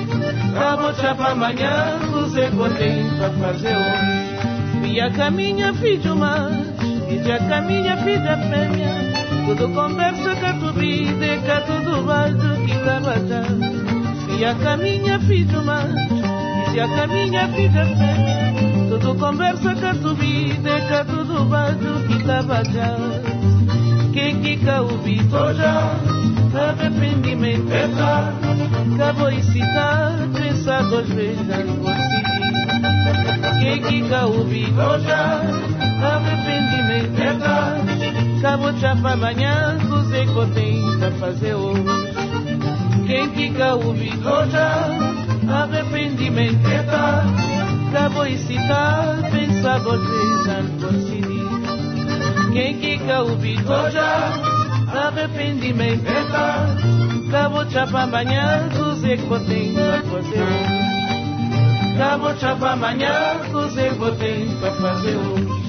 Cabo chapa amanhã, José Cotem pra fazer hoje. Via caminha, filho mais, e já caminha, filha fêmea. Tudo conversa com a tua vida, com tudo baixo que estava já. Via caminha, filho mais, e já caminha, filha fêmea. Tudo conversa com a tua vida, com tudo baixo que estava já. Quem que ouvi já, arrependimento é tarde. Acabou de citar, pensar 2 vezes antes de decidir. Quem que ouvi já, arrependimento é tarde. Acabou já para amanhã, José Cotem para fazer hoje. Quem que ouvi já, arrependimento é tarde. Acabou de citar, pensar 2 vezes antes de decidir. Quem que ouvi já, arrependimento é tarde. Acabou já para amanhã, José Cotem para fazer hoje. Acabou já para amanhã, José Cotem para fazer hoje.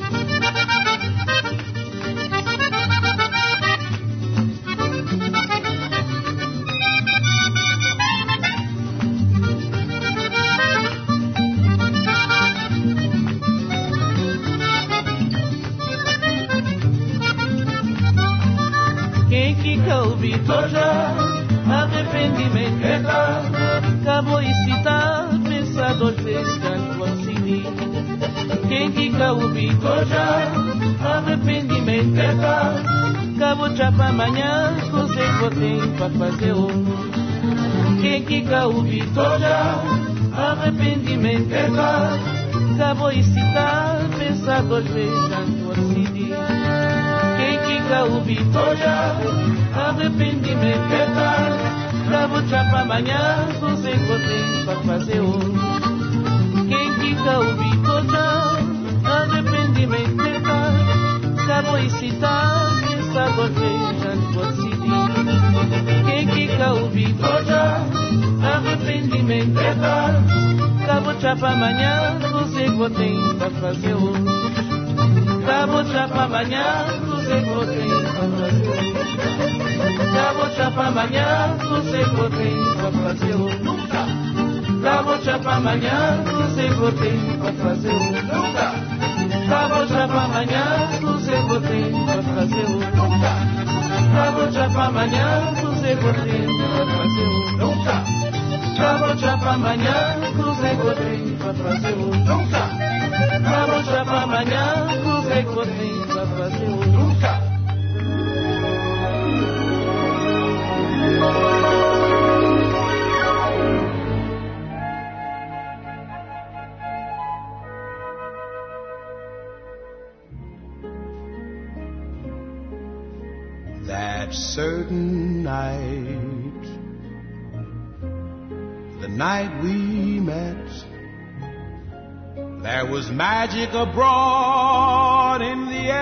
Já, arrependimento é tarde. Acabou de citar, pensar 2 vezes antes de decidir. Quem que ouvi já, arrependimento é tarde. Acabou já para amanhã, José Cotem para fazer hoje. Quem que ouvi já, arrependimento é tarde. Acabou de citar, pensar 2 vezes antes de decidir. Quem que ouvi já, arrependimento é tarde. Acabou já para amanhã, José Cotem para fazer hoje. Quem que ouvi já, arrependimento é tarde. Acabou de citar, pensar 2 vezes antes de decidir. Quem que ouvi já, arrependimento é tarde. Acabou já para amanhã, José Cotem para fazer hoje. Acabou já para amanhã, José Cotem para fazer hoje. Acabou já para amanhã, José Cotem para fazer hoje. Acabou já para amanhã, José Cotem para fazer hoje. Acabou já para amanhã, José Cotem para fazer hoje. Acabou já para amanhã, José Cotem para fazer hoje. Acabou já para amanhã, José Cotem para fazer hoje. Acabou já para amanhã, José Cotem para fazer hoje.
That certain night, the night we met, there was magic abroad in the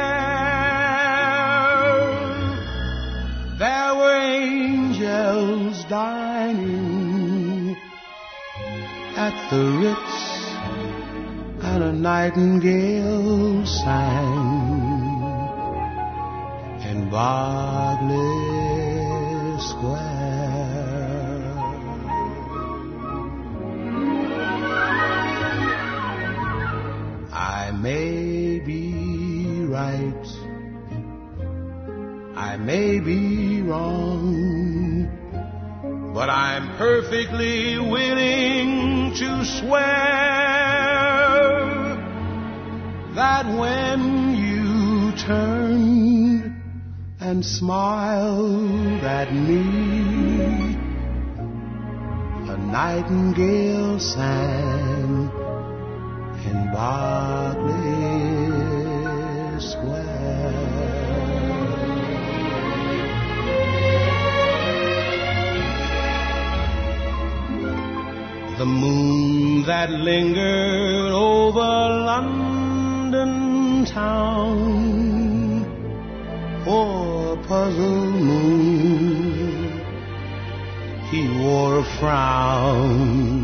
air. There were angels dining at the Ritz, and a nightingale sang in Berkeley Square. I may be right, I may be wrong, but I'm perfectly willing to swear that when you turned and smiled at me, a nightingale sang in Berkeley Square. The moon that lingered over London town, poor puzzled moon, he wore a frown.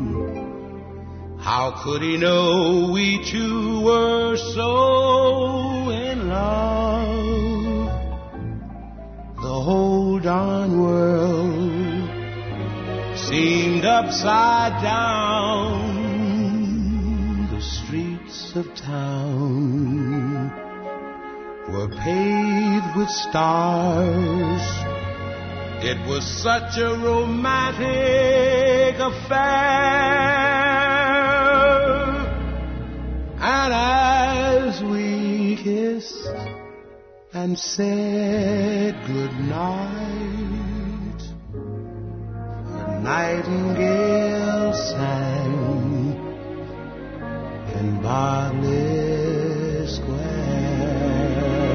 How could he know we two were so in love? The whole darn world seemed a upside down. The streets of town were paved with stars. It was such a romantic affair. And as we kissed and said goodnight, a nightingale sang in Berkeley Square.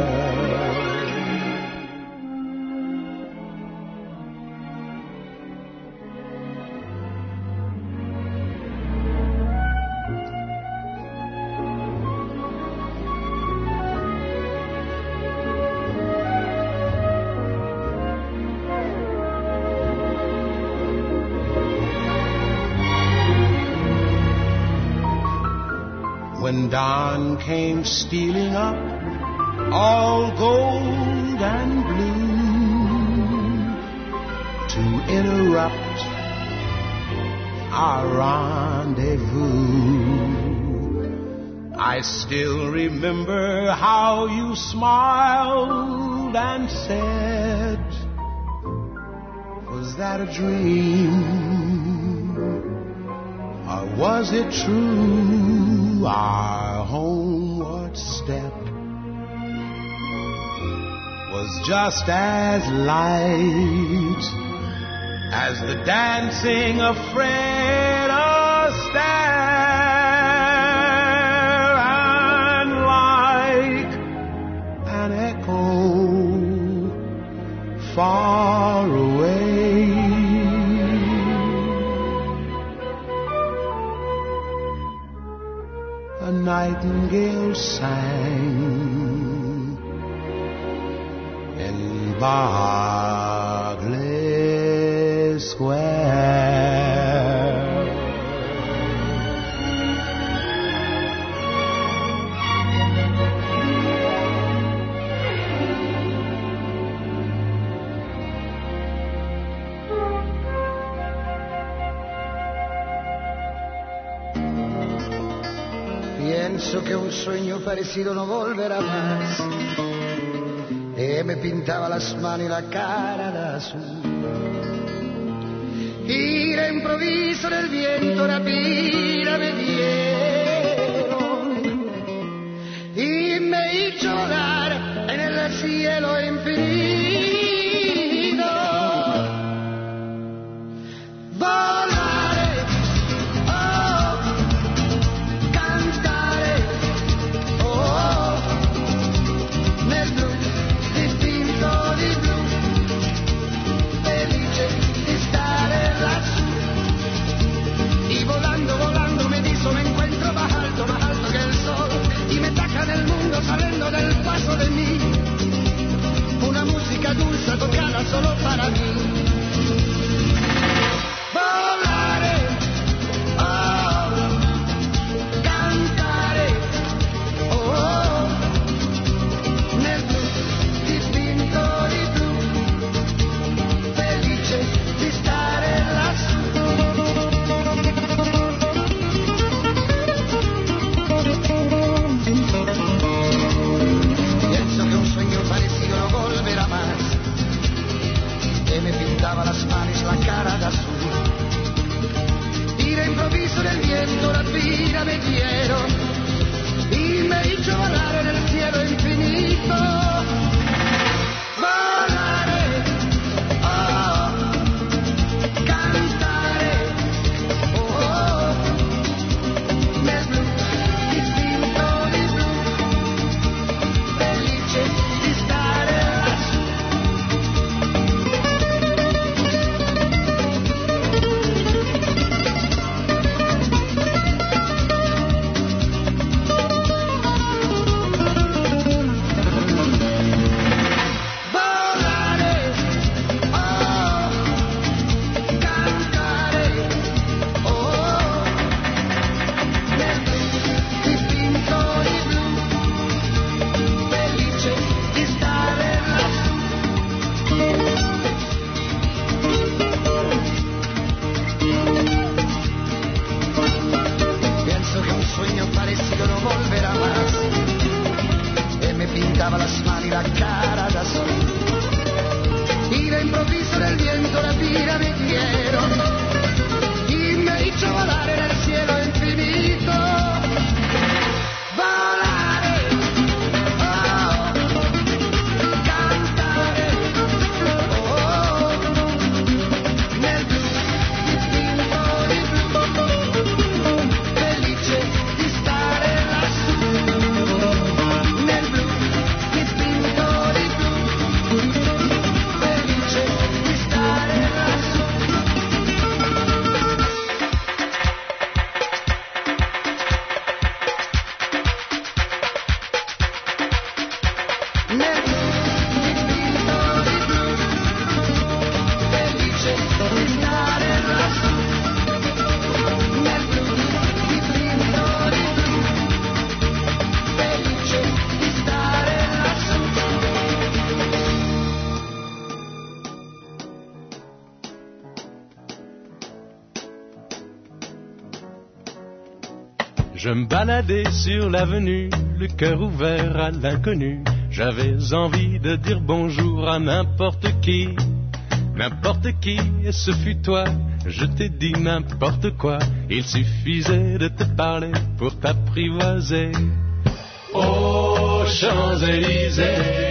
When dawn came stealing up, all gold and blue, to interrupt our rendezvous, I still remember how you smiled and said, was that a dream? Or was it true? Our homeward step was just as light as the dancing of Fred Astaire, and like an echo far away, a nightingale sang in Berkeley Square.
Pienso que un sueño parecido no volverá más, y me pintaba las manos y la cara de azul, y de improviso en el viento una pira me dieron y me hizo volar en el cielo infinito. Saliendo del paso de mí, una música dava las mani, la cara da su. Y de improviso del viento la tira me quiero y me hizo volar en el cielo infinito. Volare, oh, cantare, oh, nel blu dipinto di blu, felice di stare lassù, nel blu dipinto di blu, felice di stare lassù. Nel blu dipinto di blu, felice di stare lassù, nel blu dipinto di blu, felice di stare lassù.
Je me baladais sur l'avenue, le cœur ouvert à l'inconnu. J'avais envie de dire bonjour à n'importe qui, et ce fut toi. Je t'ai dit n'importe quoi, il suffisait de te parler pour t'apprivoiser. Aux Champs-Élysées,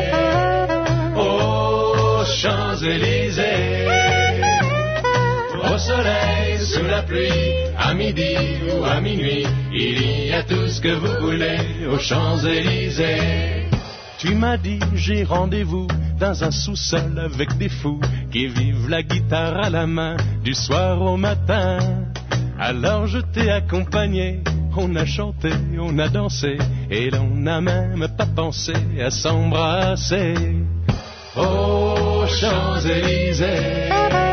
aux Champs-Élysées, au soleil, sous la pluie, à midi ou à minuit, il y a tout ce que vous voulez aux Champs-Élysées. Tu m'as dit j'ai rendez-vous dans un sous-sol avec des fous qui vivent la guitare à la main du soir au matin. Alors je t'ai accompagné, on a chanté, on a dansé et l'on n'a même pas pensé à s'embrasser. Aux Champs-Élysées,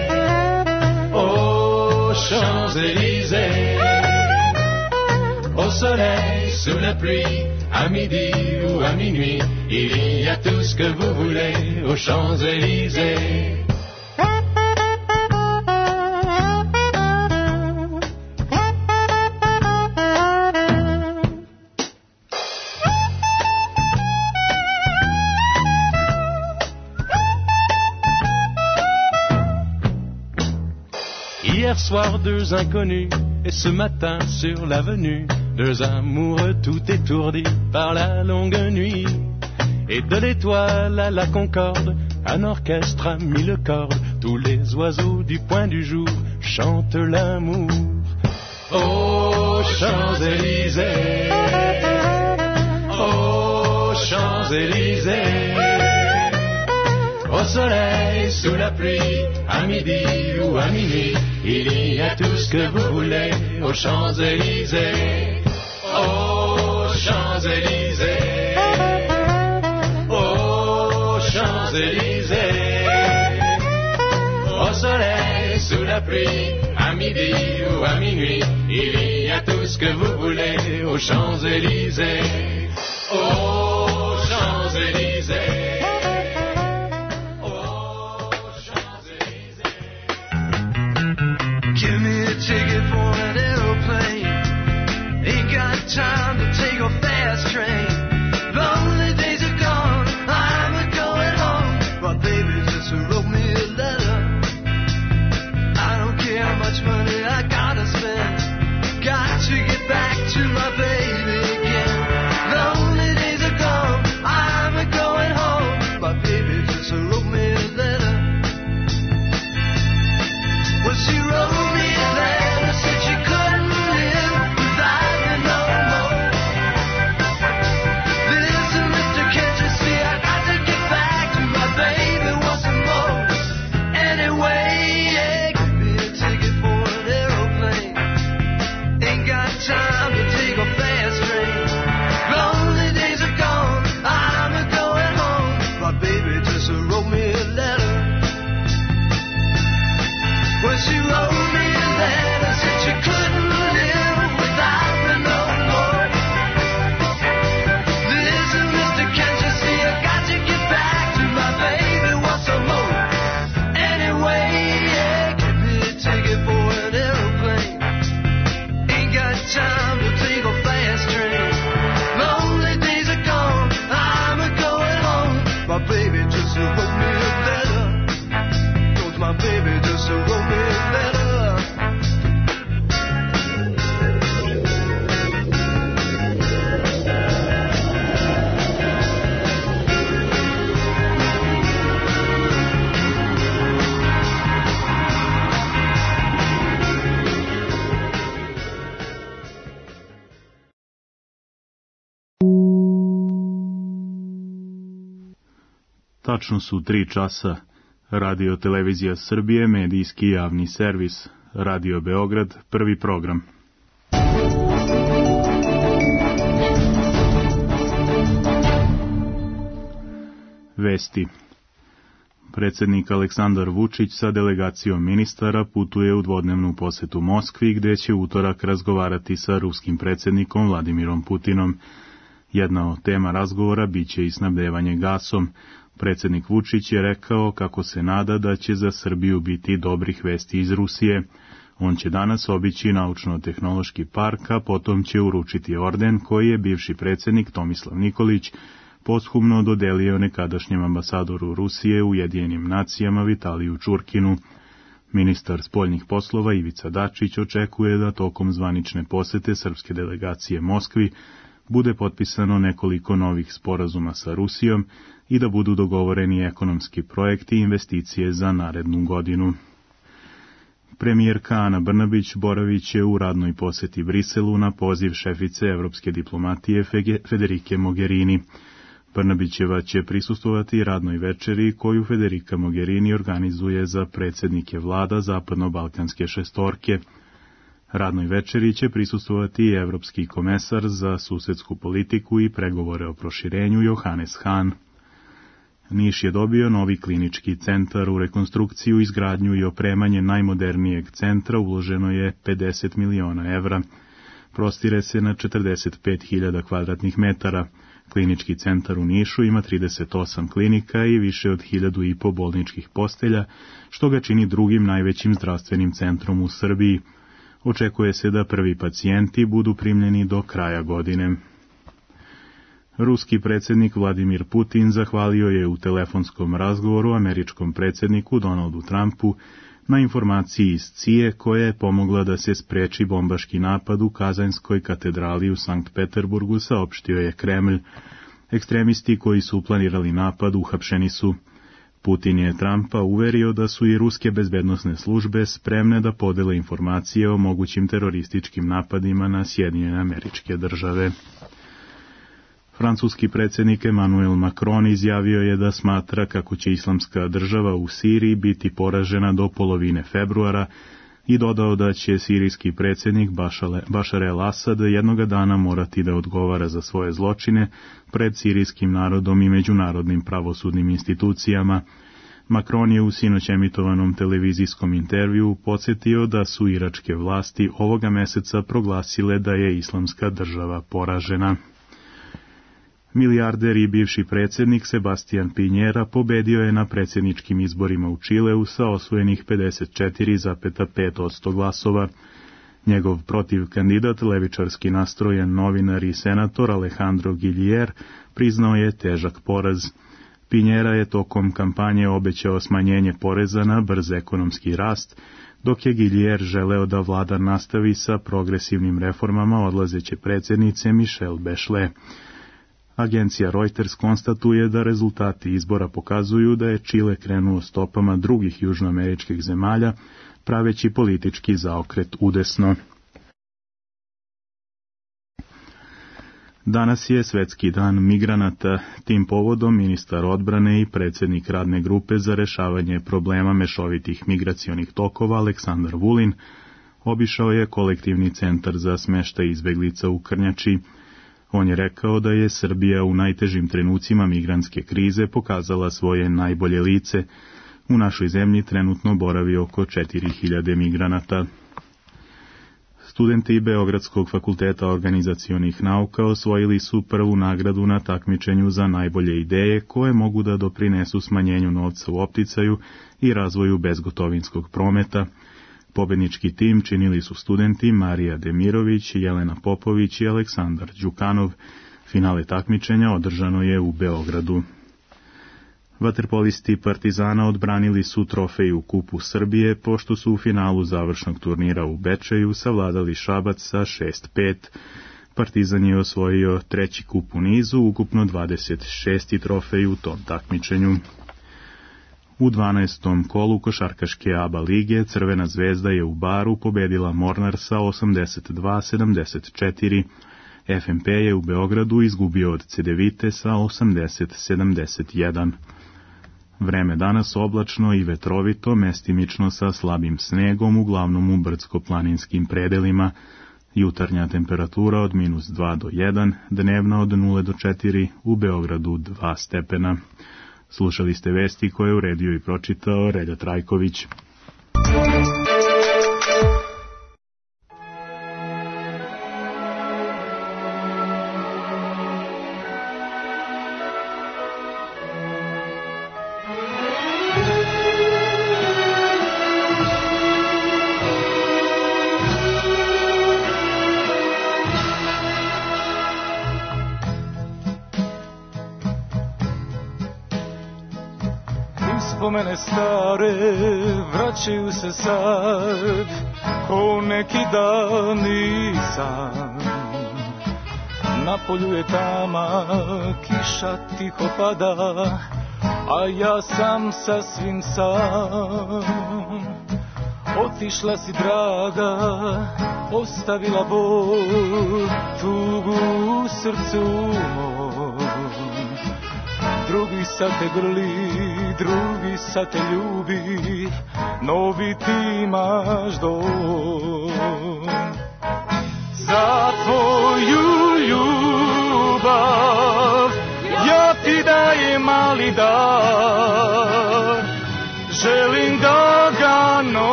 aux Champs-Élysées, au soleil, sous la pluie, à midi ou à minuit, il y a tout ce que vous voulez aux Champs-Élysées. Hier soir, deux inconnus, et ce matin sur l'avenue, deux amoureux tout étourdis par la longue nuit. Et de l'étoile à la Concorde, un orchestre à 1000 cordes, tous les oiseaux du point du jour chantent l'amour. Aux Champs-Élysées, aux Champs-Élysées, au soleil, sous la pluie, à midi ou à minuit, il y a tout ce que vous voulez aux Champs-Élysées. Aux Champs-Élysées, aux Champs-Élysées, au soleil, sous la pluie, à midi ou à minuit, il y a tout ce que vous voulez aux Champs-Élysées. Aux Champs-Élysées.
Give me a ticket for an aeroplane. Ain't got time to take a fast train. Lonely days are gone, I'm a going home. But baby just wrote me a letter. I don't care how much money I gotta spend. Got to get back to my baby again. Lonely days are
Tačno su 3 časa. Radio Televizija Srbije, medijski javni servis. Radio Beograd, prvi program. Vesti. Predsjednik Aleksandar Vučić sa delegacijom ministara putuje u dvodnevnu posetu Moskvi, gde će utorak razgovarati sa ruskim predsjednikom Vladimirom Putinom. Jedna od tema razgovora biće i snabdevanje gasom. Predsjednik Vučić je rekao kako se nada da će za Srbiju biti dobrih vesti iz Rusije. On će danas obići Naučno-tehnološki park, a potom će uručiti orden koji je bivši predsjednik Tomislav Nikolić posthumno dodelio nekadašnjem ambasadoru Rusije u Ujedinjenim nacijama Vitaliju Čurkinu. Ministar spoljnih poslova Ivica Dačić očekuje da tokom zvanične posete srpske delegacije Moskvi bude potpisano nekoliko novih sporazuma sa Rusijom i da budu dogovoreni ekonomski projekti i investicije za narednu godinu. Premijerka Ana Brnabić boravit će u radnoj poseti Briselu na poziv šefice evropske diplomatije Federike Mogherini. Brnabićeva će prisustvovati radnoj večeri koju Federica Mogherini organizuje za predsjednike vlada Zapadno-Balkanske šestorke. Radnoj večeri će prisustvovati i evropski komesar za susedsku politiku i pregovore o proširenju Johannes Hahn. Niš je dobio novi klinički centar. U rekonstrukciju, izgradnju i opremanje najmodernijeg centra uloženo je 50 miliona evra. Prostire se na 45.000 kvadratnih metara. Klinički centar u Nišu ima 38 klinika i više od 1.500 bolničkih postelja, što ga čini drugim najvećim zdravstvenim centrom u Srbiji. Očekuje se da prvi pacijenti budu primljeni do kraja godine. Ruski predsjednik Vladimir Putin zahvalio je u telefonskom razgovoru američkom predsjedniku Donaldu Trumpu na informaciji iz CIA koja je pomogla da se spreči bombaški napad u Kazanskoj katedrali u Sankt Peterburgu, saopštio je Kremlj. Ekstremisti koji su planirali napad uhapšeni su. Putin je Trumpa uverio da su i ruske bezbednosne službe spremne da podele informacije o mogućim terorističkim napadima na Sjedinjene Američke Države. Francuski predsjednik Emmanuel Macron izjavio je da smatra kako će islamska država u Siriji biti poražena do polovine februara i dodao da će sirijski predsjednik Bašar el-Asad jednoga dana morati da odgovara za svoje zločine pred sirijskim narodom i međunarodnim pravosudnim institucijama. Macron je u sinoć emitovanom televizijskom intervjuu podsjetio da su iračke vlasti ovoga meseca proglasile da je islamska država poražena. Milijarder i bivši predsjednik Sebastian Pinjera pobedio je na predsjedničkim izborima u Čileu sa osvojenih 54,5% glasova. Njegov protivkandidat, levičarski nastrojen novinar i senator Alejandro Guillier, priznao je težak poraz. Pinjera je tokom kampanje obećao smanjenje poreza na brz ekonomski rast, dok je Guillier želeo da vlada nastavi sa progresivnim reformama odlazeće predsjednice Michelle Bachelet. Agencija Reuters konstatuje da rezultati izbora pokazuju da je Čile krenuo stopama drugih južnoameričkih zemalja, praveći politički zaokret udesno. Danas je Svetski dan migranata. Tim povodom ministar odbrane i predsjednik radne grupe za rešavanje problema mešovitih migracionih tokova Aleksandar Vulin obišao je kolektivni centar za smeštaj izbeglica u Krnjači. On je rekao da je Srbija u najtežim trenucima migrantske krize pokazala svoje najbolje lice. U našoj zemlji trenutno boravi oko 4.000 migranata. Studenti Beogradskog fakulteta organizacionih nauka osvojili su prvu nagradu na takmičenju za najbolje ideje koje mogu da doprinesu smanjenju novca u opticaju i razvoju bezgotovinskog prometa. Pobednički tim činili su studenti Marija Demirović, Jelena Popović i Aleksandar Đukanov. Finale takmičenja održano je u Beogradu. Vaterpolisti Partizana odbranili su trofej u Kupu Srbije, pošto su u finalu završnog turnira u Bečeju savladali Šabac sa 6-5. Partizan je osvojio treći kup u nizu, ukupno 26. trofej u tom takmičenju. U 12. kolu košarkaške ABA lige Crvena zvezda je u Baru pobedila Mornar sa 82-74. FNP je u Beogradu izgubio od Cedevite sa 80-71. Vreme danas oblačno i vetrovito, mestimično sa slabim snegom, uglavnom u brdsko-planinskim predelima. Jutarnja temperatura od -2 do 1, dnevna od 0 do 4, u Beogradu 2 stepena. Slušali ste vesti koje je uredio i pročitao Relja Trajković.
Spomene stare vraćaju se sad, ko neki davni san. Na polju je tama, kiša tiho pada, a ja sam sasvim sam. Otišla si draga, ostavila bol, tugu u srcu mom. Drugi sad te grli, drugi sad te ljubi, novi ti imaš dom. Za tvoju ljubav ja ti dajem mali dar, želim da ga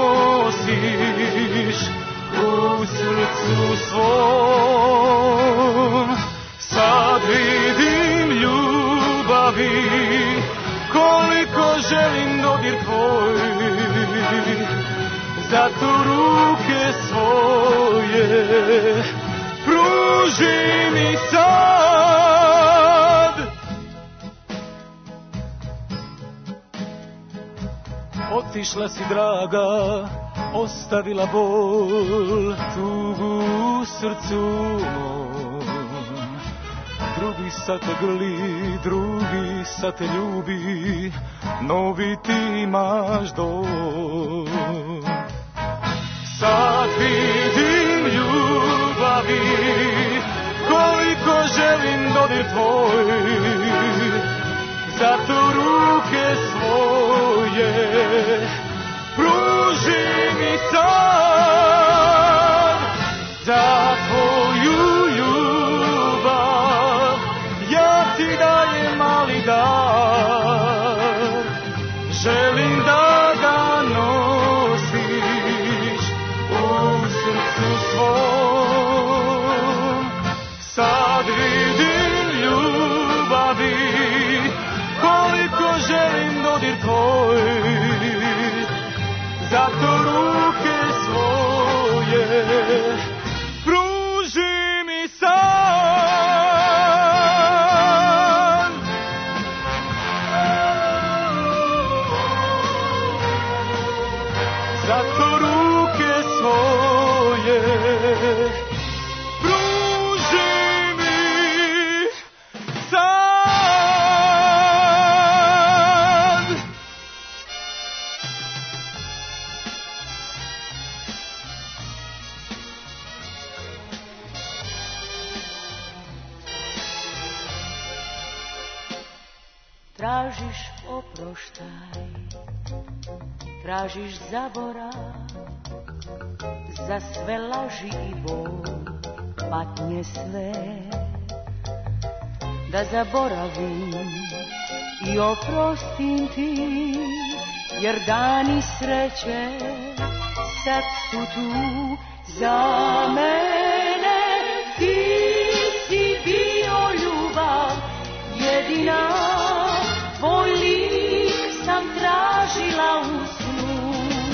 nosiš u srcu svom. Sad vidim ljubavi, koliko želim dodir tvoj, zato ruke svoje pruži mi sad. Otišla si draga, ostavila bol, tugu u srcu mom. Drugi sad te grli, drugi sad te ljubi, novi ti imaš dom. Sad vidim ljubavi, koliko želim dodir tvoj, zato ruke svoje pruži mi sad. Za tvoju ljubav ja ti dajem mali dar, želim da ga nosiš u srcu svom. Sad vidim ljubavi, koliko želim dodir tvoj, zato ruke svoje pruži mi sad. Zato ruke svoje pruži mi sad.
Tražiš oproštaj, tražiš zaborav, za sve laži i bol, patnje sve. Da zaboravim i oprostim ti, jer dani sreće sad su tu za mene. Ti si bio ljubav jedina, tvoj lik sam tražila u snu.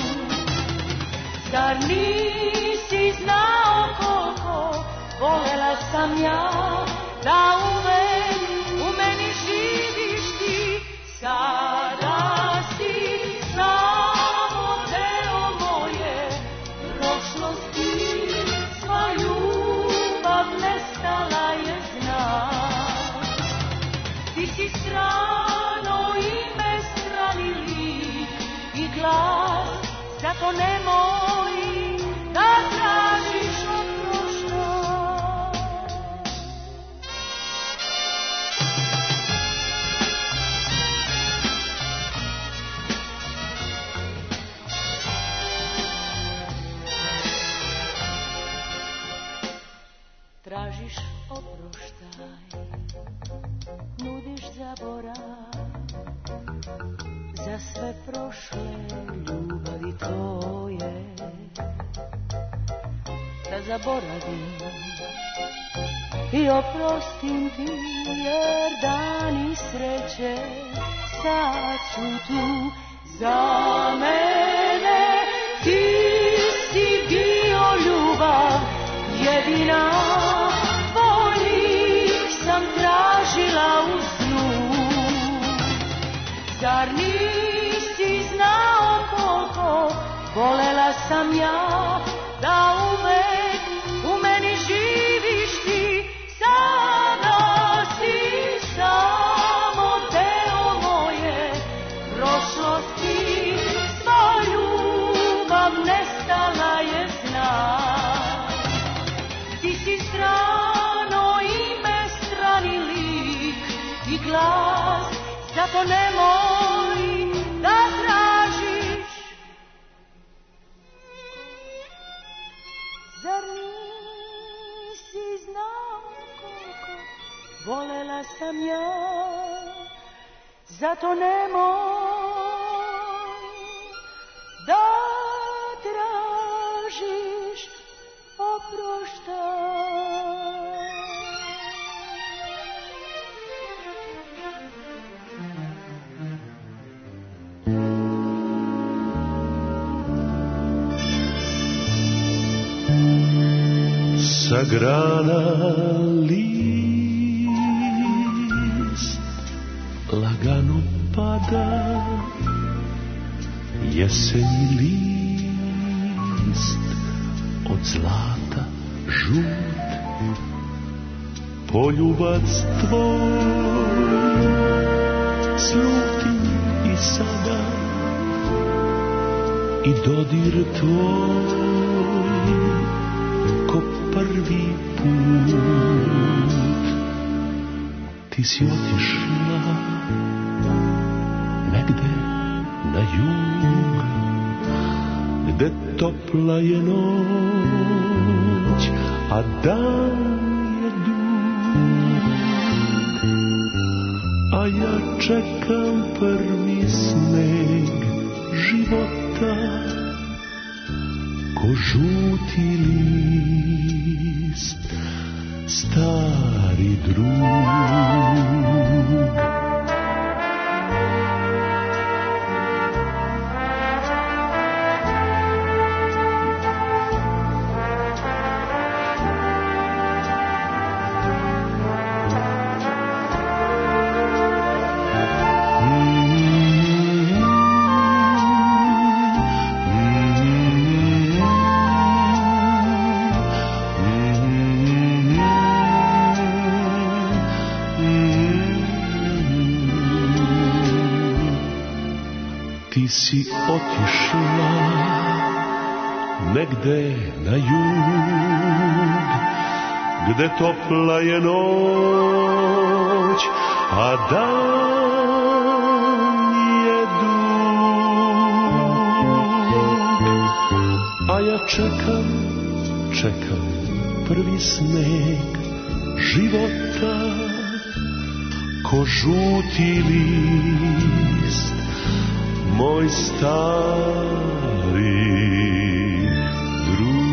Zar nisi znao koliko volela sam ja, da uvek u meni živiš ti. Sada si samo deo moje prošlosti, sva ljubav nestala je znam. Ti si strano ime, strani lik i glas, zato nemoj da tražiš oproštaj. zaborav za sve prošle ljubavi tvoje, da zaboravim i oprostim ti, jer dani sreće sad su tu za mene. Ti si bio ljubav jedina, boljih sam tražila u snu. Zar nisi znao koliko volela sam ja, da uvek u meni živiš ti? Sada si samo deo moje prošlosti, sva ljubav nestala je znak. Ti si strano ime, strani lik i glas, zato nemoj da tražiš. Zar nisi znao koliko volela sam ja, zato nemoj da tražiš oproštaj.
Sa grana list lagano pada, jesenji list od zlata žut, poljubac tvoj sluti i sada, i dodir tvoj ko prvi put. Ti si otišla negde na jug, gde topla je noć, a dan je dug. A ja čekam prvi sneg života, ko žuti list, stari drug. Ti si otišla negde na jug, gde topla je noć, a dan je dug. A ja čekam prvi sneg života, ko žuti list, moj stari drug.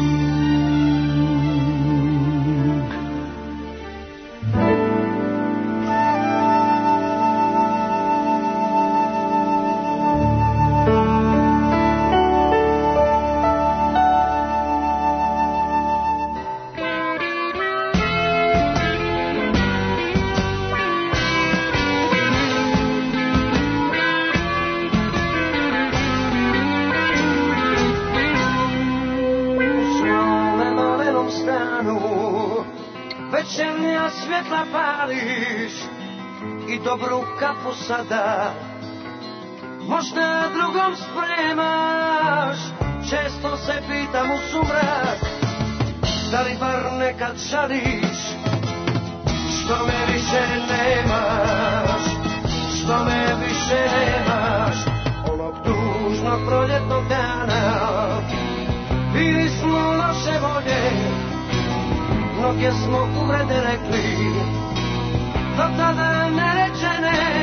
Večernja svjetla pališ i dobru kafu sada možda drugom spremaš. Često se pitam u sumrak, da li bar nekad žališ što me više nemaš, što me više nemaš. Onog tužnog proljetnog dana bili smo loše volje, mnoge smo uvrede rekli, do tada nerečene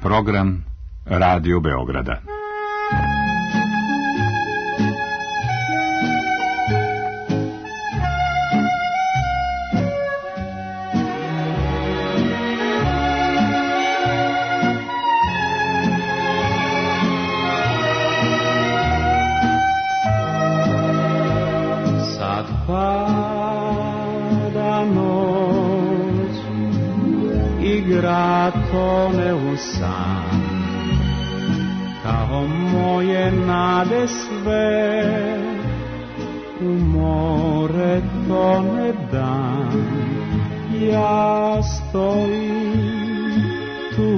Program Radio Beograda.
Sad pada noć, igra tone u san, kao moje nade sve, u more tone dan. Ja stojim tu,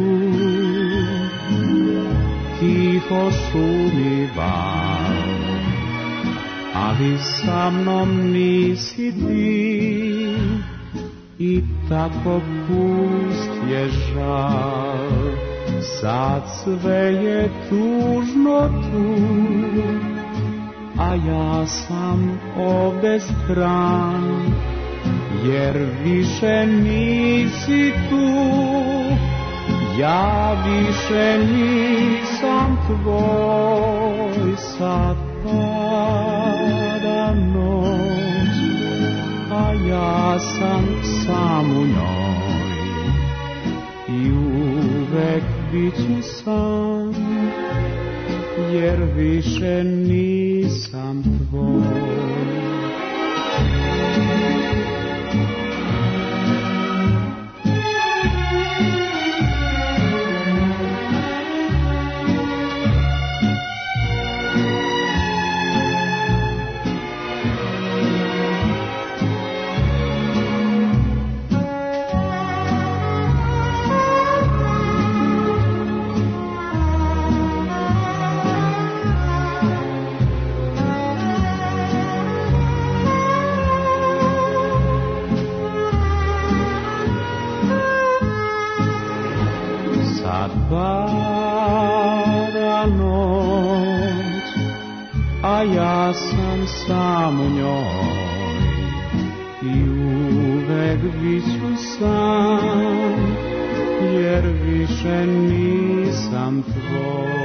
tiho šumi val, ali sa mnom nisi ti, i tako pust je žal. Sad sve je tužno tu, a ja sam ovde stran, jer više nisi tu. Ja više nisam tvoj. Sad pada noć, a ja sam sam u njoj, i uvek biću sam, jer više nisam tvoj. Pada noć, a ja sam sam u njoj, i uvek biću sam, jer više nisam tvoj.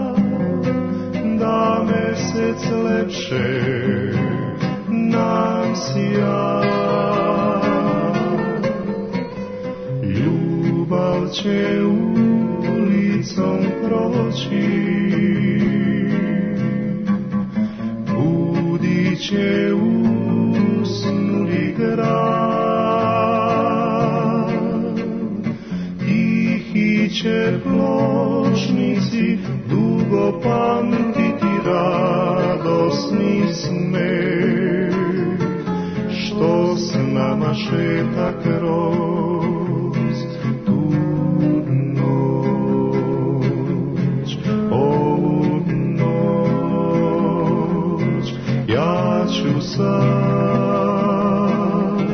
mesec lepše nam sjaj. Ljubav će ulicom proći, budit će usnuli grad. Tihi će pločnici dugo pamtiti radosni smeh, što s nama šeta kroz tu noć. Ovu noć ja ću sad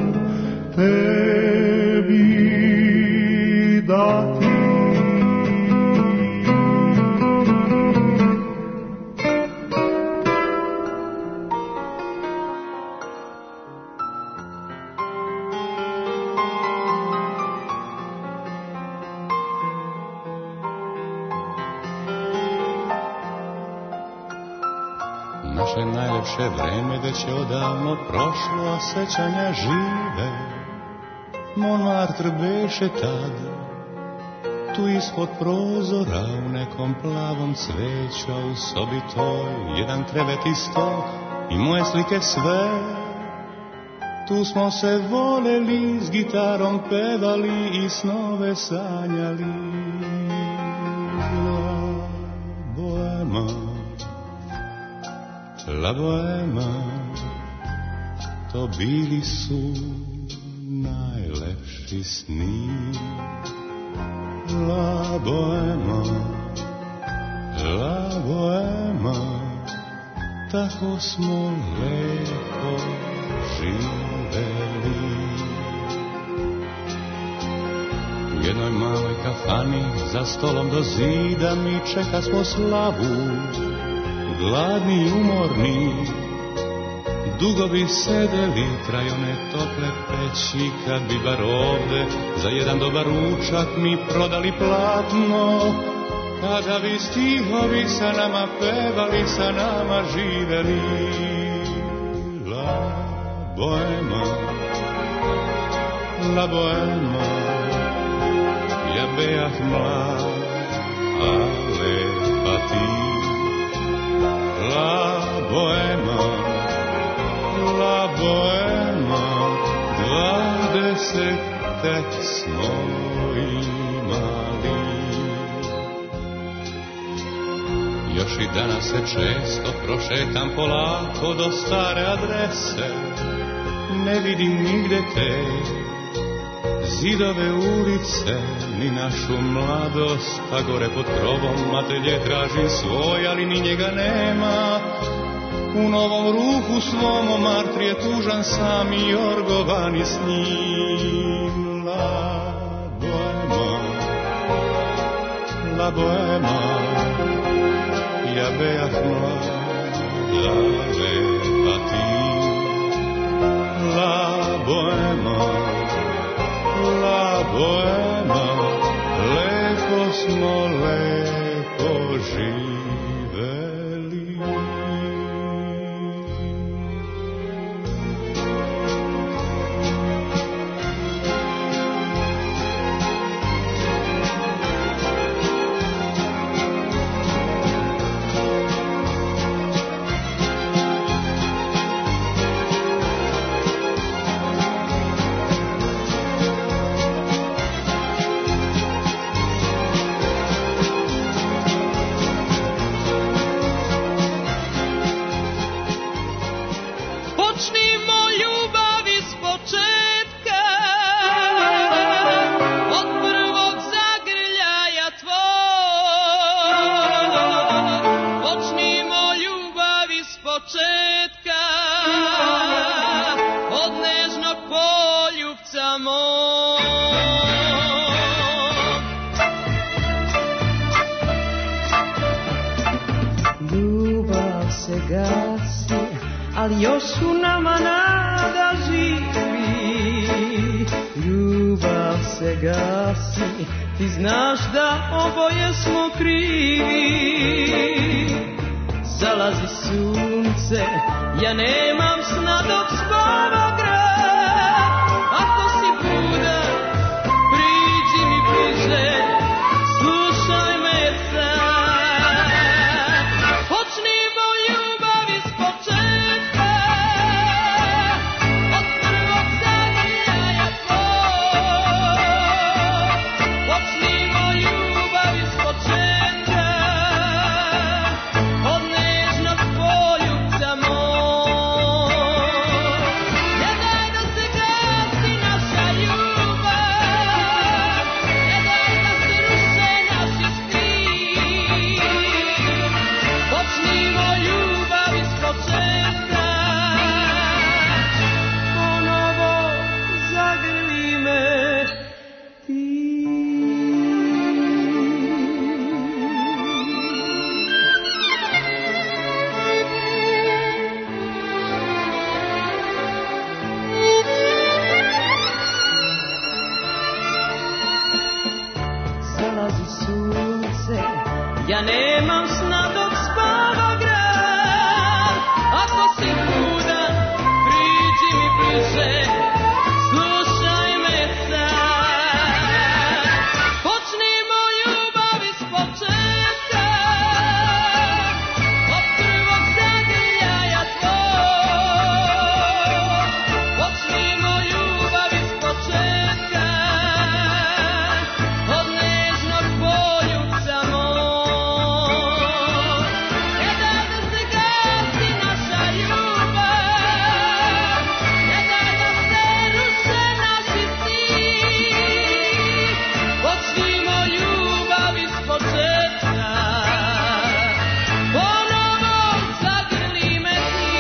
tebi dati.
Naše najlepše vreme već je odavno prošlo, a sećanja žive. Montmartre beše tad, tu ispod prozora u nekom plavom cveću, a u sobi toj jedan krevet i sto i moje slike sve. Tu smo se voleli, s gitarom pevali i snove sanjali. La bohema, to bili su najlepši sni. La bohema, tako smo lepo živeli. U jednoj maloj kafani, za stolom do zida, mi čeka smo slavu. Gladni i umorni, dugo bi sedeli kraj one tople peći, kad bi bar ovde za jedan dobar ručak mi prodali platno, kada bi stihovi sa nama pevali, sa nama živeli. La bohema, ja bejah mlad, ale pa ti. La bohema, 20 tek smo imali. Još i danas se često prošetam polako do stare adrese, ne vidim nigde te zidove ulice, ni našu mladost, a gore pod krovom atelje tražim svoj, ali ni njega nema. U novom ruhu svom Montmartre je tužan sam i orgovan i s njim. La bohema, ja bejah mlada lepa ti. La bohema, lepo smo, lepo živeli.
Ali još u nama nada živi, ljubav se gasi, ti znaš da oboje smo krivi. zalazi sunce, ja nemam sna dok spava grad. Ako si budan, priđi mi bliže, slušaj me sad. Počnimo ljubav iz početka, od prvog zagrljaja tvoj. Počnimo ljubav iz početka, od nežnog poljubca moj. Ne daj da se gasi naša ljubav, ne daj da se ruše naši sni. Počnimo ljubav iz početka, ponovo zagrli me ti. Zalazi sunce, ja nemam sna dok spava grad. Ako si budan, priđi mi bliže, slušaj me sad. Počnimo ljubav iz početka, od prvog zagrljaja tvoj. Počnimo ljubav iz početka, od nežnog poljubca moj. Ne daj da se gasi naša ljubav, ne daj da se ruše naši sni. Počnimo ljubav iz početka, ponovo zagrli me ti.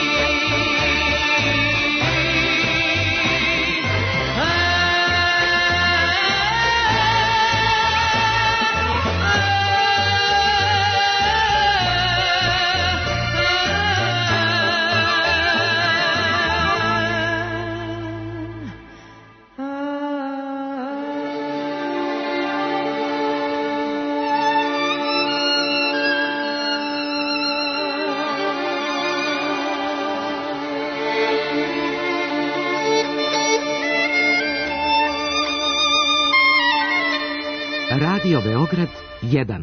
Radio Beograd 1.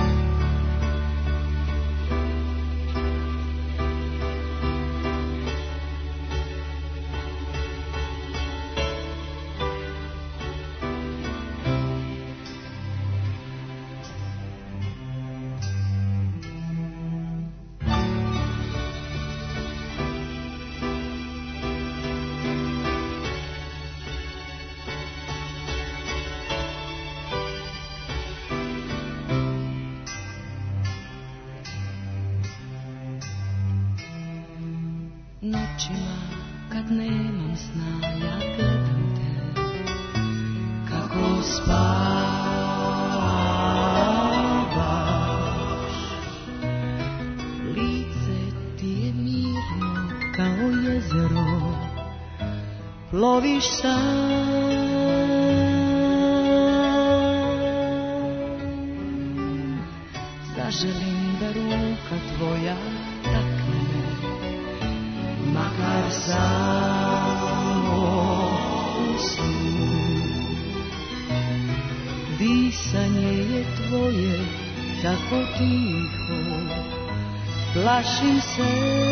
Noćima kad nemam sna, ja gledam te kako spavaš. Lice ti je mirno kao jezero, ploviš sam. Zaželim da ruka tvoja takne, makar samo u snu. Disanje je tvoje tako tiho, plašim se.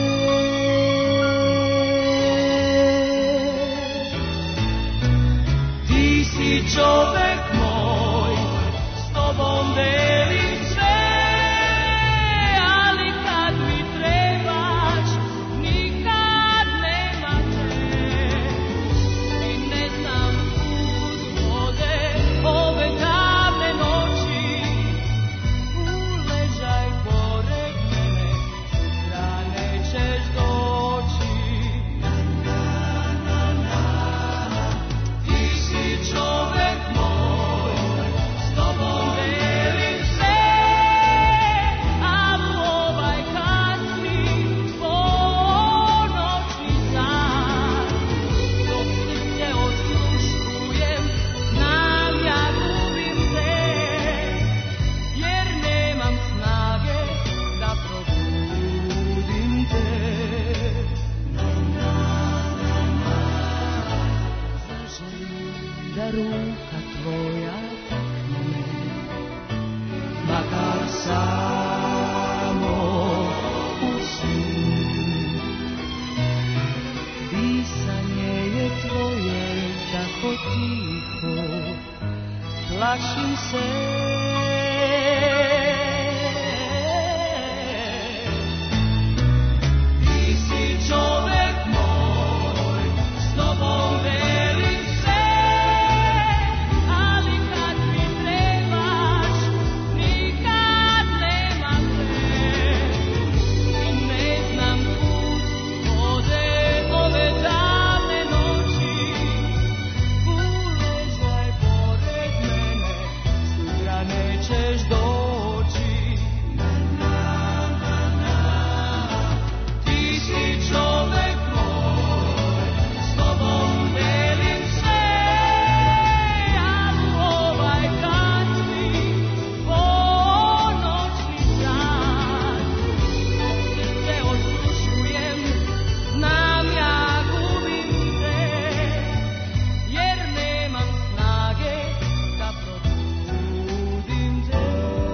Ti si čovek moj, s tobom delim sve, ali kad mi trebaš, nikad nema te. I ne znam kud vode ove davne noći, uležaj pored mene, sutra nećeš doći. Ti si čovek moj, da ruka tvoja takne, makar samo u snu. Disanje je tvoje tako tiho, plašim se. Ti si čovek moj, s tobom delim sve, ali kad mi trebaš, nikad nema te. I ne znam kud vode ove davne noći, uležaj pored mene, sutra nećeš doći. Ti si čovek moj, s tobom delim sve, ali ovaj kasni ponoćni san, dok se odslušujem, znam ja gubim te, jer nemam snage da probudim te.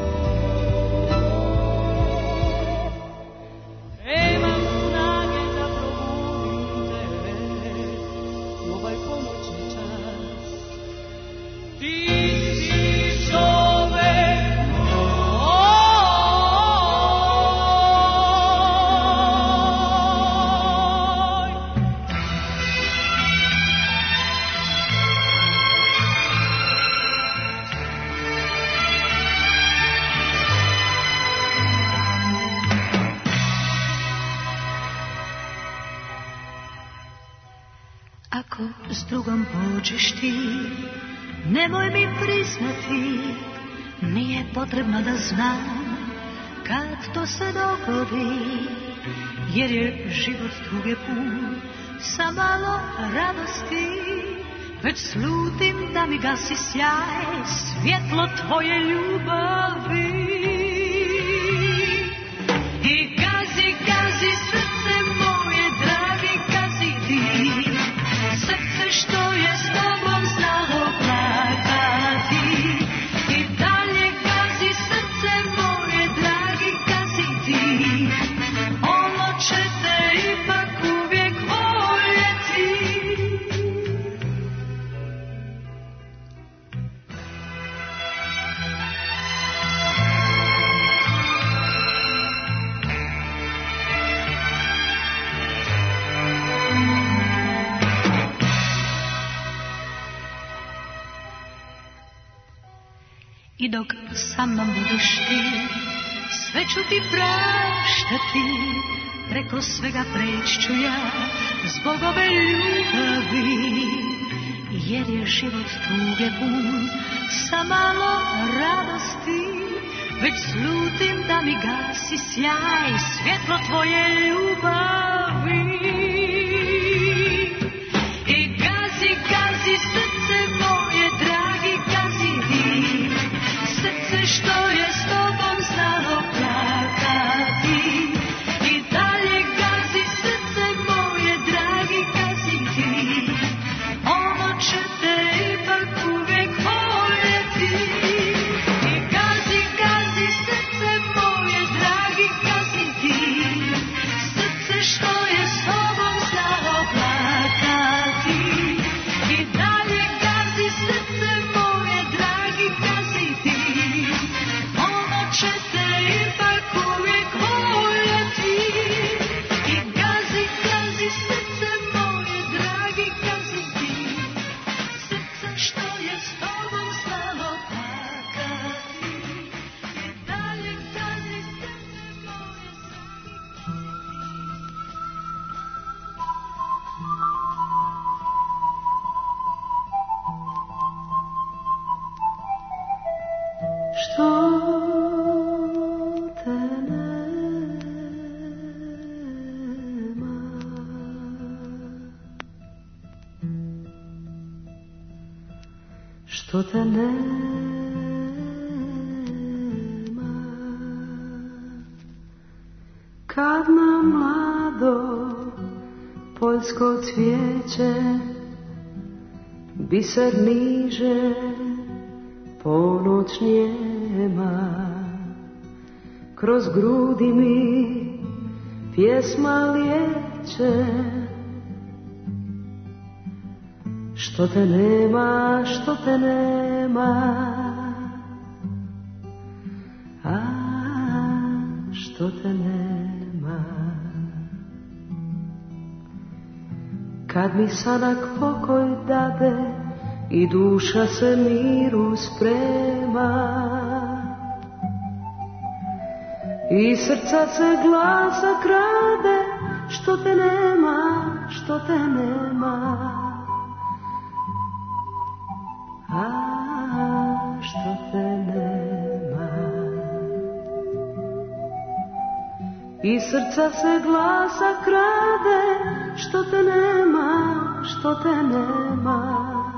Nemam snage da probudim te u ovaj ponoćni čas. Ti si čovek moj.
Ako s drugom pođeš ti, nemoj mi priznati, nije potrebno da znam kad to se dogodi, jer je život tuge pun sa malo radosti. Već slutim da mi gasi sjaj, svjetlo tvoje ljubavi. I gazi, gazi srce moje, dragi, gazi ti, srce što je s tobom znalo plakati. I dalje gazi srce moje, dragi, gazi ti, ono će te ipak uvijek voljeti. I dok sa mnom budeš ti, sve ću ti praštati, preko svega preći ću ja zbog ove ljubavi, jer je život tuge pun sa malo radosti. Već slutim da mi gasi sjaj, svjetlo tvoje ljubavi. I gazi, gazi srce moje, dragi, gazi ti, srce što je s tobom znalo plakati. I dalje gazi srce moje, dragi, gazi ti, ono će te ipak uvijek voljeti. I gazi, gazi srce moje, dragi, gazi ti, srce što je s tobom znalo plakati. I dalje gazi srce moje, dragi, gazi ti, ono će te ipak uvijek voljeti. I gazi, gazi srce moje, dragi, gazi ti, srce što je s tobom znalo plakati. I dalje gazi srce moje,
što te nema, što te nema, kad na mlado poljsko cvijeće
biser niže, ponoć njema, kroz grudi mi pjesma lijeće. Što te nema, što te nema, a što te nema. Kad mi sanak pokoj dade i duša se miru sprema, i srca se glasa krade, što te nema, što te nema, a što te nema. I srca se glasa krade, što te nema, što te nema,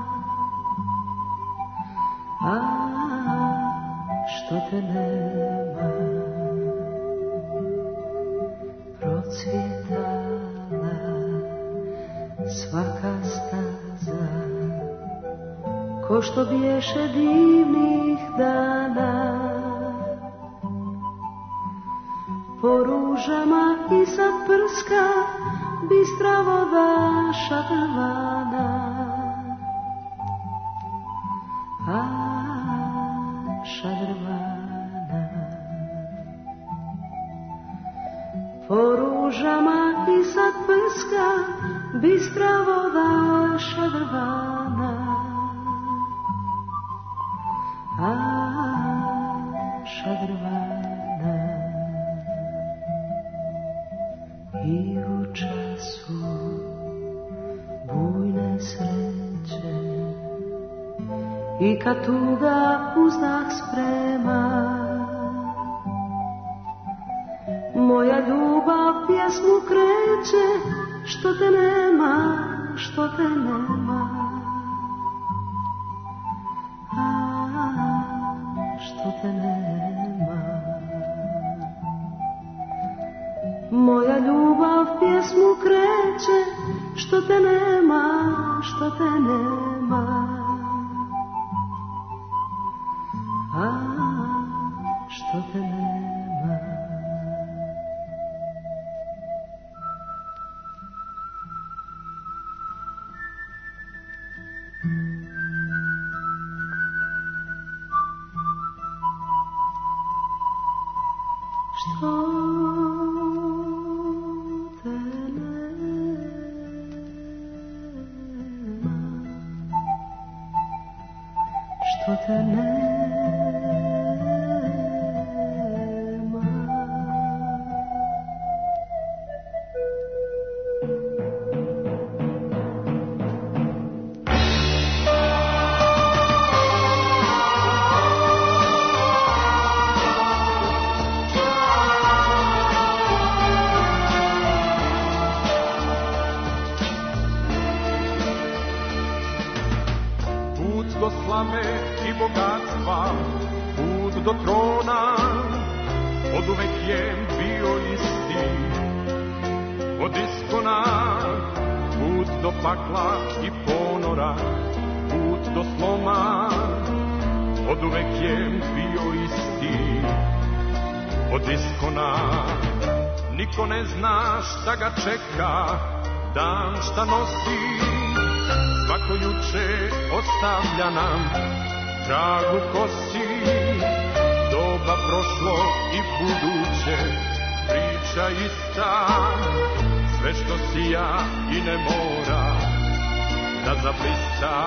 a što te nema. Procvjetala svaka staza, ko što bješe divnih dana, po ružama i sad prska bistra voda šadrvana, a šadrvana. Po ružama i sad prska bistra voda šadrvana, a šadrvana. I u času bujne sreće, i kad tuga uzdah sprema, moja ljubav pjesmu kreće, što te nema, što te nema, a što te nema. Moja ljubav pjesmu kreće, što te nema, što te nema, a što te nema. Što te nema.
do slave i bogatstva, put do trona, oduvek je bio isti. Od iskona, put do pakla i ponora, put do sloma, oduvek je bio isti. Od iskona, niko ne zna šta ga čeka, dan šta nosi, svako juče ostavlja nam trag u kosi. Doba prošlo i buduće, priča ista, sve što sija i ne mora da zablista.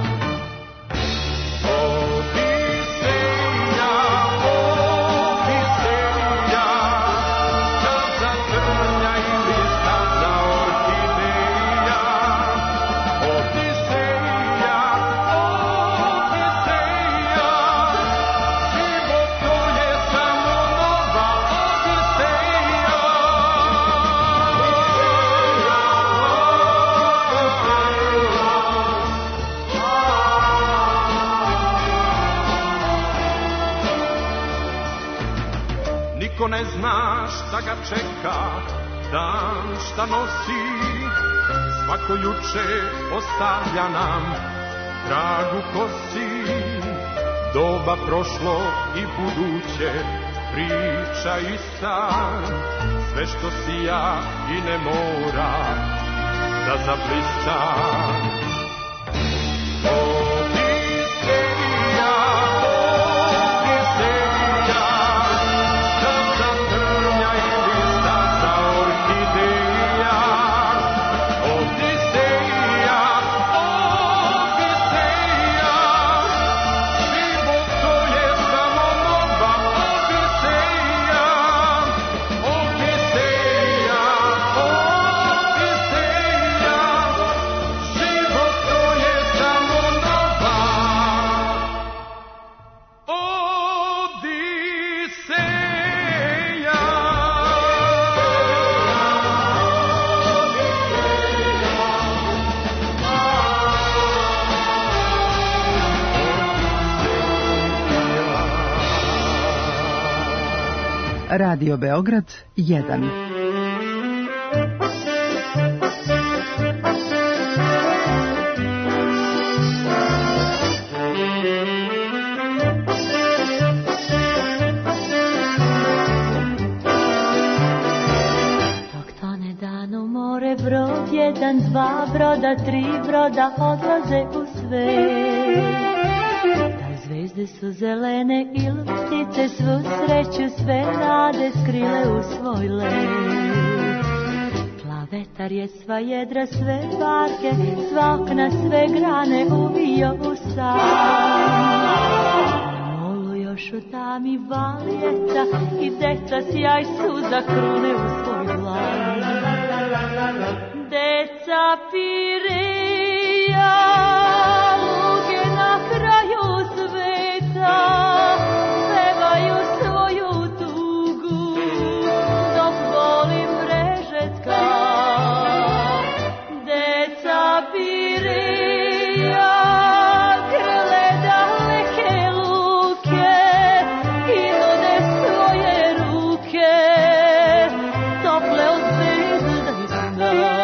Niko ne zna šta ga čeka, dan šta nosi, svako juče ostavlja nam tragu kosi, doba prošlo i buduće, priča i san, sve što si ja i ne mora da zablista.
Radio Beograd 1.
Brod 1, 2 broda, 3 broda odlaze u svet. Da li zvezde su zelene ili ptice svu sreću, sve nade skrile u svoj let. Plav vetar je sva jedra, sve barke, sva okna, sve grane uvio u san. Na molu još u tami valijeta i deca sjaj suza krune u svoj dlan. Deca Pireja, luge na kraju sveta, pevaju svoju tugu, dok voli mrežetka. Deca Pireja, grle daleke luke i nude svoje ruke, tople od zvezda i sna.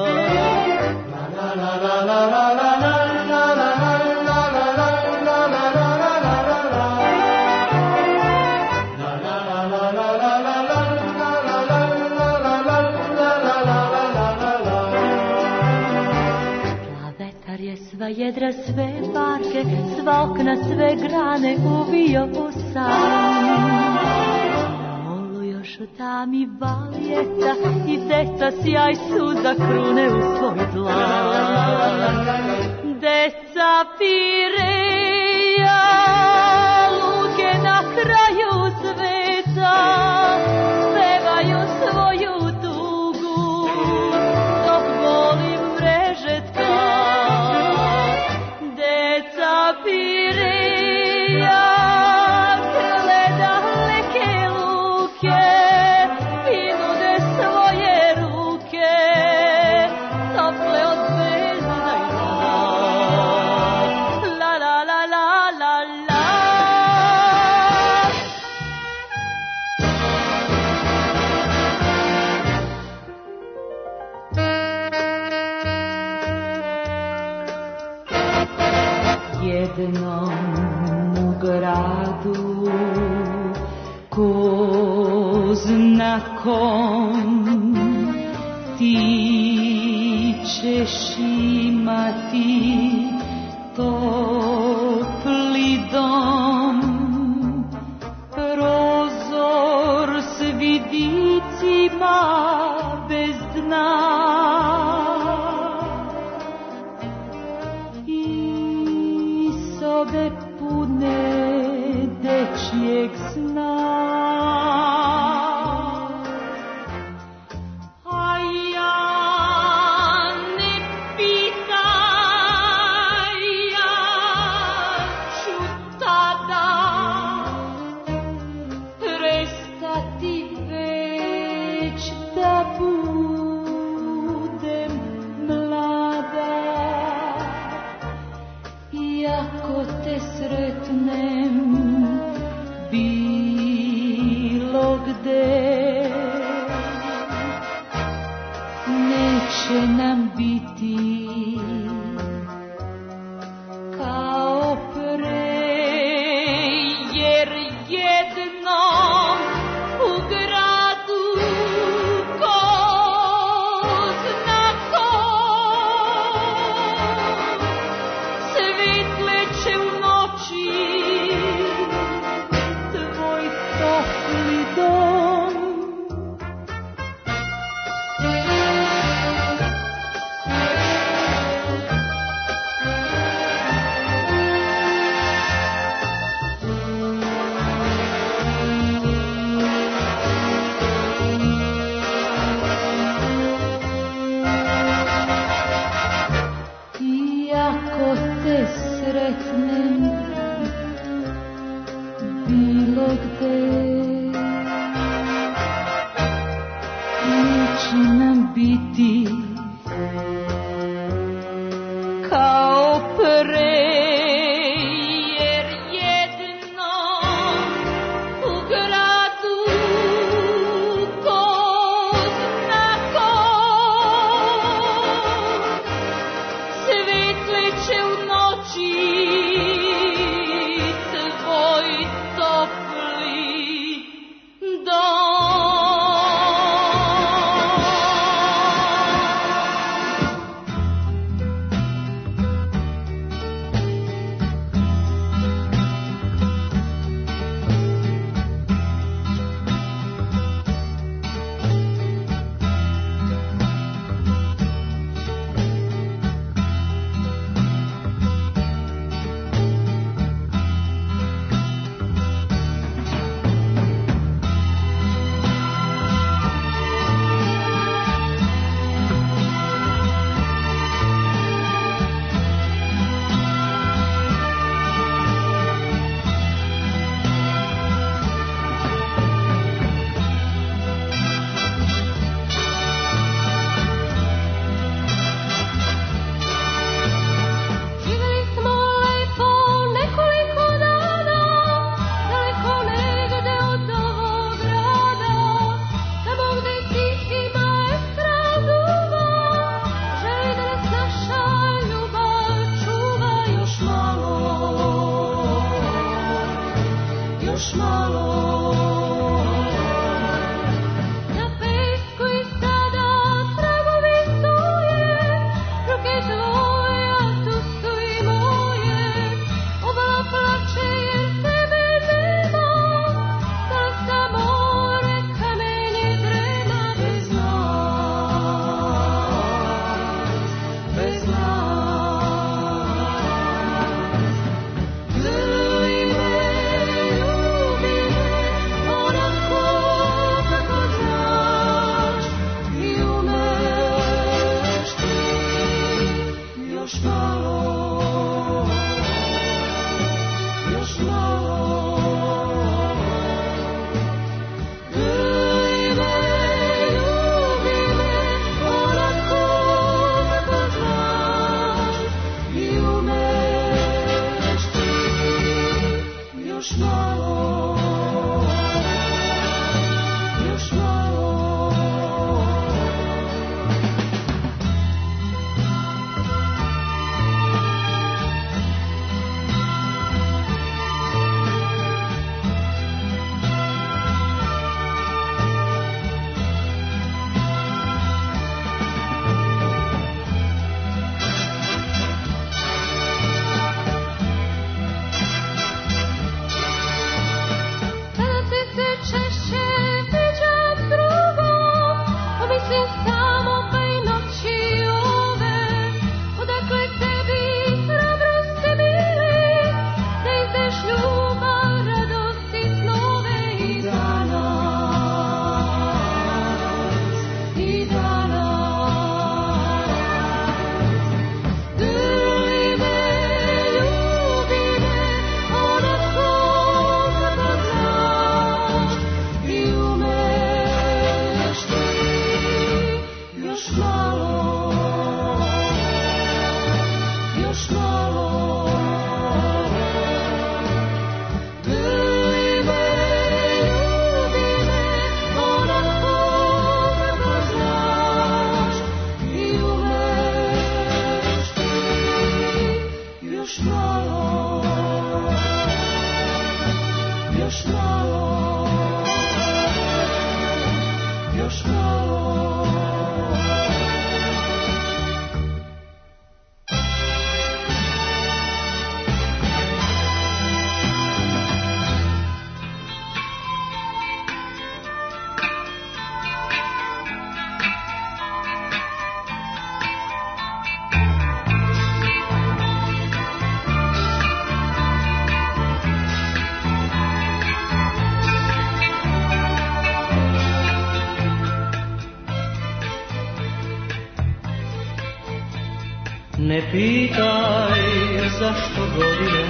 Jedra sve barke, sva okna, sve grane uvio u san. Na molu još u tami valijeta i deca sjaj suza krune u svoj dlan. Deca Pireja, luke na kraju sveta, pevaju svoju tugu, dok volim mrežetka. Pireja, grle daleke luke i nude svoje ruke, tople od zvezda i sna. La la la la la la. Jednom u gradu ko zna kom ti ćeš imati topli dom, prozor s vidicima bez dna. Sobe pune dečjeg sna, a ja ne pitam, ja ću tada prestati već da budem mlada. Ako te sretnem bilo gde, neće nam biti
Ne pitaj zašto godine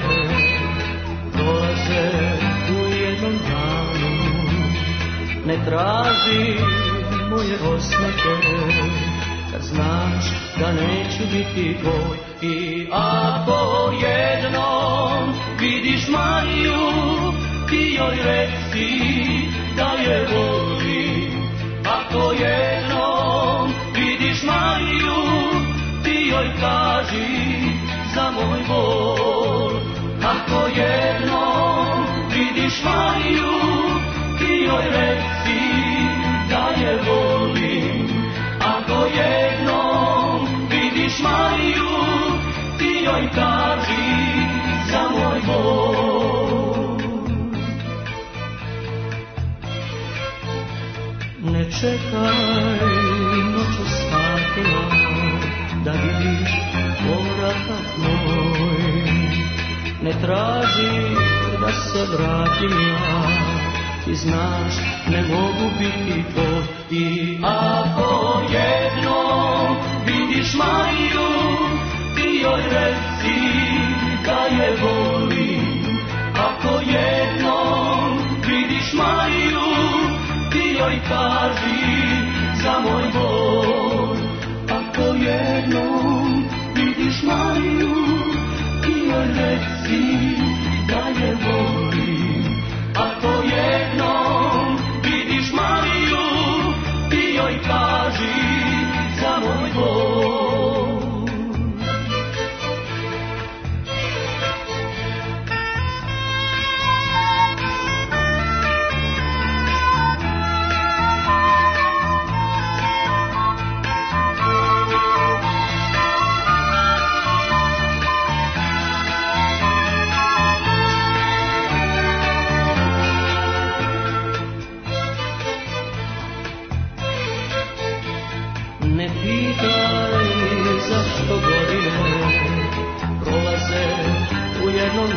prolaze u jednom danu. Ne traži moje osmeke, kad znaš da neću biti tvoj. I ako jednom vidiš Mariju, ti joj reci da je volim. Ako jednom vidiš Mariju, ti joj kaži za moj bol. Ako jednom vidiš Mariju, ti joj reci da je volim. Ako jednom vidiš Mariju, ti joj kaži za moj bol. Ne čekaj noću satima da vidiš povratak moj. Ne traži da se vratim ja, ti znaš ne mogu biti tvoj. I ako jednom vidiš Mariju, ti joj reci da je volim. Ako jednom vidiš Mariju, ti joj kaži za moj bol. Ako jednom vidiš Mariju, ti joj reci da je volim. Ako jednom vidiš Mariju, ti joj kaži za moj bol.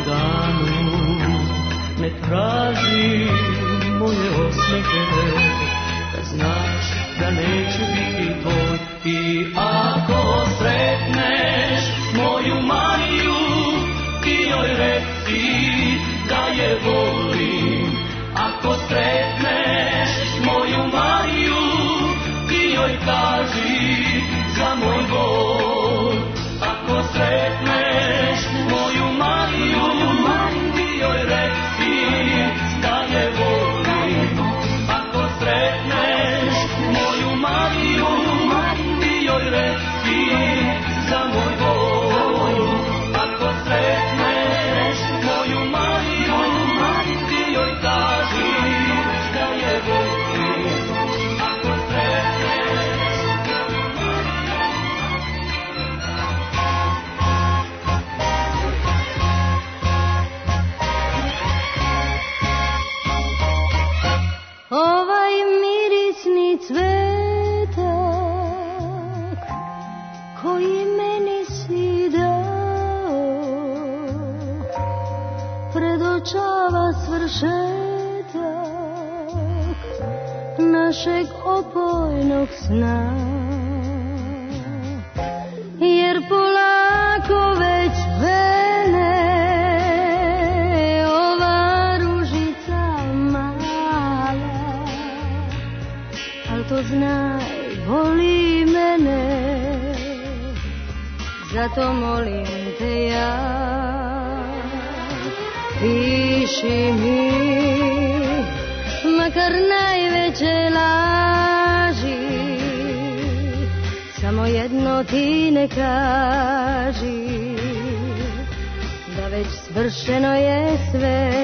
danu, ne traži moje osmehe, da znaš da neću biti tvoj. I ako sretneš moju Mariju, ti joj reci da je volim. Ako sretneš moju Mariju, ti joj kaži za moj bol. Ako sretneš moju Mariju, ti joj reci da je volim. Ako sretneš moju Mariju, ti joj reci za moj bol. Ako sretneš moju Mariju, ti joj kaži da je volim. Ako sretneš
ovaj mirisni cvetak koji meni si dao predočava svršetak našeg opojnog sna, jer polako već vene ova ružica mala, al to znaj, boli mene, zato molim te ja, piši mi, makar najveće laži, samo jedno ti ne kaži, da već svršeno je sve.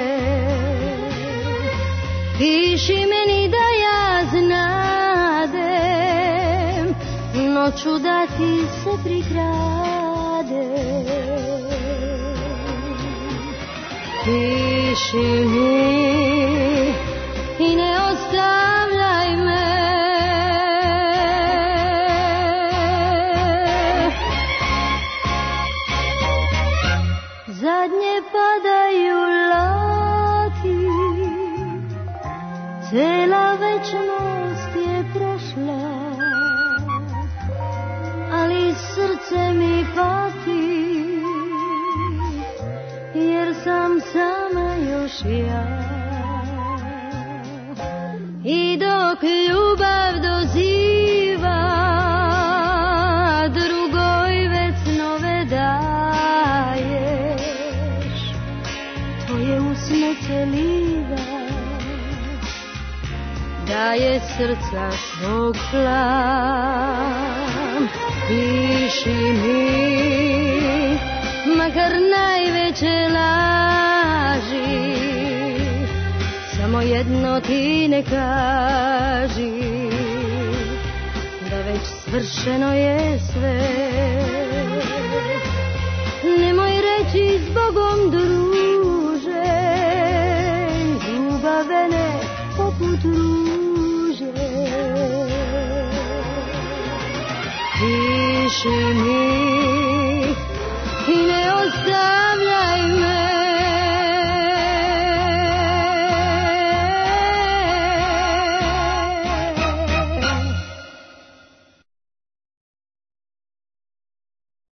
Piši meni da ja znadem, noću da ti se prikrade. Piši mi i ne ostavljaj me. Zadnje padaju laki, cela večnost je prošla, ali srce mi pati, jer sam sama još ja. I dok ljubav doziva, drugoj već nove daješ, tvoje usne celiva, daje srca svog plam. Piši mi, makar najveće laži, samo jedno ti ne kaži, da već svršeno je sve. Nemoj reći s Bogom druže, ljubavene poput ruže. Piši mi